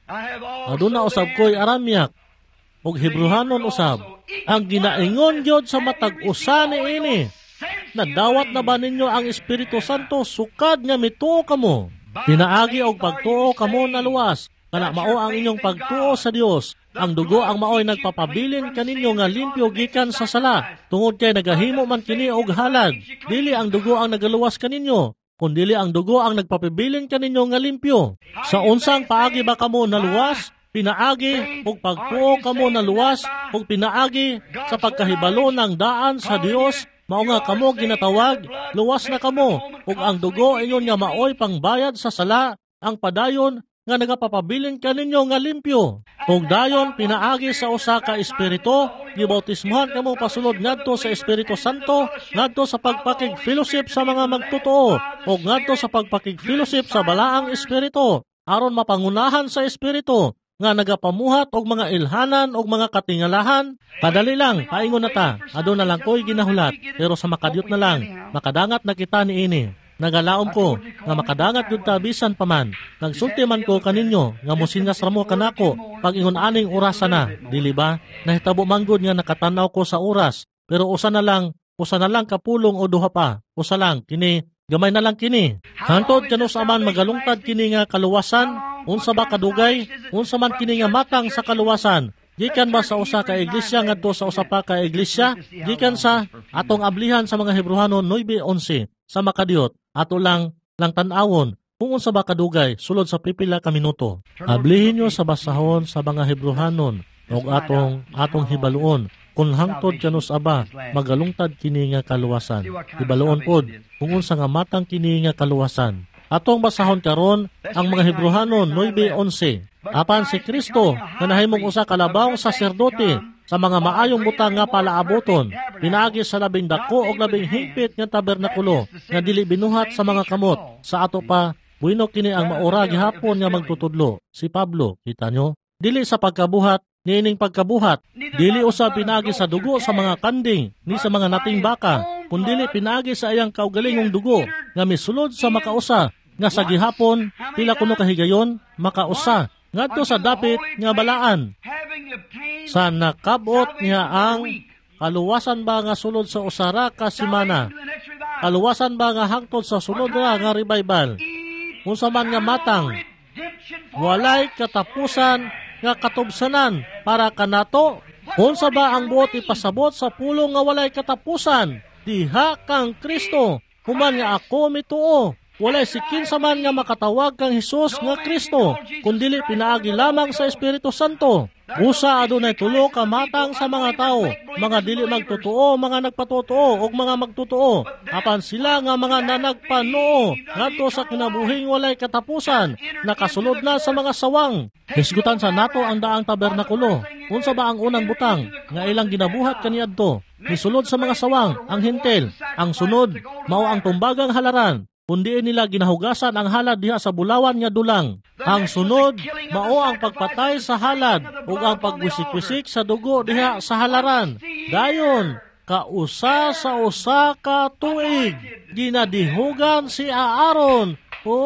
Aduna usab ko'y Aramyak og Hebrehanon usab. Ang ginaingon gyud sa matag usa niini, nadawat na ba ninyo ang Espiritu Santo sukad nga mituo kamo? Pinaagi og pagtuo kamo na luwas, kana mao ang inyong pagtuo sa Dios. Ang dugo ang maoy nagpapabilin kaninyo nga limpyo gikan sa sala, tungod kay nagahimo man kini og halad. Dili ang dugo ang nagaluwas kaninyo, kundili ang dugo ang nagpapabilin kaninyo nga limpyo. Sa unsang paagi ba kamo naluwas? Pinaagi og pagtuo kamo naluwas, og pinaagi sa pagkahibalo ng daan sa Dios. Mao nga kamo ginatawag, luwas na kamo, ug ang dugo inyon nga maoy pangbayad sa sala, ang padayon nga nagapapabilin kaninyo nga limpyo. Ug dayon pinaagi sa usa ka espiritu, gibautismohan kamo pasulod ngadto sa Espiritu Santo, ngadto sa pagpakig-fellowship sa mga magtotoo, ug ngadto sa pagpakig-fellowship sa balaang espiritu, aron mapangunahan sa espiritu nga nagapamuhat og mga ilhanan og mga katingalahan. Kadali lang, paingon na ta, aduna lang ko'y ginahulat, pero sa makadyot na lang, makadangat na kita ni ini. Nagalaom ko, nga makadangat yun ta bisan paman. Nagsulti man ko kaninyo, nga musingas ramo kanako, pag ingon aning orasa na, dili ba? Nahitabo manggod nga nakatanaw ko sa oras, pero usa na lang kapulong o duha pa, usa lang, kini, gamay na lang kini. Hantod kanus aman magalungtad kini nga kaluwasan, unsa ba kadugay, unsa man kini nga matang sa kaluwasan. Gikan ba sa usa ka iglesia ngadto sa usa pa ka iglesia? Gikan sa atong ablihan sa mga Hebrehanon 9:11 sa makadiot. Ato lang tan-awon kung unsa ba kadugay sulod sa pipila ka minuto. Ablihin nyo sa basahon sa mga Hebrehanon ug atong hibaluon kung hangtod kanus aba magalungtad kini nga kaluwasan. Hibaluon pod kung unsa nga matang kini nga kaluwasan. Atong basahon karon ang mga Hebrehanon 9:11. Apan si Kristo nga nahimong usa ka labawng saserdote sa mga maayong butang nga palaaboton, pinaagi sa labing dako o labing higpit nga tabernakulo nga dili binuhat sa mga kamot. Sa ato pa, bueno kini ang maura gihapon nga magtutudlo. Si Pablo, kita nyo? Dili sa pagkabuhat, niining pagkabuhat. Dili usab pinaagi sa dugo sa mga kanding, ni sa mga nating baka, kundili pinaagi sa iyang kaugalingong dugo nga misulod sa makausa, nga sa gihapon, pila kuno kahigayon, makausa, ngadto sa dapit nga balaan. Sa nakabot nga ang kaluwasan ba nga sulod sa usara ka simana, kaluwasan ba nga hangtod sa sulod nga revival, unsa man nga matang, walay katapusan nga katubsanan para kanato, unsa ba ang buot ipasabot sa pulong nga walay katapusan, diha kang Kristo, human nga ako mituo. Walay sikin sa man nga makatawag kang Hesus nga Kristo, kundili pinaagi lamang sa Espiritu Santo. Usa adunay tulo ka matang sa mga tao, mga dili magtotoo, mga nagpatotoo, ug mga magtotoo. Apan sila nga mga nanagpanoo, ngadto sa kinabuhing walay katapusan, nakasulod na sa mga sawang. Hisgutan sa nato ang daang tabernakulo. Unsa ba ang unang butang nga ilang ginabuhat kaniadto? Misulod sa mga sawang, ang hintel. Ang sunod, mao ang tumbagang halaran. Kundi nila ginahugasan ang halad diha sa bulawan nga dulang. Ang sunod, mao ang pagpatay sa halad ug ang pagwisik-wisik sa dugo diha sa halaran. Dayon, kausa sa usa ka tuig, ginadihugan si Aaron.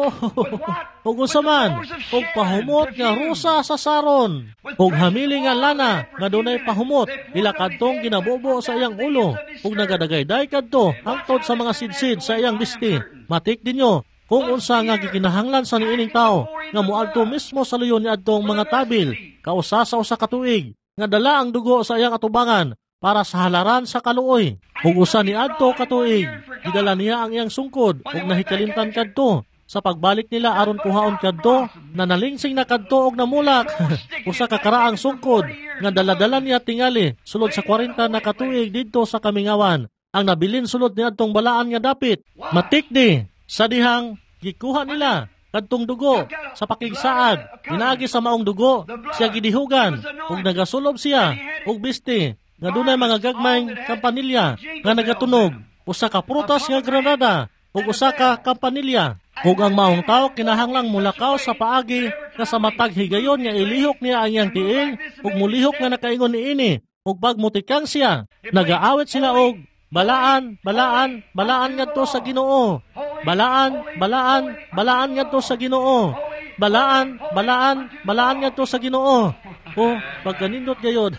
Ug usaman, ug pahumot nga rusa sa saron, ug hamili nga lana nga dunay pahumot, ila kadtong ginabubo sa iyang ulo, ug nagadagayday kadto hangtod sa mga sidsid sa iyang bisti. Matik dinyo kung unsa nga gikinahanglan sa niining tao nga moadto mismo sa luyon ni adtong mga tabil, kausa sa usa ka tuig, nga dala ang dugo sa iyang atubangan para sa halaran sa kaluoy. Ug usa ni adto ka tuig, gidala niya ang iyang sungkod ug nahikalimtan kadto. Sa pagbalik nila aron kuhaon kadto, nanalingsing na kadto og namulak. Usa ka karaang sungkod nga daladala niya tingali sulod sa 40 na katuig didto sa Kamingawan. Ang nabilin sulod ni adtong balaan nga dapit. Matik di sa dihang gikuha nila kadtong dugo sa pakigsaad, pinaagi sa maong dugo, siya gidihugan ug nagasulob siya og bisti nga dunay mga gagmayng kampanilya nga nagatunog, usa ka prutas nga granada ug usa ka kampanilya. Ug ang maong tao kinahanglang mulakaw sa paagi nga sa matag higayon nga ilihok niya ang iyang tiil ug mulihok nga nakaingon niini ug pagmutikang siya, nagaawit sila og balaan, balaan, balaan ngadto sa Ginoo. Balaan, balaan, balaan ngadto sa Ginoo. Balaan, balaan, balaan ngadto sa Ginoo. Pagkanindot gayod.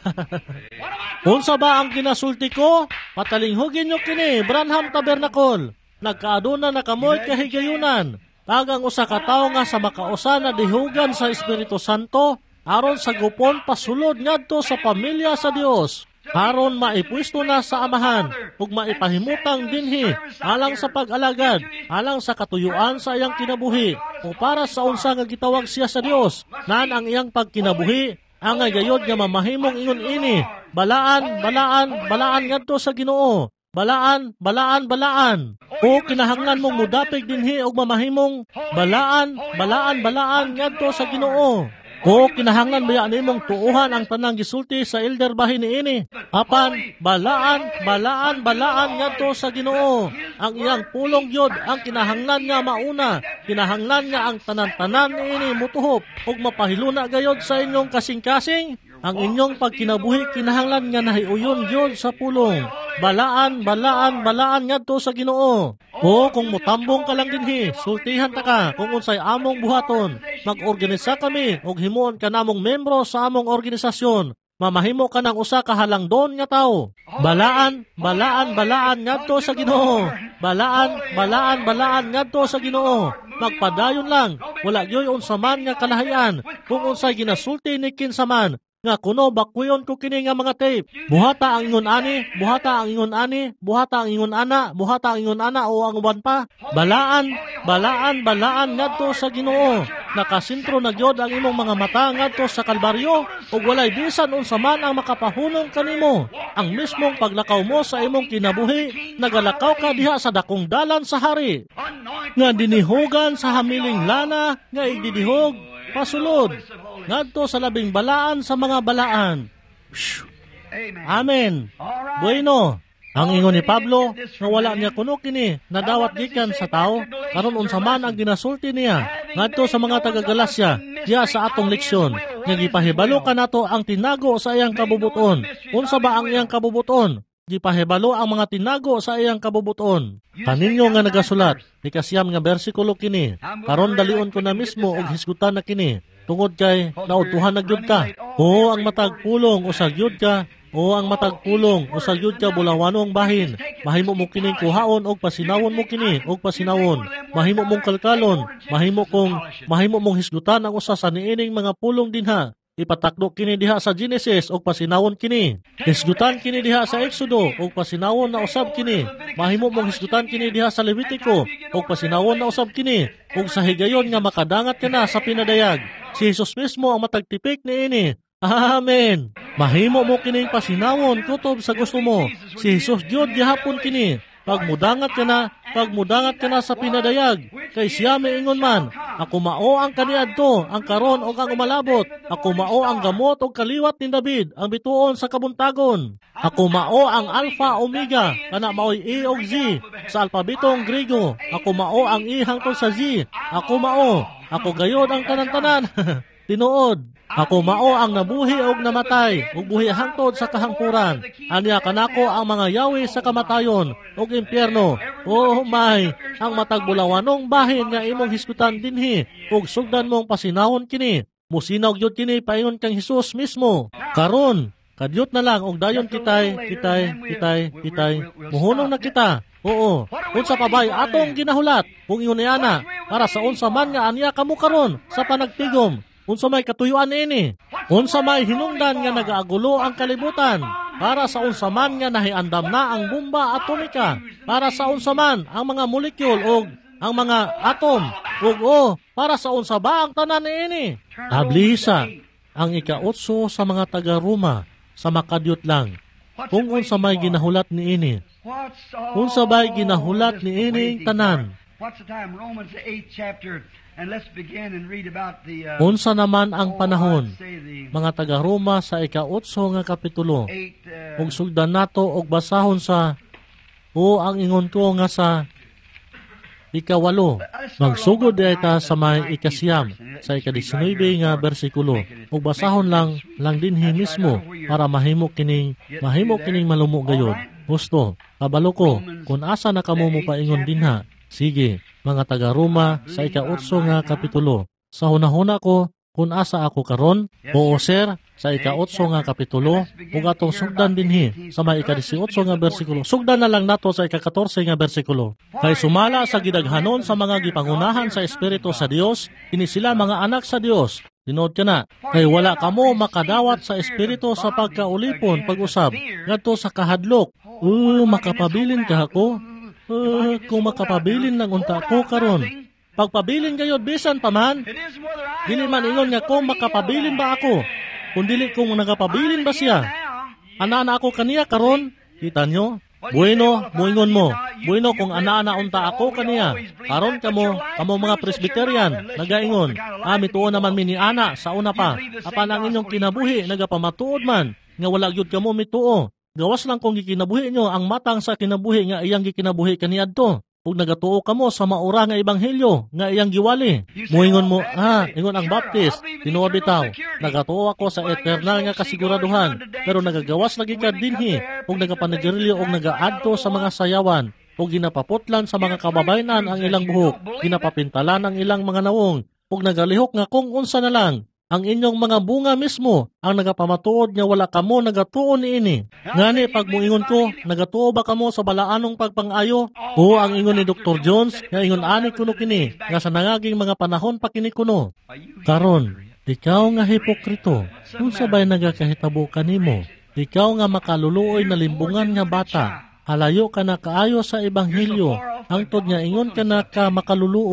Unsa ba ang ginasulti ko? Patalinghugin niyo kini, Branham Tabernacle. Nagkaaduna na kamoy kahigayunan. Tagang usa ka tawo nga sa makausa na dihugan sa Espiritu Santo aron sa gupon pasulod ngadto sa pamilya sa Dios. Aron maipwisto na sa amahan ug maipahimutang dinhi alang sa pag-alagad, alang sa katuyuan sa iyang kinabuhi o para sa unsa nga gitawag siya sa Dios. Nan ang iyang pagkinabuhi ang gayod nga mamahimong ingon ini. Balaan, balaan, balaan ngadto sa Ginoo. Balaan, balaan, balaan. O kinahanglan mong mudapig dinhi og mamahimong balaan, balaan, balaan ngadto sa Ginoo. O kinahanglan baya nimong tuuhan ang tanang gisulti sa elder bahin niini. Apan balaan, balaan, balaan ngadto sa Ginoo. Ang iyang pulong gyud ang kinahanglan nga mauna. Kinahanglan nga ang tanan-tanan niini mutuhop ug mapahiluna gayod sa inyong kasing-kasing. Ang inyong pagkinabuhi kinahanglan nga nahiuyon gyud sa pulong. Balaan, balaan, balaan ngadto sa Ginoo. O kung mutambong ka lang dinhi, sultihan ta ka kung unsay among buhaton. Mag-organisa kami og himuon ka namong membro sa among organisasyon. Mamahimo ka ng usa ka halangdon nga tawo. Balaan, balaan, balaan ngadto sa Ginoo. Balaan, balaan, balaan ngadto sa Ginoo. Magpadayon lang, wala gyoy unsa man nga kalahian kung unsay ginasulti ni kinsaman. Nga kuno bakwiyon ko kini nga mga tape. Buhata ang ingon ani, buhata ang ingon ani, buhata ang ingon ana, buhata ang ingon ana o ang uban pa. Balaan, balaan, balaan ngadto sa Ginoo. Nakasintro na gyud ang imong mga mata ngadto sa Kalbaryo ug walay bisan unsa man ang makapahunong kanimo. Ang mismong paglakaw mo sa imong kinabuhi, nagalakaw ka diha sa dakong dalan sa hari. Nga dinihugan sa hamiling lana nga igdidihog pasulod ngadto sa labing balaan sa mga balaan. Amen. Bueno, Ang ingon ni Pablo nga wala niya kuno kini nadawat gikan sa tao, karon unsa man ang ginasulti niya ngadto sa mga taga-Galasya diha sa atong leksyon. Nga gipahibalo kanato ang tinago sa iyang kabubuton. Unsa ba ang iyang kabubuton? Gipahibalo ang mga tinago sa iyang kabubuton. Kaninyo nga nagasulat, ikasyam nga bersikulo kini. Karon dalion ko na mismo og hisgutan na kini. Tungod kay nautuhan na gyud ka. O ang matag pulong usag gyud ka. O ang matag pulong usag gyud ka bulawanong bahin. Mahimo mo kining kuhaon og pasinawon mo kini og pasinawon. Mahimo mong kalkalon, mahimo mong hisgutan ang usa sa niining mga pulong dinha. Ipatakdo kini diha sa Genesis og pasinawon kini. Hisgutan kini diha sa Exodo og pasinawon na usab kini. Mahimo mong hisgutan kini diha sa Levitico og pasinawon na usab kini. Ug sa higayon nga makadangat ka na sa pinadayag. Si Jesus mismo ang matagtipik niini. Amen. Mahimo mo kining pasinawon kutob sa gusto mo. Si Jesus Diod gihapon kini. Pagmudangat ka na sa pinadayag. Kay siya miingon man, ako mao ang kaniadto, ang karon o ang umalabot. Ako mao ang gamot o kaliwat ni David, ang bituon sa kabuntagon. Ako mao ang Alpha Omega, kana mao'y E o Z sa alpabetong Grego. Ako mao ang I hangtod sa Z. Ako mao, ako gayod ang tanan-tanan. Tinuod, ako mao ang nabuhi og namatay, ug buhi hangtod sa kahangpuran. Aniya kanako ang mga yawi sa kamatayon ug impyerno. Oh my, ang matagbulawanong bahin nga imong hisgutan dinhi, ug sugdan mong pasinawon kini. Musinaw gyud kini paingon kang Hesus mismo. Karon, kadyot na lang og dayon kitay. Muhunong na kita. Oo, unsa pa bay atong ginahulat? Kung ingon niana, para sa unsa man nga aniya kamo karon sa panagtigom. Unsa may katuyuan ini? Unsa may hinungdan nga nagaagulo ang kalibutan? Para sa unsa man nga nahiandam na ang bomba atomika? Para sa unsa man ang mga molekul o ang mga atom? Para sa unsa ba ang tanan ini? Ablisa, ang ika-8 sa mga taga-Roma sa makadyot lang. Kung unsa may ginahulat ni ini. Unsa ba'y ginahulat ni ini tanan? What's the time? Romans the 8th chapter. And let's begin and read about the unsa naman ang panahon, mga taga-Roma sa ika-8 nga kapitulo. Ug sugdan nato og basahon sa ang ingon ko nga sa ika-8. Magsugod dayta sa may ika-9 sa ika-19 nga bersikulo. Ug basahon lang dinhi mismo para mahimo kining malumo gayud. Gusto, kabalo ko kun asa na kamo mo paingon dinha. Sige, mga taga-Roma sa ika-8 nga kapitulo. Sa hunahuna ko, kung asa ako karon, oo sir, sa ika-8 nga kapitulo, ug atong sugdan dinhi sa may ika-18 nga bersikulo. Sugdan na lang nato sa ika-14 nga bersikulo. Kay sumala sa gidaghanon sa mga gipangunahan sa Espiritu sa Dios, ini sila mga anak sa Dios. Tinood ka na, kay wala kamo makadawat sa Espiritu sa pagkaulipon pag-usab, ngadto sa kahadlok. Makapabilin ka ako? Kung makapabilin lang unta ko karon. Pagpabilin gayod bisan pa man. Dili man ingon nga kung makapabilin ba ako. Kung dili kung nagapabilin ba siya. Ana ako kaniya karon. Kita nyo? Bueno, muingon mo. Bueno kung ana unta ako kaniya. Karon kamo mga Presbyterian nagaingon. Mituo naman mi ni ana sa una pa. Apan ang inyong kinabuhi nagapamatuod man nga wala gyud kamo mituo. Gawas lang kung gikinabuhi nyo ang matang sa kinabuhi nga iyang gikinabuhi kaniadto. Ug nagatuo kamo sa maura nga ebanghelyo nga iyang giwali. Muingon mo, ingon ang Baptist, tinuod bitaw. Nagatuo ako sa eternal nga kasiguraduhan, pero nagagawas lagi ka dinhi ug nagapanagarilyo ug nagaadto sa mga sayawan ug ginapaputlan sa mga kababaynan ang ilang buhok, ginapapintalan ang ilang mga nawong ug nagalihok nga kung unsa na lang. Ang inyong mga bunga mismo ang nagapamatuod nga wala kamo nagatuo niini. Ngani pag muingon ko, nagatuo ba kamo sa balaanong pagpangayo? O ang ingon ni Dr. Jones nga ingon ani kuno kini nga sa nangaging mga panahon pa kini kuno. Karon, ikaw nga hipokrito, unsa bay nagakahitabo kanimo? Ikaw nga makaluluoy na limbungan nga bata, halayo ka na kaayo sa ebanghelyo, hangtod nga ingon ka na ka makaluluoy.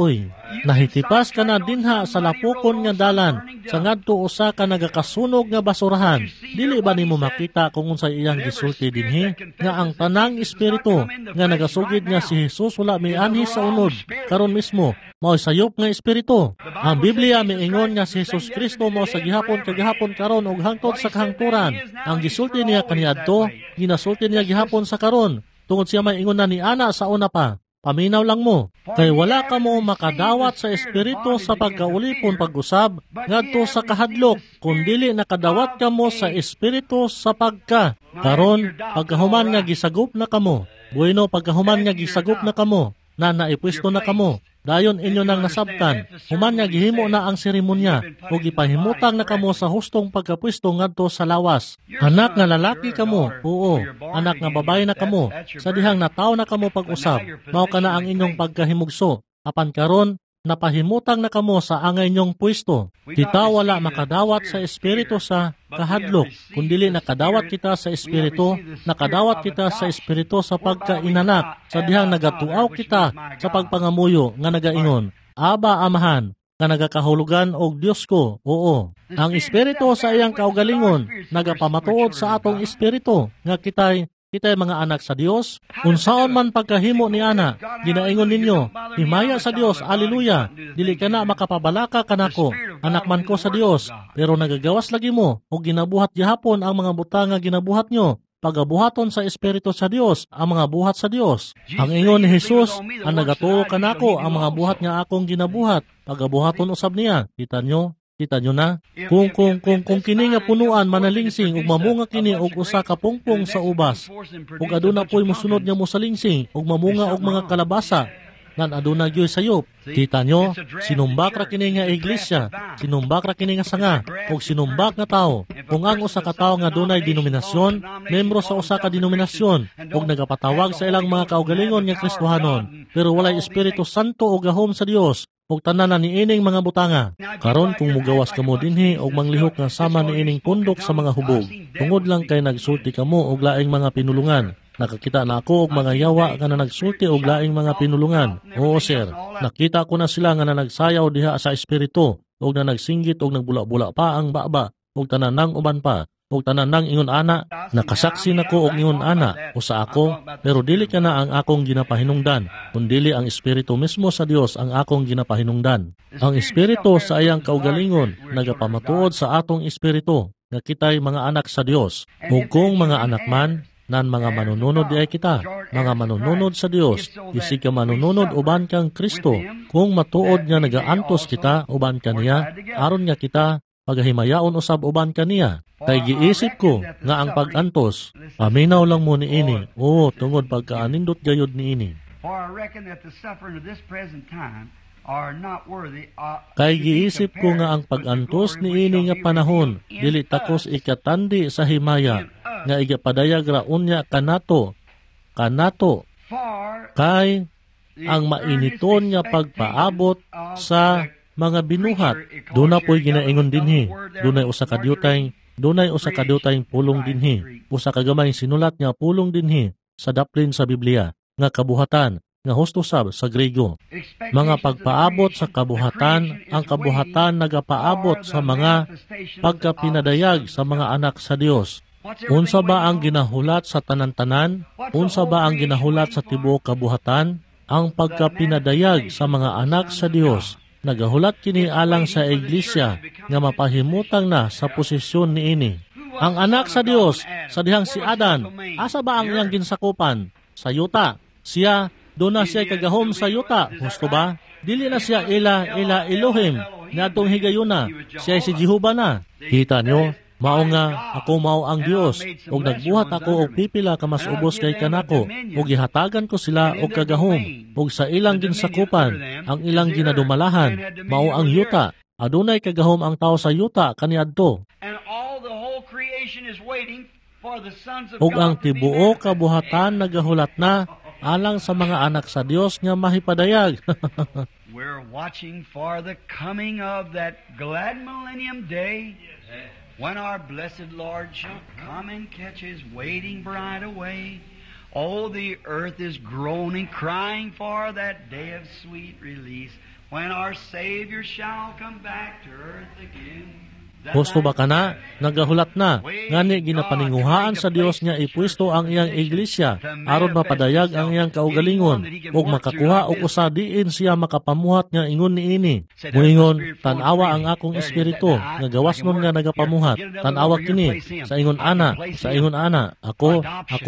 Nahitipas ka na dinha sa lapukon nga dalan, sa ngadto usa ka nagakasunog nga basurahan. Dili ba nimo makita kung unsay iyang gisulti dinhi nga ang tanang espiritu nga nagasugid nga si Jesus wala mianhi sa unod karon mismo mao sayop nga espiritu. Ang Biblia miingon nga si Jesus Kristo mao sa gihapon kagahapon karon ug hangtod sa kahangturan. Ang gisulti niya kaniadto ginasulti niya gihapon sa karon tungod siya may ingon na ni ana sa una pa. Paminaw lang mo, kay wala ka mo makadawat sa espiritu sa pagkaulipon pag-usab ngadto sa kahadlok, kundili nakadawat ka mo sa espiritu sa pagka. Karon, pagkahuman nga gisagop na kamo, bueno pagkahuman nga gisagop na kamo, na naipwesto na kamo, dayon inyo nang nasabtan, human nga gihimo na ang seremonya, o gipahimutang na kamo sa hustong pagkapwesto ngadto sa lawas. Anak nga lalaki kamo, oo, anak nga babae na kamo, sa dihang nataw na kamo pag-usab, mao ka na ang inyong pagkahimugso, apan karon, napahimutang na kamo sa angay nyong pwesto. Kita wala makadawat sa espiritu sa kahadlok, kundili nakadawat kita sa espiritu, nakadawat kita sa espiritu sa pagkainanak, sa dihang nagatuaw kita sa pagpangamuyo nga nagaingon, Aba Amahan, nga nagakahulugan og Dios ko, oo. Ang espiritu sa iyang kaugalingon, nagapamatuod sa atong espiritu, nga kitay mga anak sa Dios. Unsaon man pagkahimo ni ana, ginaingon ninyo, himaya sa Dios, aleluya, dili ka na makapabalaka kanako, anak man ko sa Dios, pero nagagawas lagi mo, o ginabuhat gihapon ang mga butang nga ginabuhat nyo, pagabuhaton sa espiritu sa Dios, ang mga buhat sa Dios. Ang ingon ni Jesus, ang nagatuo kanako, ang mga buhat nga akong ginabuhat, pagabuhaton usab niya. Kita nyo na? Kung kini nga punuan manalingsing ug mamunga kini og usa ka pungpong sa ubas, ug aduna po'y musunod nga mo sa lingsing ug mamunga og mga kalabasa, nan aduna gyoy sayop. Kita nyo, sinumbak ra kini nga iglesia, sinumbak ra kini nga sanga, ug sinumbak nga tao. Kung ang usa ka tawo nga dunay denominasyon, membro sa usa ka denominasyon, ug nagapatawag sa ilang mga kaugalingon nga Kristohanon, pero walay Espiritu Santo o gahom sa Dios, ug tanan na niining mga butanga. Karon kung mugawas kamo dinhi og manglihok nga sama niining pundok sa mga hubog, tungod lang kay nagsulti kamo og laing mga pinulungan. Nakakita na ako og mga yawa nga na nagsulti og laing mga pinulungan. Oo sir, nakita ko na sila nga na nagsayaw diha sa espiritu, og na nagsinggit og nagbula-bula pa ang baba, og tanan nang uban pa, og tanan nang ingon ana, nakasaksi nako og ingon ana, usa ako, pero dili ka na ang akong ginapahinungdan, kundili ang espiritu mismo sa Dios ang akong ginapahinungdan. Ang espiritu sa iyang kaugalingon nagapamatuod sa atong espiritu nga kitay mga anak sa Dios. Ug kung mga anak man, nan mga manununod di ay kita, mga manununod sa Dios, isig ka manununod uban kang Kristo, kung matuod nga nagaantos kita uban kaniya, aron nga kita pagahimayaon usab uban kaniya. Kay giisip ko nga ang pag-antos, paminaw lang mo ni ini, oo, tungod pagkaanindot gayod ni ini. Kay giisip ko nga ang pag-antos ni ini nga panahon, dili takos ikatandi sa himaya, nga igapadayag ra unya kanato, kay ang mainiton nga pagpaabot sa mga binuhat. Doon na po'y ginaingon dinhi, dunay usa ka diyutayng pulong dinhi, usa ka gamay sinulat nga pulong dinhi sa daplin sa Biblia, nga kabuhatan, nga hustusab sa Grego. Mga pagpaabot sa kabuhatan, ang kabuhatan nagapaabot sa mga pagkapinadayag sa mga anak sa Dios. Unsa ba ang ginahulat sa tanan-tanan? Unsa ba ang ginahulat sa tibuok kabuhatan? Ang pagkapinadayag sa mga anak sa Dios. Nagahulat kini alang sa iglesia nga mapahimutang na sa posisyon ni ini. Ang anak sa Dios, sa dihang si Adan, asa ba ang iyang ginsakupan? Sa yuta. Siya, doon na siya kagahom sa yuta. Gusto ba? Dili na siya ila Elohim, na itong higayuna. Siya si Jehovah na. Kita nyo? Mao nga, ako mao ang Dios, ug nagbuhat ako og pipila ka mas ubos kay kanako, ug gihatagan ko sila og kagahom, ug sa ilang ginsakupan, ang ilang ginadumalahan, mao ang yuta. Adunay kagahom ang tao sa yuta kaniadto. Ug ang tibuok kabuhatan nagahulat na alang sa mga anak sa Dios nga mahipadayag. We're watching for the coming of that glad millennium day, when our blessed Lord shall come and catch His waiting bride away. Oh, the earth is groaning, crying for that day of sweet release, when our Savior shall come back to earth again. Gusto ba kana? Nagahulat na, ngani ginapaninguhaan sa Dios nga ipwisto ang iyang iglesia, aron mapadayag ang iyang kaugalingon, ug makakuha og usa diin siya makapamuhat nga ingon niini. Muingon, tanawa ang akong espiritu, nga gawasnon nga nagapamuhat. Tanawa kini, sa ingon ana, ako,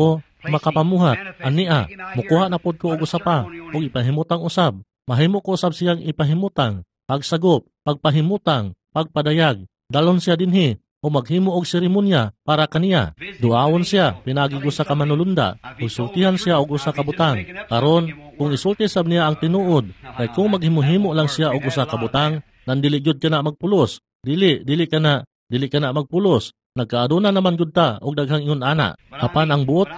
makapamuhat. Ania, mukuha na pod ko og usa pa, ug ipahimutang usab. Mahimo ko usab siyang ipahimutang, pagsagop, pagpahimutang, pagpadayag. Dalon siya dinhi o maghimo og seremonya para kaniya. Duawon siya pinagi usa ka manulunda, usultihan siya og usa ka butang. Karon kung isulti sab niya ang tinuod, kay kung maghimo-himo lang siya og usa ka butang, nandili gyud kana magpulos. Dili kana magpulos. Nagkaaduna naman gud ta og daghang ingon ana. Apan ang buot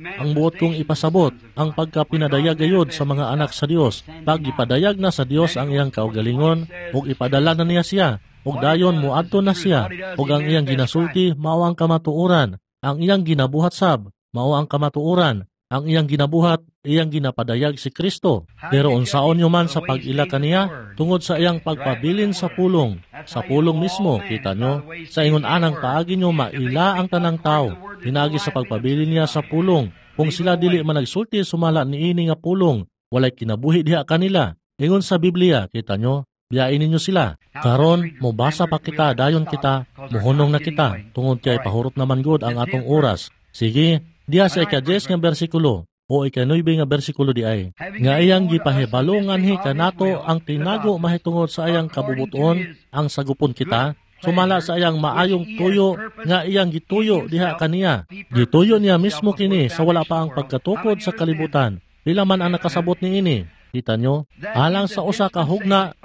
kong ipasabot ang pagkapinadayag gayud sa mga anak sa Dios. Pag ipadayag na sa Dios ang iyang kaugalingon ug ipadala na niya siya, ug dayon muadto na siya, ug ang iyang ginasulti mao ang kamatuoran, ang iyang ginabuhat sab mao ang kamatuoran, ang iyang ginabuhat iyang ginapadayag si Kristo. Pero unsaon nyo man sa pag-ila kaniya tungod sa iyang pagpabilin sa pulong mismo, kita nyo, sa ingon anang paagi nyo maila ang tanang tao, pinagi sa pagpabilin niya sa pulong. Kung sila dili man nagsulti sumala niini nga pulong, walay kinabuhi diha kanila. Ingon sa Biblia, kita nyo, biyain ninyo sila. Karon, mubasa pa kita, dayon kita, muhunong na kita, tungod kay pahurot naman gud ang atong oras. Sige, diha sa ika-10 nga bersikulo, o ika-9 nga bersikulo di ay. Nga iyang gipahibalongan kanato ang tinago mahitungod sa ayang kabubuton, ang sagupon kita, sumala sa ayang maayong tuyo, nga iyang gituyo diha kaniya. Gituyo niya mismo kini sa wala pa ang pagkatukod sa kalibutan. Pila man ang nakasabot ni ini. Kita nyo? Alang sa usa ka hugna,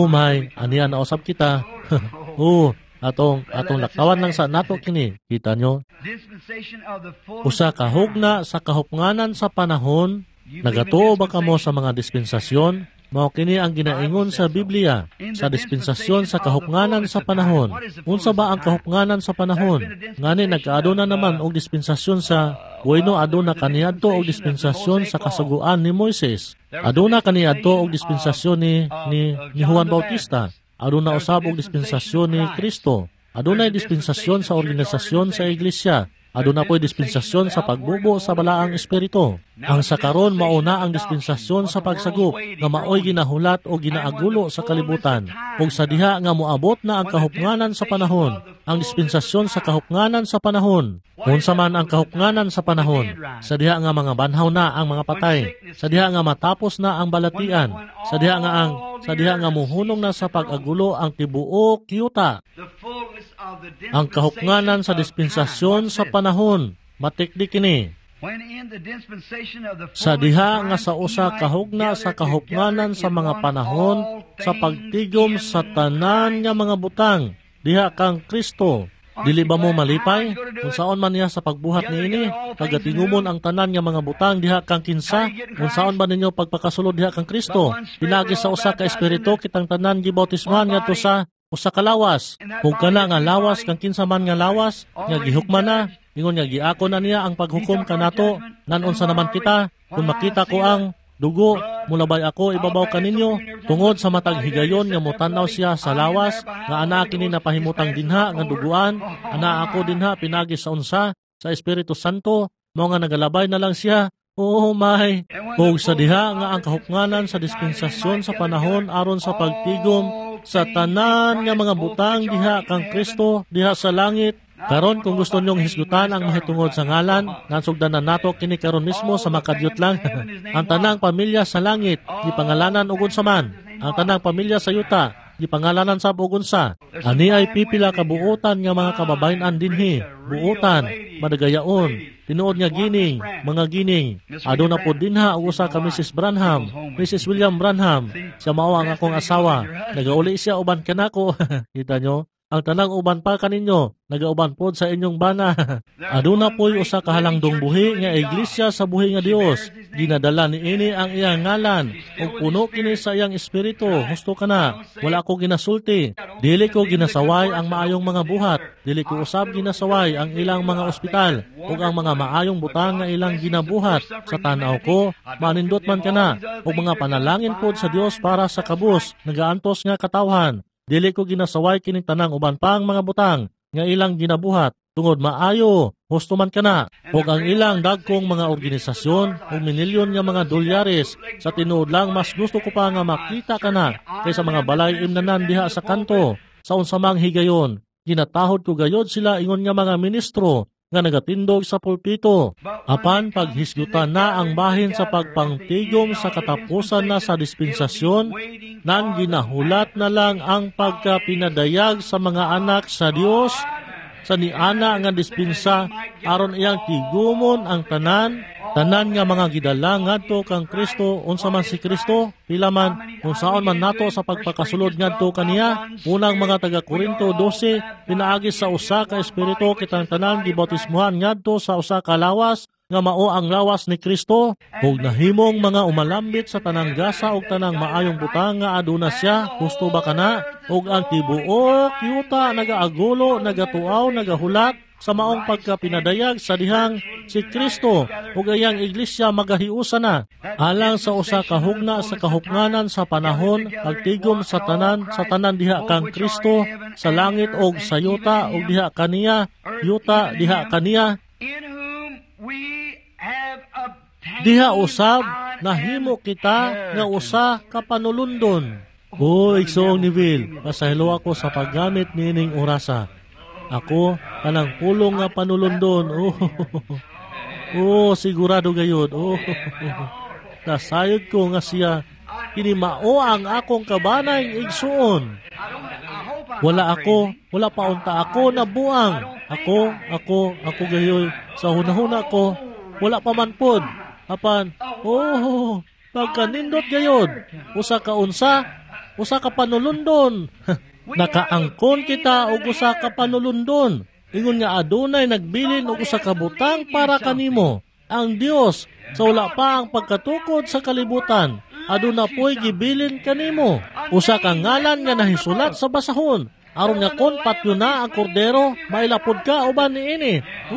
aniya na usab kita. atong laktawan lang sa nato kini. Kita nyo? Usa ka hugna sa kahupnganan sa panahon, nagatuo ba kamo sa mga dispensasyon? Mao kini ang ginaingon sa Biblia, sa dispensasyon sa kahupnganan sa panahon. Unsa ba ang kahupnganan sa panahon? Ngani nagkaaduna naman og dispensasyon sa bueno, aduna kaniadto og dispensasyon sa kasuguan ni Moises. Aduna kaniadto og dispensasyon ni Juan Bautista. Aduna usab og dispensasyon ni Kristo. Adunay dispensasyon sa organisasyon sa iglesia. Aduna po'y dispensasyon sa pagbubo sa balaang espiritu. Ang sakaron mauna ang dispensasyon sa pagsagop nga maoy ginahulat o ginaagulo sa kalibutan. Ug sa diha nga moabot na ang kahupnganan sa panahon. Ang dispensasyon sa kahupnganan sa panahon. Unsa man ang kahupnganan sa panahon? Sa diha nga mga banhaw na ang mga patay. Sa diha nga matapos na ang balatian. Sa diha nga muhunong na sa pag-agulo ang tibuok yuta. Ang kahupnganan sa dispensasyon sa panahon, matikdi kini. Sa diha nga sa usa kahugna sa kahupnganan sa mga panahon, sa pagtigom sa tanan nga mga butang, diha kang Kristo. Dili ba mo malipay? Kung saon man niya sa pagbuhat niini, pagatingumon ang tanan nga mga butang diha kang kinsa, kung saon ba ninyo pagpakasulod diha kang Kristo? Pinagi sa usa ka espiritu kitang tanan gibautismahan ngadto sa usa ka lawas. Kung kana nga lawas kang kinsa man nga lawas, nga gihukman na, ingon nga giako na niya ang paghukom kanato, nanunsa naman kita, kung makita ko ang dugo, mulabay ako ibabaw kaninyo, tungod sa matag higayon nga mutanaw siya sa lawas, nga anak kini napahimutang dinha nga duguan, ana ako dinha pinagi sa unsa, sa Espiritu Santo, mo nga nagalabay na lang siya. Oh my! Ug sa diha nga ang kahupnganan sa dispensasyon sa panahon aron sa pagtigom sa tanan nga mga butang diha kang Kristo diha sa langit. Karon kung gusto nyong hisgutan ang mahitungod sa ngalan, nansugdan na nato kini karon mismo sa makadyot lang. Ang tanang pamilya sa langit, di pangalanan og unsa man. Ang tanang pamilya sa yuta, di pangalanan sa ug unsa. Ani ay pipila ka buotan nga mga kababayen-an dinhi. Buotan, madagayaon. Tinuod nga gining, mga gining. Aduna po dinha og usa ka Mrs. Branham, Mrs. William Branham. Siya mao ang akong asawa. Nagauli siya uban kanako. Kita nyo? ang tanang uban pa kaninyo, nagauban pod sa inyong bana. Aduna po'y usa ka halangdong buhi nga iglesia sa buhi nga Dios. Ginadala ni ini ang iyang ngalan, ug puno kini sa iyang espiritu. Husto ka na, wala ko ginasulti. Dili ko ginasaway ang maayong mga buhat. Dili ko usab ginasaway ang ilang mga ospital, ug ang mga maayong butang nga ilang ginabuhat. Sa tanaw ko, manindot man ka na, ug mga panalangin pod sa Dios para sa kabus, nagaantos nga katawhan. Dili ko ginasaway kining tanang uban pang mga butang nga ilang ginabuhat. Tungod maayo, husto man kana. Ug ang ilang dagkong mga organisasyon ug minilyon nga mga dolyares, sa tinuod lang mas gusto ko pa nga makita kana kaysa mga balay imnanan diha sa kanto. Sa unsa mang higayon, ginatahod ko gayod sila ingon nga mga ministro nga nagatindog sa pulpito. Apan paghisgutan na ang bahin sa pagpangtigom sa katapusan na sa dispensasyon, nan ginahulat na lang ang pagkapinadayag sa mga anak sa Dios, sa niana nga dispensa, aron iyang tigumon ang tanan nga mga gidala ngadto kang Kristo, unsa man si Kristo, pila man, kung saon man nato sa pagpakasulod ngadto kaniya. Unang mga taga-Korinto 12, pinaagi sa usa ka espiritu kitang tanan gibautismuhan ngadto sa usa ka lawas, nga mao ang lawas ni Kristo, ug nahimong mga umalambit sa tanang gasa ug tanang maayong butang nga aduna siya. Husto ba kana? Ug ang tibuok yuta nagaagulo, nagatuaw, nagahulat sa maong pagkapinadayag sa dihang si Kristo ug ayang iglesia magahiusa na. Alang sa usa ka hugna sa kahupnganan sa panahon, pagtigom sa tanan diha kang Kristo sa langit ug sa yuta ug diha kaniya, yuta diha kaniya. Diha usab nahimo kita nga usa ka panulundon. O igsoong ni Will, pasahilo ako sa paggamit nining orasa. Ako kanang pulong nga panulundon. Sigurado gayud. Nasayod ko nga siya kini mao ang akong kabanay igsuon. Wala pa unta ako nabuang. Ako gayoy sa hunahuna ko, wala pa man pod. Apan, pagkanindot gayod, usa ka panulundon. Nakaangkon kita og usa ka panulundon. Ingon nga adunay nagbilin og usa ka butang para kanimo. Ang Dios, sa wala pa ang pagkatukod sa kalibutan, aduna po'y gibilin kanimo. Usa ka ngalan nga nahisulat sa basahon. Aron nga kon patyo na ang kordero, mailapod ka uban niini.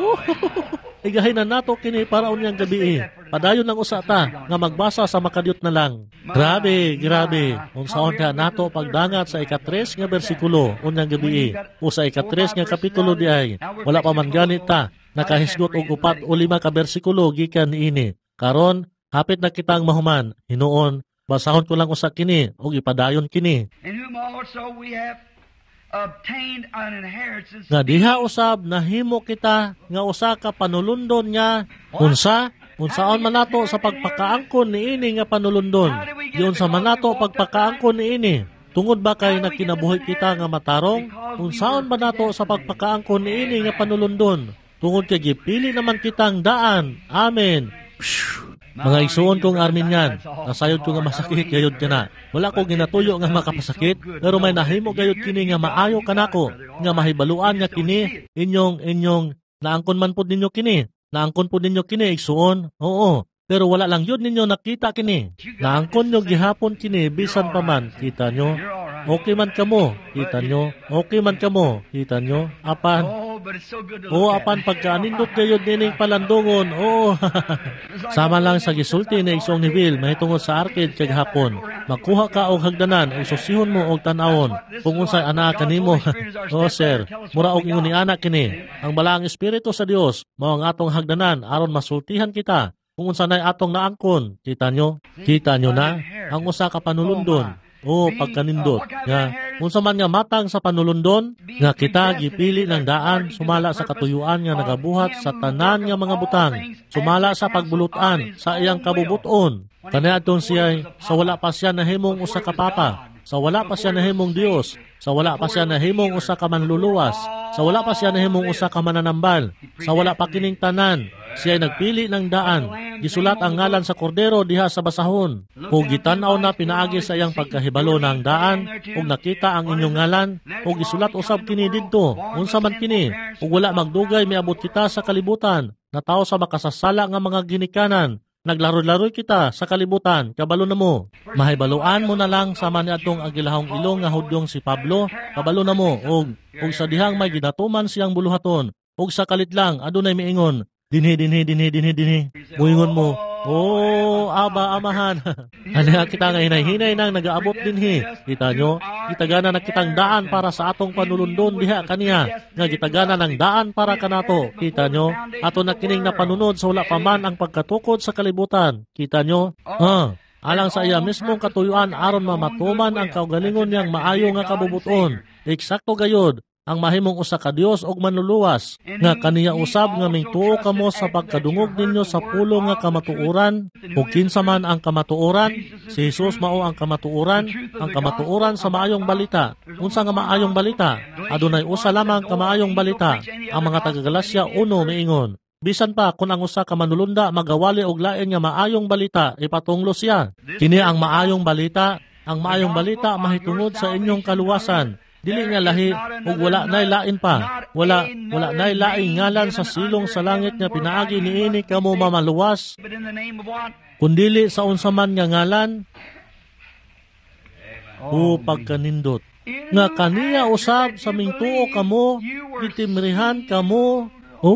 Igahin na nato kini para unyang gabi. Padayon lang usa ta nga magbasa sa makadyot na lang. Grabe. Unsaon ka nato pagdangat sa ika-3 nga bersikulo unyang gabi. O sa ika-3 nga kapitulo di ay wala pa man ganit ta nakahisgot og 4 o 5 ka bersikulo gikan niini. Karon hapit na kitang mahuman. Hinuon basahon ko lang usa kini ug ipadayon kini. In whom also we have obtained an inheritance. Nga diha usab nahimo kita nga usa ka panulundon niya. Unsaon man nato sa pagpakaangkon niini nga panulundon. Diyon sa manato pagpakaangkon niini. Tungod ba kay nakinabuhi kita nga matarong? Unsaon ba nato sa pagpakaangkon niini nga panulundon? Tungod kay gipili naman kitang daan. Amen. Mga igsuon kong Arminian, nasayod ko nga masakit gayod ka na. Wala ko ginatuyo nga makapasakit, pero may nahimo gayod kini nga maayo kanako, nga mahibaluan nga kini, inyong, naangkon man po ninyo kini. Naangkon po ninyo kini, igsuon, oo. Pero wala lang yun ninyo nakita kini. Naangkon nyo gihapon kini, bisan pa man, kita nyo. Okay man kamo, kita nyo. Okay man kamo, kita nyo. Apan, apan pagkaanindot gayod nining palandungon, sama lang sa gisulti na isong ni Will, mahitungod sa arcade kag hapon. Magkuha ka og hagdanan, ug susihon mo og tan-awon. Kung unsay anak kanimo, sir, mura og ingon ni anak kini. Ang balaang espiritu sa Dios, mao ang atong hagdanan aron masultihan kita. Kung unsa nay atong naangkon, kita nyo na ang usa ka panulundon. Pagkanindot nga unsa man nga matang sa panulundon nga kita gipili ng daan sumala sa katuyuan nga nagabuhat sa tanan nga mga butang, sumala sa pagbulutan sa iyang kabubuton. Kaniadton siya sa wala pa siya nahimong usa ka papa, sa wala pa siya nahimong Dios, sa wala pa siya nahimong usa ka manluluwas, sa wala pa siya nahimong usa ka mananambal, sa wala pa kining tanan, Siya nagpili ng daan. Gisulat ang ngalan sa kordero diha sa basahon. Ug gitanaw na pinaagi sa iyang pagkahibalo ng daan, ug nakita ang inyong ngalan, ug gisulat usab kini didto. Unsa man kini, ug wala magdugay miabot kita sa kalibutan, na tao sa makasasala nga mga ginikanan. Naglaro-laroy kita sa kalibutan, kabalo na mo. Mahibaluan mo na lang sama ni atong agilahong ilong nga hudyong si Pablo, kabalo na mo, og sa dihang may ginatuman siyang buluhaton, og sa kalit lang, adunay miingon, dinhi. Muingon mo, oh, aba, amahan. Haliha kita nga hinay-hinay nang nagaabot dinhi. Kita nyo, gitagana na kitang daan para sa atong panulundon diha kaniya, nga gitagana ng daan para kanato. Kita nyo, ato na kining napanunod sa wala pa man ang pagkatukod sa kalibutan. Kita nyo, alang sa iya mismong katuyuan aron mamatuman ang kaugalingon niyang maayo nga kabubuton. Eksakto gayod, ang mahimong usa ka Dios og manluluwas, nga kaniya usab nga mingtuo kamo sa pagkadungog ninyo sa pulong nga kamatuoran, ug kinsa man ang kamatuoran, si Jesus mao ang kamatuoran sa maayong balita. Unsa nga maayong balita? Adunay usa lamang ka maayong balita. Ang mga taga-Galacia 1 miingon, bisan pa kung ang usa ka manulunda magawali og lain nga maayong balita, ipatunglo siya. Kini ang maayong balita. Ang maayong balita mahitungod sa inyong kaluwasan. Dili nga lahi, ug wala nay lain pa. Wala nay laing ngalan sa silong sa langit nga pinaagi niini kamo mamaluwas. Kundili sa unsa man nga ngalan, o pagkanindot. Nga kaniya usab sa mingtuo kamo, gitimrihan kamo.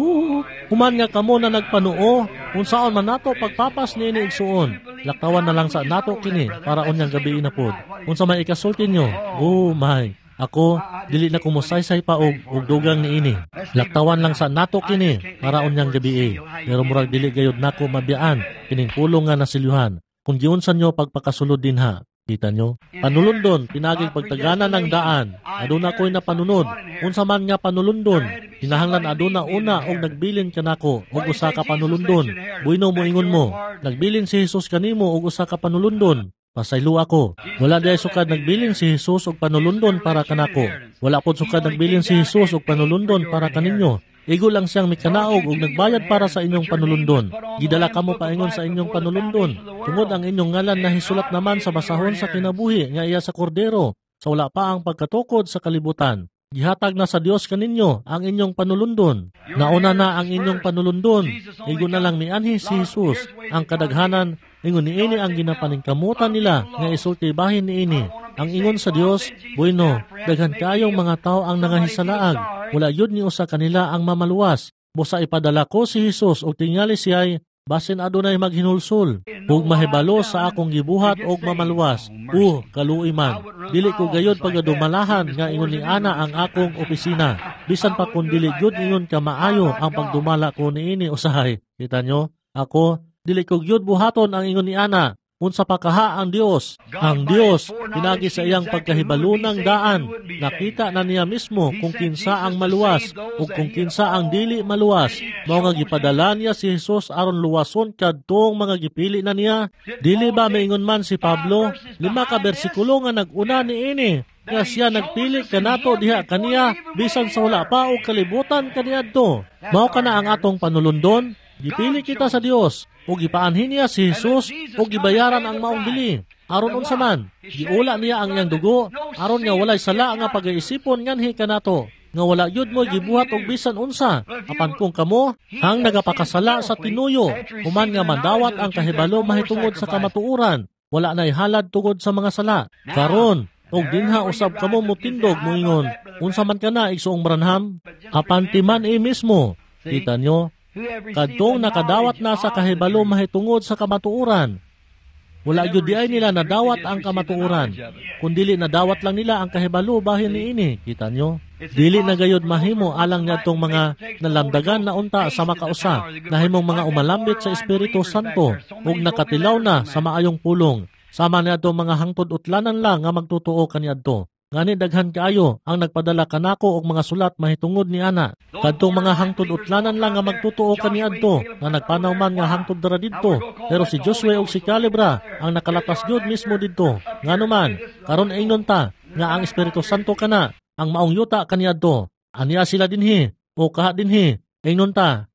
Human nga kamo na nagpanuo, unsaon man nato pagpapas niini igsuon. Laktawan na lang sa nato kini, para unyang gabi na pod. Unsa may ikasulti nyo? Oh my. Ako, dili na kumusaysay pa og dugang niini. Laktawan lang sa nato kini, para unyang gabi. Pero murag dili gayud nako mabiyaan, kining pulong nga nasilyuhan. Kung giunsan nyo pagpakasulod din ha. Kita nyo? Panulundon, pinaging pagtagana ng daan. Aduna ko'y napanunod. Unsa man nga panulundon, hinahanglan aduna una og nagbilin ka nako og usa ka panulundon. Buino mo ingon mo, nagbilin si Jesus kanimo og usa ka panulundon. Pasaylo ako. Wala day sukad nagbilin si Jesus og panulundon para kanako. Wala pod sukad nagbilin si Jesus og panulundon para kaninyo. Igo lang siyang mikanaog og nagbayad para sa inyong panulundon. Gidala kamo paingon sa inyong panulundon. Tungod ang inyong ngalan na hisulat naman sa basahon sa kinabuhi nga iya sa kordero. Sa wala pa ang pagkatukod sa kalibutan. Gihatag na sa Dios kaninyo ang inyong panulundon. Nauna na ang inyong panulundon. Igo na lang nianhi si Jesus. Ang kadaghanan, ingon niini ang ginapaningkamutan nila nga isulti bahin niini. Ang ingon sa Dios, bueno, daghan kayong mga tao ang nangahisalaag. Wala yun ni usa kanila ang mamaluwas. Busa ipadala ko si Jesus og tingali siya'y basin adunay maghinulsol. Ug mahibalo sa akong gibuhat og mamaluwas. Kaluoy man. Dili ko gayod pagadumalahan nga ingon ni ana ang akong opisina. Bisan pa kung dili gyud ingon ka maayo ang pagdumala ko niini usahay. Kita nyo? Ako, dili ko gyud buhaton ang ingon ni ana. Unsa pa kaha ang Dios? Ang Dios, pinagi sa iyang pagkahibalo ng daan. Nakita na niya mismo kung kinsa ang maluwas o kung kinsa ang dili maluwas. Mao nga gipadala niya si Jesus aron luwason kadtong mga gipili na niya. Dili ba maingon man si Pablo? 5 ka bersikulo nga nag-una niini. Nga siya nagpili kanato diha kaniya bisan sa wala pa og kalibutan kaniadto. Mao kana ang atong panulundon. Gipili kita sa Dios. O gipaanhin niya si Jesus o gibayaran ang maong bili. Aron unsa man, giula niya ang iyang dugo aron nga walay sala nga pag-iisipon nganhi kanato. Nga wala yun mo gibuhat og bisan unsa. Apan kung kamo ang nagapakasala sa tinuyo, human nga mandawat ang kahibalo mahitungod sa kamatuoran, wala nay halad tungod sa mga sala. Karon, og dinha usab kamo mutindog moingon, unsa man kana igsuong Branham, apan timan mismo. Kita nyo? Kadtong nakadawat na sa kahibalo mahitungod sa kamatuoran. Wala gyud di ay nila nadawat ang kamatuoran. Kundili nadawat lang nila ang kahibalo bahin niini. Kita nyo? Dili na gayud mahimo alang ngadtong mga nalamdagan na unta sa makausa. Nahimong mga umalambit sa Espiritu Santo ug nakatilaw na sa maayong pulong. Sama niadto mga hangtod utlanan lang nga magtutuo kaniadto. Ngani daghan kaayo ang nagpadala kanako og mga sulat mahitungod ni ana. Kadtong mga hangtod utlanan lang nga magtutuo kaniadto nga nagpanaw man nga hangtod dara didto. Pero si Josue og si Calebra ang nakalatas gyud mismo didto. Ngano man, karon ingnon ta nga ang Espiritu Santo kana ang maong yuta kaniadto. Aniya sila dinhi o kaha dinhi. Ingnon ta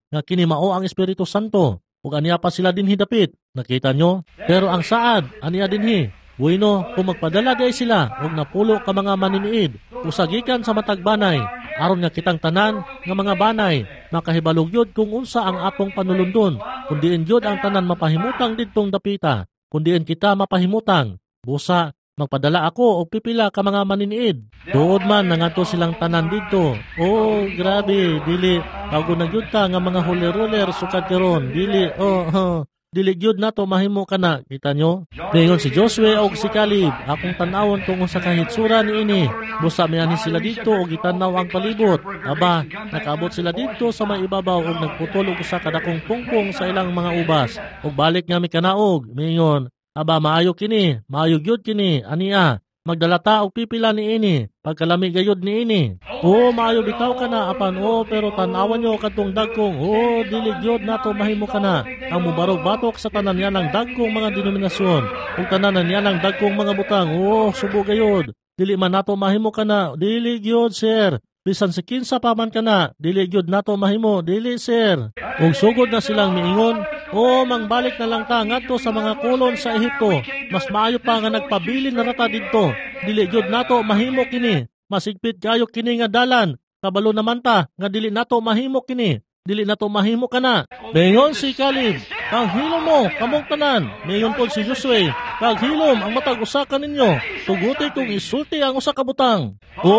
nga kini mao ang Espiritu Santo ug aniya pa sila dinhi dapit. Nakita nyo? Pero ang saad aniya dinhi. Bueno, kung magpadala day sila ug napulo ka mga maniniid usagikan sa matag banay aron nga kitang tanan nga mga banay makahibalog yun kung unsa ang atong panulundon kundiin yun ang tanan mapahimutang didtong dapita kundiin kita mapahimutang busa magpadala ako og pipila ka mga maniniid. Tuod man nangadto silang tanan didto. Oh, grabe, dili bago nagyud ta nga mga holy-roller sukad karon. Dili dili gyud nato mahimo kana. Kita nyo? Dayon si Josue og si Caleb, akong tan-awon kung unsa ka hitsura niini. Busa mianhi sila dito og gitanaw ang palibot. Aba, nakaabot sila dito sa may ibabaw og nagputol og usa ka dakong pungpong sa ilang mga ubas. Og balik nga mi kanaog, mingon, aba maayo kini, maayo gyud kini, ania, magdala ta og pipila niini, pagkalami gayud niini. Oh, maayo bitaw kana apan pero tan-awan nyo kadtong dagkong. Oh, dili gyud nato mahimo kana. Ang mubarog batok sa tanan niya ng dagkong mga denominasyon, ug tanan niya ng dagkong mga butang. Oh, subo gayud. Dili man nato mahimo kana. Dili gyud, sir. Bisan si kinsa pa man kana, dili gyud nato mahimo. Dili, sir. Ug sugod na silang miingon, mangbalik na lang ta ngadto sa mga kolon sa Ehipto. Mas maayo pa nga nagpabilin na rata didto. Dili gyud nato mahimo kini. Masigpit kayo kini nga dalan. Kabalo naman ta nga dili nato mahimo kini. Dili nato mahimo kana. Mayon si Caleb, kang hilom mo kamong tanan. Mayon pod si Josue, kag hilom ang matag usa ka ninyo. Tuguti kung isulti ang usa ka butang.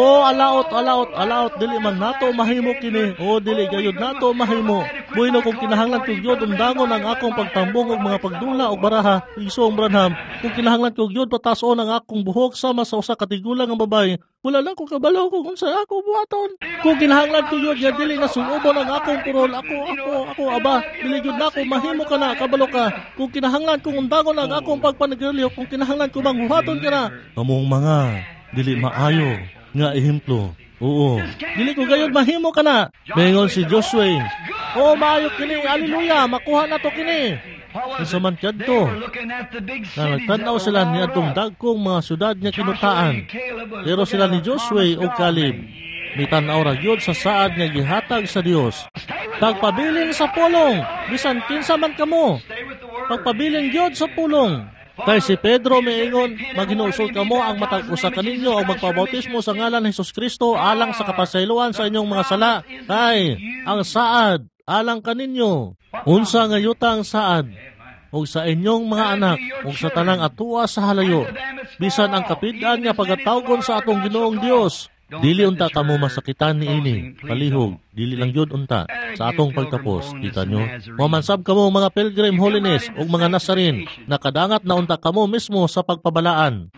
Alaot, dili man nato mahimo kini. Dili gayud nato mahimo. Bueno kung kinahanglan kog yod undangon ang akong pagtambong og mga pagdula og baraha, Isong Branham. Kung kinahanglan kog yod patason ang akong buhok sama sa usa ka tigulang nga babae, wala lang ko kabalo kung unsa ako buhaton. Kung kinahanglan kog yod nga dili na sulubon ang akong purol, ako aba, dili gyud nako mahimo kana kabalo ka. Kung kinahanglan kong undangon ang akong pagpanagrilyo, kung kinahanglan ko bang buhaton kana. Kamong mga dili maayo nga ehemplo. Oo, dili ko gayud mahimo kana. Mengon si Josue, maayo kini, haleluya, makuha na to kini. Isaman kadto na nagtanaw sila ni atong dagkong mga syudad nga kinutaan. Pero sila ni Josue o Caleb mitanaw ra gyud sa saad nga gihatag sa Dios. Pagpabilin sa pulong, bisan kinsa man kamo. Pagpabilin gyud sa pulong. Kay si Pedro miingon, maghinusul kamo ang matag usa kaninyo o magpabautismo sa ngalan ni Hesus Kristo alang sa kapasayloan sa inyong mga sala. Kay ang saad alang kaninyo. Unsa nga yuta ang saad? Og sa inyong mga anak, og sa tanang atua sa halayo. Bisan ang kapid-an nga pagatawgon sa atong Ginoong Dios. Dili unta kamo masakitan niini, palihog, dili lang yun unta sa atong pagtapos. Kita nyo, mamansab kamo mga Pilgrim Holiness o mga Nazarin, nakadangat na unta kamo mismo sa pagpabalaan.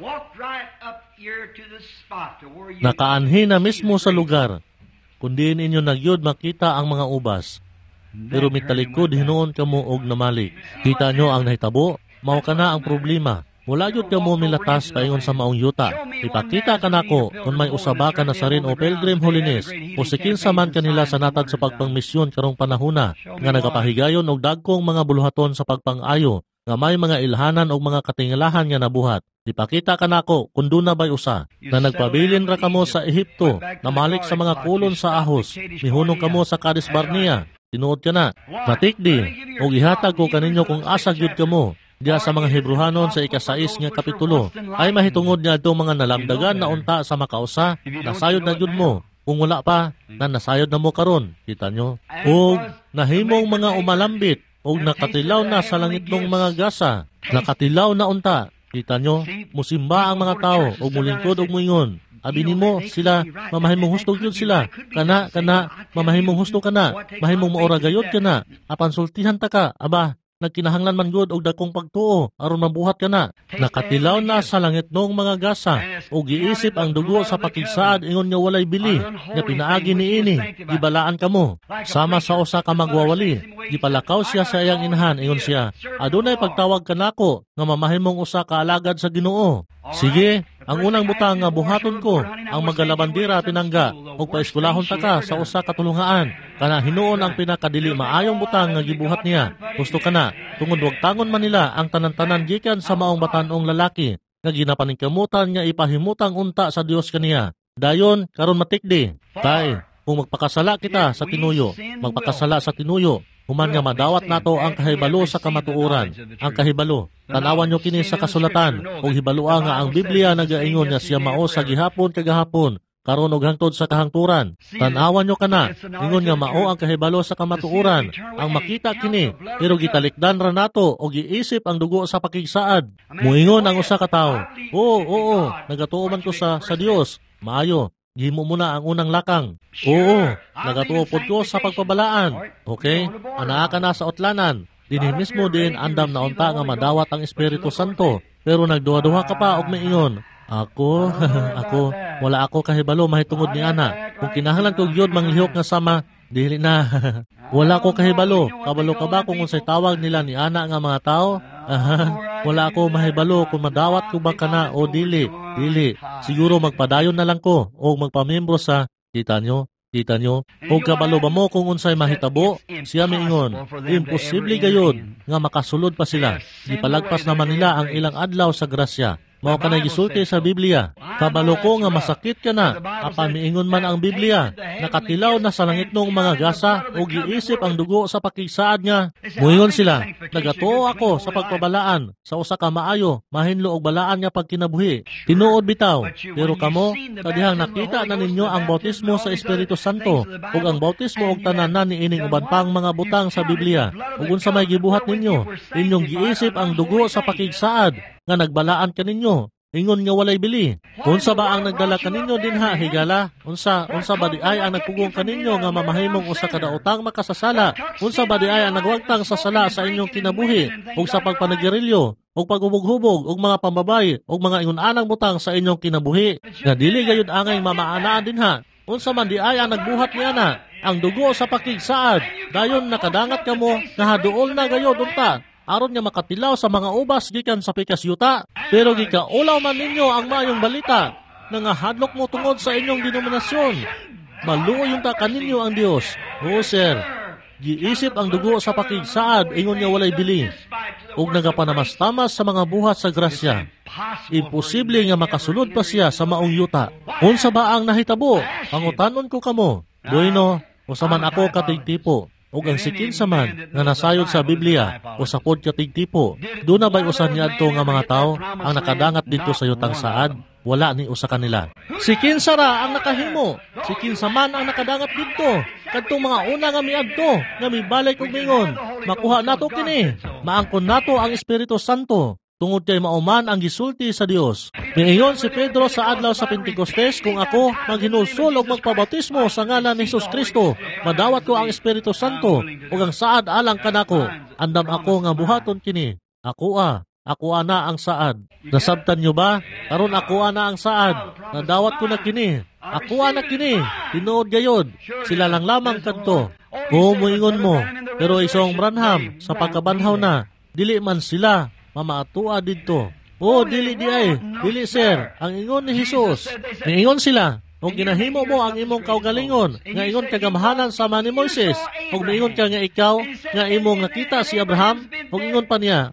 Nakaanhi na mismo sa lugar, kundi ninyo nagyod makita ang mga ubas. Pero mitalikod hinuon kamo og namalik. Kita nyo ang nahitabo, mao kana ang problema. Wala yun ka mo milatas paingon sa maong yuta. Ipakita ka nako kung may usaba ka Nazarin o Pilgrim Holiness o sikin saman kanila sa natad sa pagpangmisyon karong panahuna nga nagapahigayon og dagkong mga buluhaton sa pagpangayo nga may mga ilhanan o mga katingalahan nga nabuhat. Ipakita ka nako kung doon na ba'y usa na nagpabilin ra kamo sa Ehipto na malik sa mga kulon sa ahos. Mihunong kamo sa Cades Barnea. Tinuod ka na. Matikdi o ihatag ko kaninyo kung asag yun kamo. Diya sa mga Hebrehanon sa ika-6 nga kapitulo, ay mahitungod niya itong mga nalamdagan na unta sa makausa, nasayod na yun mo. Kung wala pa, na nasayod na mo karon. Kita nyo? O nahimong mga umalambit, o nakatilaw na sa langit ng mga gasa, nakatilaw na unta. Kita nyo? Musimba ang mga tao, o mulingkod o muingon. Abini mo sila, mamahimong husto yun sila. Kana, mamahimong husto kana, mahimong maoragayod kana, apan sultihan ta ka, aba, nagkinahanglan man gud og dakong pagtuo aron mabuhat ka na. Nakatilaw na sa langit nung mga gasa o giisip ang dugo sa pakigsaad ingon nga walay bili nga pinaagi niini gibalaan kamo sama sa usa ka magwawali gipalakaw siya sa iyang inahan ingon siya adunay pagtawag kanako nga mamahimong usa ka alagad sa Ginoo. Sige, ang unang butang nga buhaton ko ang magalabandira pinangga ug paeskulahon ta ka sa usa ka tulungaan kana hinuon ang pinakadili maayong butang nga gibuhat niya. Gusto kana tungod wag tangon man nila ang tanan-tanan gikan sa maong batanong lalaki nga ginapaningkamutan nga ipahimutang unta sa Dios kaniya. Dayon karon matikdi. Tay, Kung magpakasala kita sa tinuyo, magpakasala sa tinuyo, human nga madawat nato ang kahibalo sa kamatuoran. Ang kahibalo, tanawan nyo kini sa kasulatan, o hibalua nga ang Biblia nagaingon nga siya mao sa gihapon kagahapon, karon og hangtod sa kahangturan. Tanawan nyo kana, ingon nga mao ang kahibalo sa kamatuoran. Ang makita kini, pero gitalikdan ra nato o giisip ang dugo sa pakigsaad. Muingon ang usa ka tawo, oo, nagatuo man ko sa Dios. Maayo, gihimo mo na ang unang lakang. Oo, nagatuo pod ko sa pagpabalaan. Okay? Anaa ka na sa utlanan. Dinhi mismo din andam na unta nga madawat ang Espiritu Santo. Pero nagduha-duha ka pa og maingon, Ako, wala ako kahibalo mahitungod ni ana. Kung kinahanglan ko gyud manglihok nga sama, dili na. Wala ko kahibalo. Kabalo ka ba kung unsay tawag nila ni ana nga mga tao? Wala ako mahibalo kung madawat ko ba kana o dili. Siguro magpadayon na lang ko o magpamembro sa, kita nyo. O kabalo ba mo kung unsay mahitabo? Siya miingon, imposible gayon nga makasulod pa sila. Gipalagpas naman nila ang ilang adlaw sa grasya. Mao ka na gisulti sa Biblia. Kabalo ko nga masakit ka na. Apan miingon man ang Biblia. Nakatilaw na sa langit nung mga gasa o giisip ang dugo sa pakigsaad nga. Muingon sila, nagatuo ako sa pagpabalaan. Sa usa ka maayo, mahinlo og balaan nga pagkinabuhi. Tinuod bitaw. Pero kamo, kadihang nakita na ninyo ang bautismo sa Espiritu Santo ug ang bautismo og tanan ni ining uban pang mga butang sa Biblia. Ug unsa may gibuhat ninyo, inyong giisip ang dugo sa pakigsaad nga nagbalaan kaninyo, ingon nga walay bili. Unsa ba ang nagdala kaninyo dinha higala? Unsa ba di ay ang nagpugong kaninyo nga mamahimong usa ka daotang makasasala? Unsa ba di ay ang nagwagtang sa sala sa inyong kinabuhi ug sa pagpanagirilyo ug paghubog-hubog ug mga pambabay ug mga ingon-anang butang sa inyong kinabuhi? Nga dili gayud angay mamaanaan dinha. Unsa man di ay ang nagbuhat niana? Ang dugo sa pakigsaad. Dayon nakadangat kamo nga haduol na gayud unta. Aron nga makatilaw sa mga ubas gikan sa pikasyuta. Pero gikaulaw man ninyo ang mayong balita na nga hadlok mo tungod sa inyong denominasyon. Maluoy yung kaninyo ang Dios. Oo, sir. Giisip ang dugo sa pakigsaad, ingon nga walay bili. Ug nagapanamastamas sa mga buhat sa grasya. Imposible nga makasulod pa siya sa maong yuta. Unsa ba ang nahitabo? Pangutanon ko kamo. Bueno, usaman ako katigtipo. Ug ang sikin saman nga nasayod sa Biblia o sa pod katigtipo, doon na ba'y usan niya adto nga mga tao ang nakadangat dito sa yutang saad? Wala ni usa kanila. Sikin sara ang nakahimo, sikin saman ang nakadangat dito. Kadtong mga una nga miadto, nga mibalay kog mingon, makuha nato kini, maangkon nato ang Espiritu Santo. Tungod kay mauman ang gisulti sa Dios. Miingon si Pedro sa adlaw sa Pentecostes, kung ako maghinulsol o magpabautismo sa ngalan ni Jesus Kristo, madawat ko ang Espiritu Santo o ang saad alang kanako. Andam ako nga buhaton kini. Ako na ang saad. Nasabtan nyo ba? Karon ako na ang saad. Nadawat ko na kini. Ako na kini. Tinuod gayod. Sila lang lamang kadto. O muingon mo. Pero isong Branham sa pagkabanhaw na, dili man sila mamaatua dito. Dili sir, ang ingon ni Jesus. Niingon sila, kung ginahimo mo ang imong kaugalingon, nga ingon kagamahanan sama ni Moises, kung niingon ka nga ikaw, nga imong nakita si Abraham, kung ingon pa niya,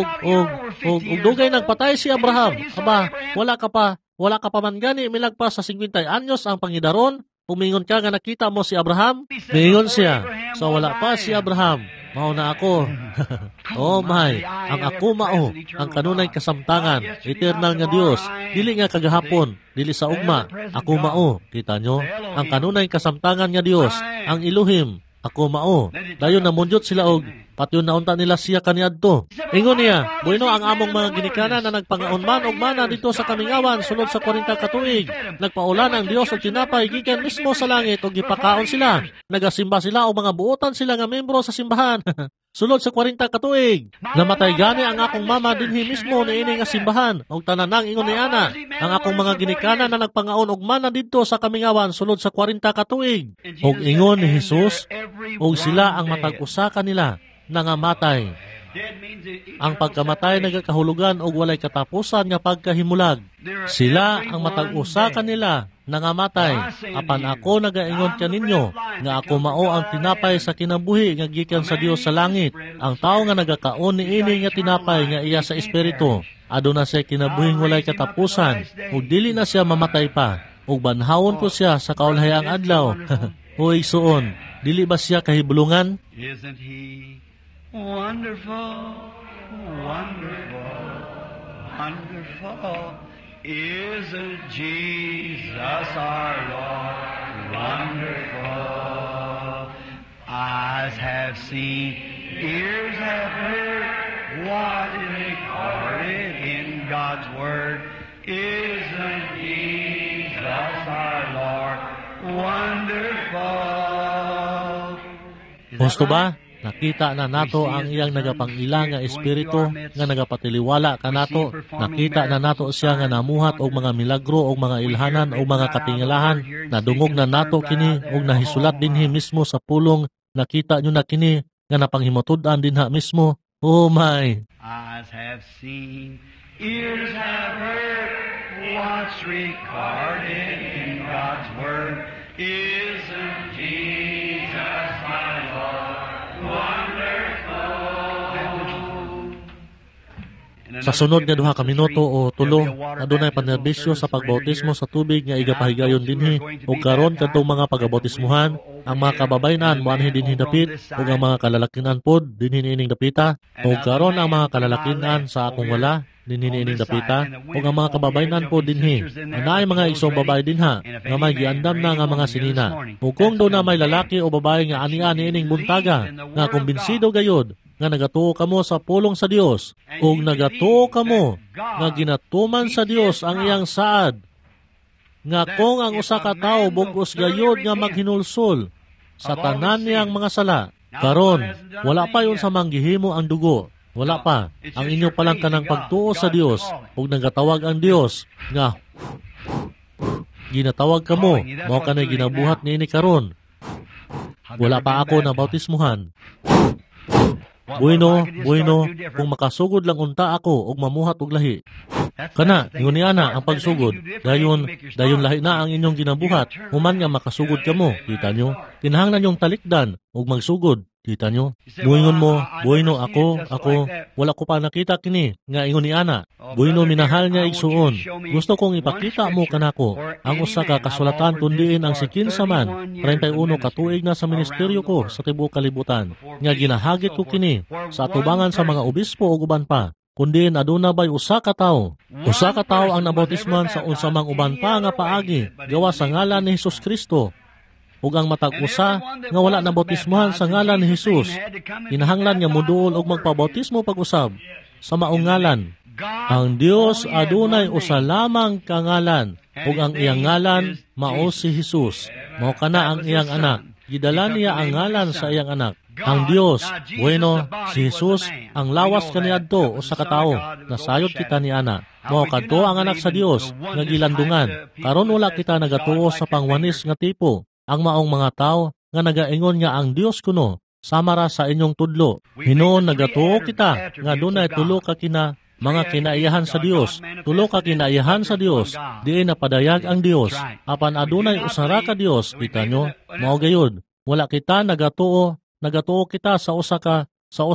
dugay nagpatay si Abraham, aba, wala ka pa man gani, milagpas sa 50 anyos ang pangidaron, kung mingon ka nga nakita mo si Abraham, mingon siya, so wala pa si Abraham, mao na ako. Oh my, ang ako mao, ang kanunay kasamtangan, eternal nga Dios, dili nga kagahapon, dili sa ugma, ako mao, kita nyo, ang kanunay kasamtangan nga Dios, ang Elohim, ako mao. Dayon namunjot sila og patyon naunta nila siya kaniadto. Ingon niya, bueno ang among mga ginikanan na nagpangaon man og mana dito sa kamingawan sulod sa 40 ka tuig. Nagpaulan ang Dios og tinapay gikan mismo sa langit og gipakaon sila. Nagasimba sila og mga buotan sila nga membro sa simbahan. Sulod sa 40 ka tuig, namatay gani ang akong mama dinhi mismo niini nga simbahan og tananang ingon ni ana. Ang akong mga ginikanan na nagpangaon og mana didto sa kamingawan sulod sa 40 ka tuig. Og ingon ni Jesus, og sila ang matag-usa kanila nangamatay. Ang pagkamatay nagakahulugan og walay katapusan nga pagkahimulag. Sila ang matag-usa kanila nangamatay. Apan ako nagaingon kaninyo nga ako mao ang tinapay sa kinabuhi nga gikan sa Dios sa langit. Ang tao nga nagakaon niini nga tinapay nga iya sa espiritu, aduna siya kinabuhing walay katapusan ug dili na siya mamatay pa. Ug banhawon ko siya sa kaulahayang adlaw. O igsuon, dili ba siya kahibulungan? Isn't He wonderful, wonderful, wonderful? Isn't Jesus our Lord wonderful? Eyes have seen, ears have heard, what is recorded in God's Word. Isn't Jesus our Lord wonderful? Gusto ba? Nakita na nato ang iyang nagapangila nga espiritu nga nagapatiliwala ka nato. Nakita na nato siya nga namuhat og mga milagro og mga ilhanan og mga katingalahan. Nadungog na nato kini og nahisulat dinhi mismo sa pulong. Nakita nyo na kini nga napanghimutod-an dinha mismo. Oh my! Eyes have seen, ears have heard, what's recorded in God's Word. Isn't Jesus my Lord wonderful? Sa sunod nga 2 ka minuto o 3, adunay panerbisyo sa pagbautismo sa tubig nga igapahigayon dinhi ug karon kadtong mga pagabautismuhan ang mga kababayenan moanhi dinhi dapit ug ang mga kalalakinan pod dinhi niining dapita ug karon ang mga kalalakinan sa akong wala dinhi niining dapita ug ang mga kababayenan pod dinhi anay mga isong babae dinha nga may giandam na nga mga sinina ug kung do na may lalaki o babae nga ani-ani ining buntaga nga kumbinsido gayud nga nagatuo kamo sa pulong sa Dios ug nagatuo kamo nga ginatuman sa Dios ang iyang saad nga kung ang usa ka tawo bug-os gayud nga maghinulsol sa tanan niyang mga sala karon wala pa yon sa manggihimo ang dugo wala pa ang inyo palang kanang pagtuo sa Dios ug nagatawag ang Dios nga ginatawag kamo mao kanay ginabuhat niini karon wala pa ako na bautismuhan. Bueno, kung makasugod lang unta ako og mamuhat og lahi. Kana, yun ana ang pagsugod. Dayon lahi na ang inyong ginabuhat. Human nga makasugod kamo, kita nyo. Kinahanglan yung talikdan og magsugod, kita nyo. Buingon mo, bueno ako, wala ko pa nakita kini, nga ingon ni ana. Bueno minahal nga igsuon. Gusto kong ipakita mo kanako ang usa ka kasulatan kundiin ang sikinsa man 31 katuig na sa ministeryo ko sa tibuok kalibutan. Nga ginahagit ko kini sa atubangan sa mga obispo ug uban pa. Kundi aduna bay usa ka tawo. Usa ka tawo ang nabautismuhan sa unsa mang uban pa nga paagi gawa sa ngalan ni Hesus Kristo. Ug ang matag usa nga wala nabautismuhan sa ngalan ni Hesus, kinahanglan nga moduol og magpabautismo pag-usab sa maong ngalan. Ang Dios adunay usa lamang ka ngalan ug ang iyang ngalan mao si Hesus. Mao kana ang iyang anak. Gidala niya ang ngalan sa iyang anak. Ang Dios, bueno, si Jesus, ang lawas kaniadto o sa katao, nasayod kita ni ana. Mao kadto ang anak sa Dios, nga gilandungan. Karon wala kita nagatuo sa pangwanis nga tipo. Ang maong mga tao, nga nagaingon nga ang Dios kuno, samara sa inyong tudlo. Hinoon nagatuo kita, nga dunay tulo ka kina, mga kinaiyahan sa Dios. Tulo ka kinaiyahan sa Dios, diin napadayag ang Dios. Apan adunay usara ka Dios, kita nyo, mao gayud. Wala kita nagatuo kita sa usa ka.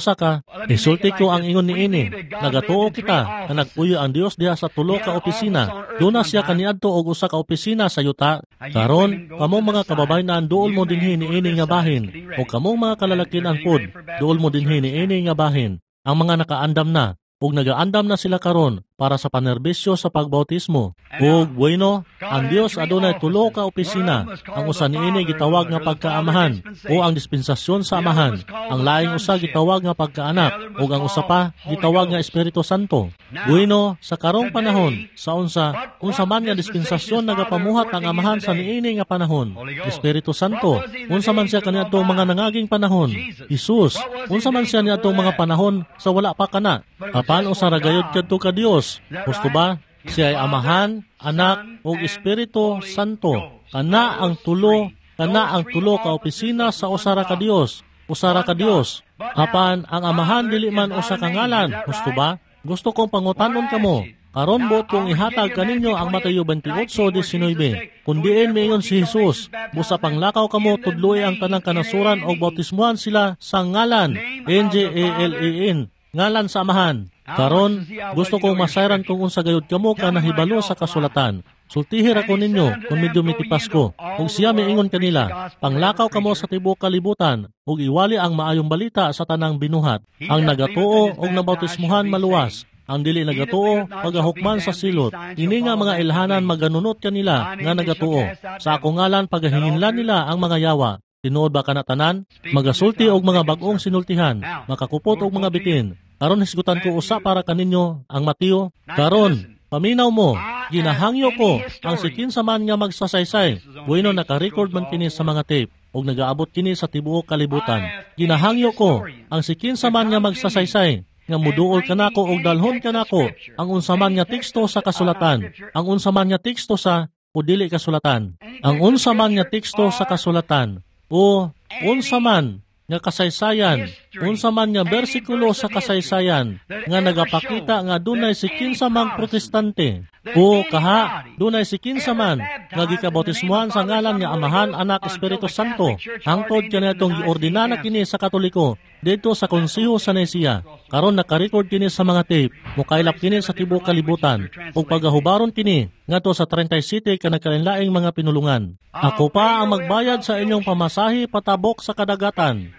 Isulti ko ang ingon niini. Nagatuo kita na nagpuyo ang Dios diha sa tulo ka opisina. Duna siya kaniadto og usa ka opisina sa yuta. Karon, kamong mga kababayenan duol mo dinhi niini nga bahin. O kamong mga kalalakinan pod, duol mo dinhi niini nga bahin. Ang mga nakaandam na ug nagaandam na sila karon para sa panerbisyo sa pagbautismo. Ug bueno, ang Dios adunay tulo ka opisina. Ang usa niini gitawag nga pagkaamahan o ang dispensasyon sa amahan. Ang laing usa gitawag nga pagkaanak ug ang usa pa gitawag nga Espiritu Santo. Bueno, sa karong panahon, sa unsa man nga dispensasyon nagapamuhat ang amahan sa niini nga panahon. Espiritu Santo, unsa man siya kaniadtong mga nangaging panahon. Hesus, unsa man siya niadtong mga panahon sa wala pa kana. Apan usa ra gayud kadto ka Dios. Gusto ba? Siya ay Amahan, Anak, ug Espiritu Santo. Kana ang tulo ka opisina sa usara ka Dios. Apan ang Amahan dili man usa ka ngalan. Gusto ba? Gusto kong pangutanon kamo. Karon bot kong ihatag kaninyo ang Mateo 28:19. Kundiin miingon si Jesus, busa panglakaw kamo tudloy ang tanang kanasuran og bautismuhan sila sa ngalan NJALEN, ngalan sa Amahan. Karon, gusto kong masayran kung unsa gayud kamo ka nahibalo sa kasulatan. sultihir ako ninyo kung medyo mitipas ko. Ug siya miingon kanila, panglakaw kamo sa tibuok kalibutan, ug iwali ang maayong balita sa tanang binuhat. Ang nagatuo ug nabautismuhan maluwas, ang dili nagatuo pagahukman sa silot. Ini nga mga ilhanan maganunot kanila nga nagatuo. Sa ako ngalan pagahinginlan nila ang mga yawa. Tinuod ba kana tanan? Magasulti og mga bag-ong sinultihan, makakupot og mga bitin. Karon hisgutan ko usa para kaninyo ang Mateo. Karon, paminaw mo, ginahangyo ko ang sikin sa man nga magsasaysay. Bueno naka-record man kini sa mga tape ug nagaabot kini sa tibuok kalibutan. Ginahangyo ko ang sikin sa man nga magsasaysay nga muduol kanako og dalhon kanako ang unsa man nga teksto sa kasulatan. Ang unsa man nga teksto sa o dili kasulatan. Ang unsa man nga teksto sa kasulatan o unsa man nga kasaysayan, unsa man nga bersikulo sa kasaysayan nga nagapakita nga dunay si kinsa mang protestante o kaha dunay si kinsa man nga gikabautismuhan sa ngalan nga Amahan, Anak, Espiritu Santo hangtod kanatong giordinana kini sa Katoliko dito sa Konseho sa Nicea. Karon naka-record kini sa mga tape, mukailap kini sa tibuok kalibutan ug pagahubaron kini ngadto sa 37 ka nagkalainlaing mga pinulungan. Ako pa ang magbayad sa inyong pamasahe patabok sa kadagatan.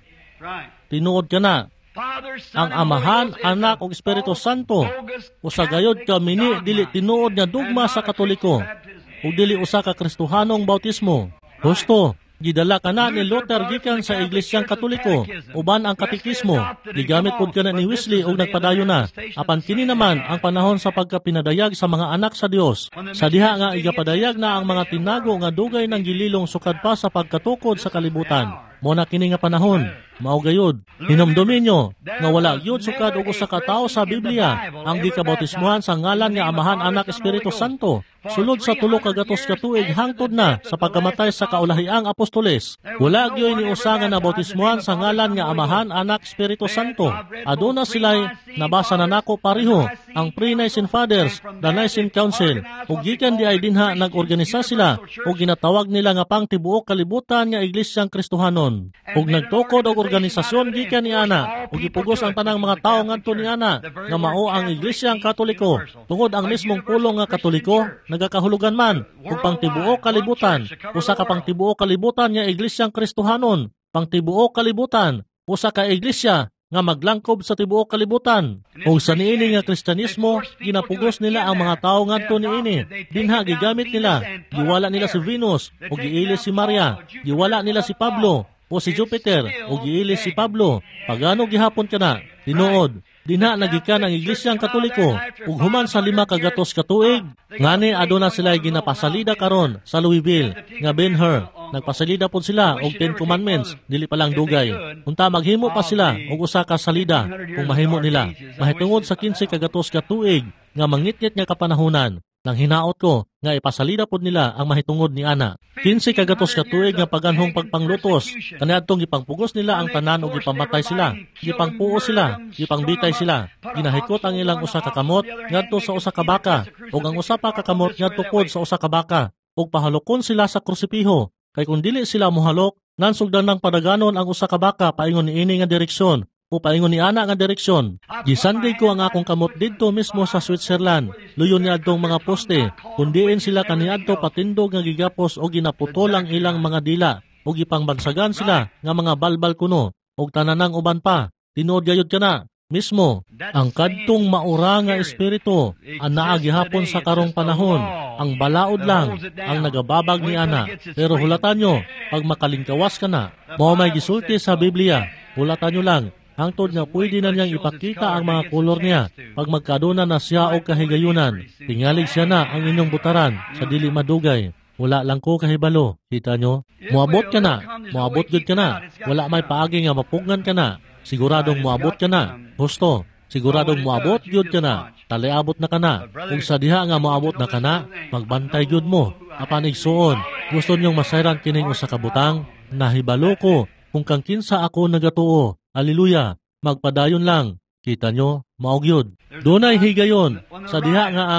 Tinuod ka na, ang Amahan, Anak ug Espiritu Santo usagayod ka mini dili tinuod nga dugma sa Katoliko ug dili usa ka Kristohanong bautismo. Husto, gidala kana ni Luther gikan sa Iglesyang Katoliko uban ang katekismo. Gigamit pud kana ni Wesley ug nagpadayon na. Apan kini naman ang panahon sa pagkapinadayag sa mga anak sa Dios. Sa diha nga igapadayag na ang mga tinago nga dugay ng gililong sukad pa sa pagkatukod sa kalibutan. Mo na kini nga panahon, mao gayud. Hinumdumin nyo nga wala gyud sukad og usa ka tawo sa Biblia ang gikabautismuhan sa ngalan nga Amahan, Anak, Espiritu Santo sulod sa 300 ka tuig hangtod na sa pagkamatay sa kaulahiang apostoles. Wala gyud ni usa nga nabautismuhan sa ngalan nga Amahan, Anak, Espiritu Santo. Aduna sila'y nabasa na nako pareho ang Pre-Nicene Fathers, the Nicene Council, ug gikan di ay dinha nag-organisa sila ug ginatawag nila nga pang tibuok kalibutan nga Iglesyang Kristohanon. Ug nagtukod og organisasyon gikan ni ana ug ipugos ang tanang mga tawo ngadto ni ana nga mao ang Iglesyang Katoliko. Tungod ang mismong pulong nga Katoliko nagakahulugan man ug pang tibuok kalibutan, usa ka pang tibuok kalibutan nga Iglesyang Kristohanon, pang tibuok kalibutan, usa ka iglesia nga maglangkob sa tibuok kalibutan. Ug sa niini nga Kristyanismo, ginapugos nila ang mga tawo ngadto niini. Dinha gigamit nila, giwala nila si Venus ug giilis si Maria, giwala nila si Pablo o si Jupiter ug giilis si Pablo. Pagano gihapon kana? Tinuod, dinha nagikan ang Iglesyang Katoliko ug human sa 500 ka tuig ngani aduna sila ginapasalida karon sa Louisville nga Ben-Hur. Nagpasalida pod sila og 10 commandments, dili pa lang dugay. Unta maghimo pa sila og usa ka salida kung mahimo nila. Mahitungod sa 15 kagatos ka tuig nga mangitngit nga kapanahunan. Nang hinaot ko nga ipasalida pod nila ang mahitungod ni ana. 15 kagatos ka tuig nga paganhong pagpanglutos. Kaniadtong gipangpugos nila ang tanan ug gipamatay sila. Gipangpuo sila, gipangbitay sila. Ginahikot ang ilang usa ka kamot ngadto sa usa ka baka ug ang usa pa ka kamot ngadto pod sa usa ka baka ug pahalukon sila sa krusipiho. Kay kung dili sila mohalok, nansugdan ng padaganon ang usa ka baka paingon niini nga direksyon o paingon ni ana nga direksyon. Gisandig ko ang akong kamot didto mismo sa Switzerland. Luyon ni adtong mga poste, kundiin sila kaniadto patindog nga gigapos o ginaputol ang ilang mga dila o gipangbagsagan sila nga mga balbal kuno o tananang uban pa. Tinuod gayud kana mismo ang kadtong maura nga espiritu anaa gihapon sa karong panahon. Ang balaod lang ang nagababag ni ana. Pero hulatan nyo, pag makalingkawas ka na, mao may gisulti sa Biblia. Hulatan nyo lang, hangtod nga pwede na niyang ipakita ang mga kolor niya. Pag magkaduna na siya o kahigayunan, tingalig siya na ang inyong butaran sa dili madugay. Wala lang ko kahibalo. Kita nyo? Muabot ka na. Muabot gud ka na. Wala may paagi nga mapugnan ka na. Siguradong muabot ka na. Husto. Siguradong muabot gyud ka na. Taliabot na ka na. Kung sa diha nga muabot na ka na, magbantay gyud mo. Apan igsuon, gusto niyong masayran kining usa ka butang? Nahibalo ko kung kang kinsa ako nagatuo. Haleluya. Magpadayon lang. Kita nyo, mao gyud. Dunay higayon sa diha nga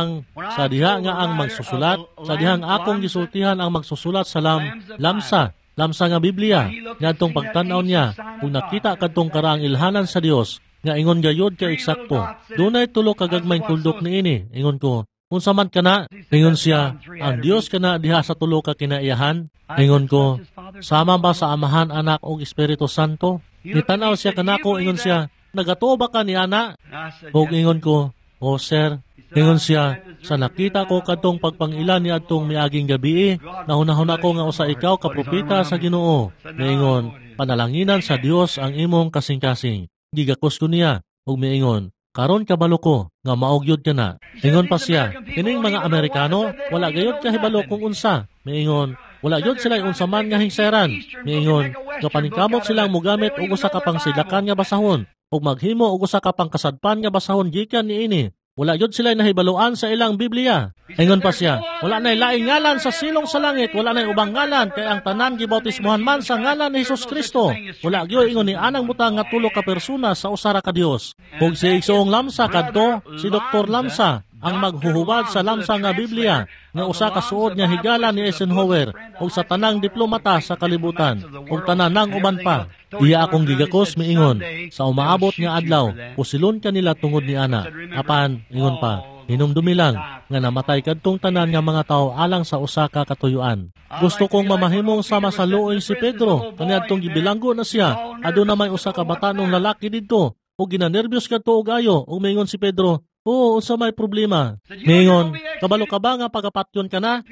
ang magsusulat, sa dihang akong gisultihan ang magsusulat sa lamsa nga Biblia. Ngadtong pagtan-aw niya, kung nakita kadtong karaang ilhanan sa Dios, nga ingon gayud ka eksakto. Dunay tulo ka gagmayng tuldok niini, ingon ko, unsa man kana? Ingon siya, ang Dios kana diha sa tulo ka kinaiyahan? Ingon ko, sama ba sa Amahan, Anak ug Espiritu Santo? Nitanaw siya kanako, ingon siya, nagatuo ba ka ni ana? Ug ingon ko, o sir. Ingon siya, sa nakita ko kadtong pagpangilan ni adtong miaging gabi, nahunahon ako nga usa ikaw ka propeta sa Ginoo. Miingon, panalanginan sa Dios ang imong kasing-kasing. Gigakos ko niya, ug miingon, karon kabalo ko nga maogyod ka na. Ingon pa siya, kining mga Amerikano, wala gayud kahibalo kung unsa. Miingon, wala gyud sila unsa man nga hingseran. Miingon, kapaningkamot silang mogamit og usa ka pangsilakan nga basahon, ug maghimo og usa ka pangkasadpan nga basahon gikan niini. Wala yun sila nahibaluan sa ilang Biblia. Ingon pa siya, wala na'y laing ngalan sa silong sa langit, wala na'y ubang ngalan, kaya ang tanan gibautismuhan man sa ngalan ni Jesus Kristo. Wala gyo ingon ni anang butang nga tulo ka persona sa usara ka Dios. Kung si Igsoong Lamsa kadto, si Dr. Lamsa, ang maghuhubad sa lamsa nga Biblia, nga usa ka suod nga higala ni Eisenhower, ug sa tanang diplomata sa kalibutan, ug tanan ng uban pa. Iya akong gigakos miingon, sa umaabot nga adlaw, pusilon kanila tungod ni ana. Apan, ingon pa, hinumdumi lang, nga namatay kadtong tanan nga mga tao alang sa usa ka katuyuan. Gusto kong mamahimong sama sa luoy si Pedro, kaniadtong gibilanggo na siya, aduna may usa ka batanong lalaki didto, ug ginanerbyos kadto og ayo, ug miingon si Pedro, oo, unsa may problema? Miingon, kabalo ka ba nga pagapatyon ka na?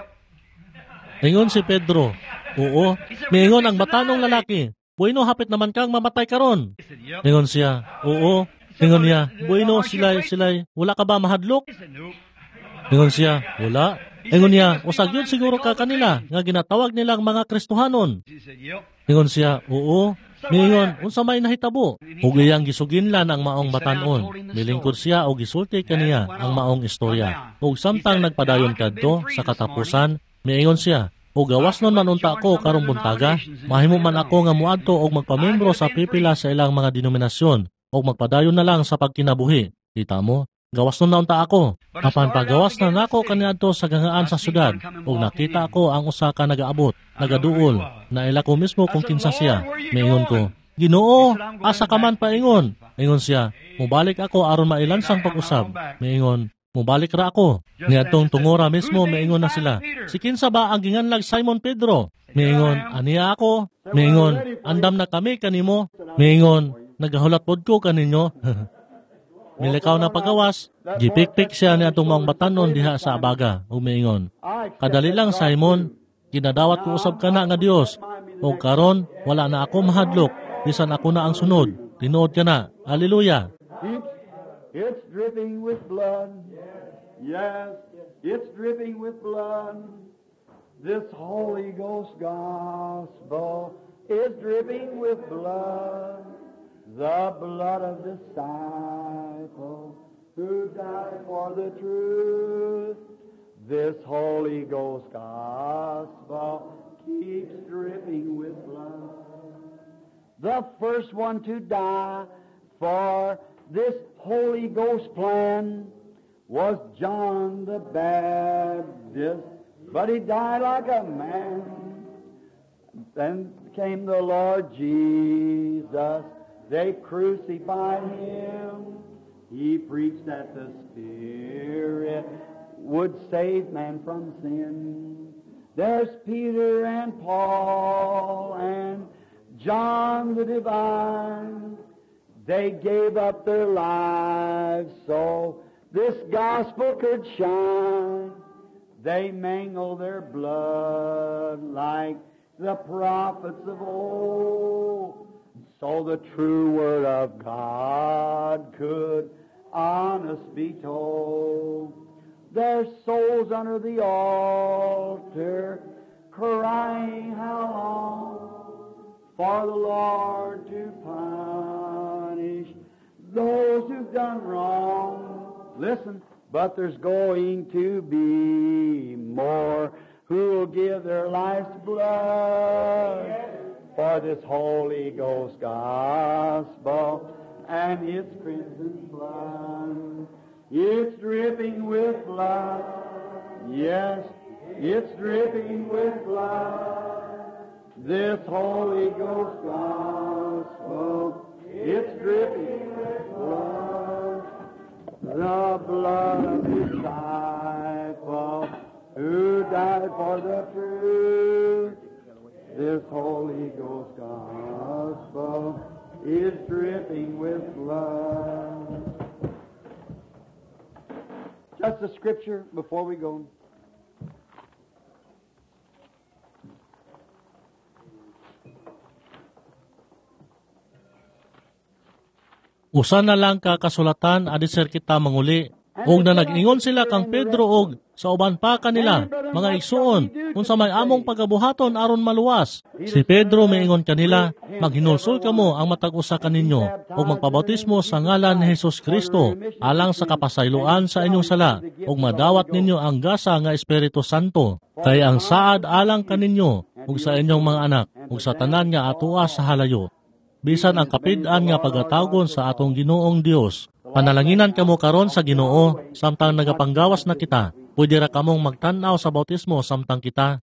Miingon si Pedro, oo. Miingon ang batanong lalaki, bueno, hapit naman kang mamatay karon. Miingon siya, oo. Miingon niya, bueno, silay, wala ka ba mahadlok? Miingon siya, wala. Miingon niya, usag yun siguro ka kanila, nga ginatawag nilang mga Kristohanon. Miingon siya, oo. Miingon, unsa may nahitabo? Ug iyang gisuginlan ang maong batanon. Milingkod siya o gisulti kaniya ang maong istorya. Ug samtang nagpadayon kadto sa katapusan, miingon siya, o gawas nun manunta ako karong buntaga, mahimo man ako nga muadto og magpamembro sa pipila sa ilang mga denominasyon o magpadayon na lang sa pagkinabuhi. Kita mo? Gawas nun naunta ako. Apan pagawas na nako kaniadto sa gangaan sa syudad ug nakita ako ang usa ka nagaabot, nagaduol, naila ko mismo kung kinsa siya. Miingon ko, Ginoo, asa ka man paingon? Miingon siya, mubalik ako aron mailansang pag-usab. Miingon, mubalik ra ako. Niadtong tungora mismo miingon na sila, si kinsa ba ang ginganlag Simon Pedro? Miingon, aniya ako. Miingon, andam na kami kanimo. Miingon, nagahulat pod ko kaninyo. Milikaw na pagawas, gipikpik siya ni atong maong batanon diha sa abaga, ug miingon, kadali lang Simon, ginadawat ko usab ka na nga Dios, ug karon wala na ako mahadlok, bisan ako na ang sunod, tinuod ka na, hallelujah. It's dripping with blood, yes, it's dripping with blood, this Holy Ghost gospel is dripping with blood. The blood of disciples who died for the truth. This Holy Ghost gospel keeps dripping with blood. The first one to die for this Holy Ghost plan was John the Baptist, but he died like a man. Then came the Lord Jesus. They crucified him. He preached that the Spirit would save man from sin. There's Peter and Paul and John the Divine. They gave up their lives so this gospel could shine. They mangled their blood like the prophets of old, so the true word of God could honest be told. Their souls under the altar crying how long for the Lord to punish those who've done wrong. Listen, but there's going to be more who'll give their life's blood for this Holy Ghost gospel and its crimson blood. It's dripping with blood. Yes, it's dripping with blood. This Holy Ghost gospel, it's dripping with blood. the blood of His disciple who died for the truth. This Holy Ghost gospel is dripping with blood. Just a scripture before we go. Usa na lang ka kasulatan adisir kita manguli. Og na nag-ingon sila kang Pedro og sa uban pa kanila, mga igsuon, kung sa may among pagabuhaton aron maluwas. Si Pedro maingon kanila, maghinulsol kamo ang matag usa kaninyo og magpabautismo sa ngalan ni Hesus Kristo alang sa kapasayloan sa inyong sala og madawat ninyo ang gasa nga Espiritu Santo. Kay ang saad alang kaninyo ug sa inyong mga anak ug sa tanan nga atoa sa halayo. Bisan ang kapid-an nga pagatawgon sa atong Ginoong Dios. Panalanginan kamo karon sa Ginoo samtang nagapanggawas na kita. Pwede ra kamong magtan-aw sa bautismo samtang kita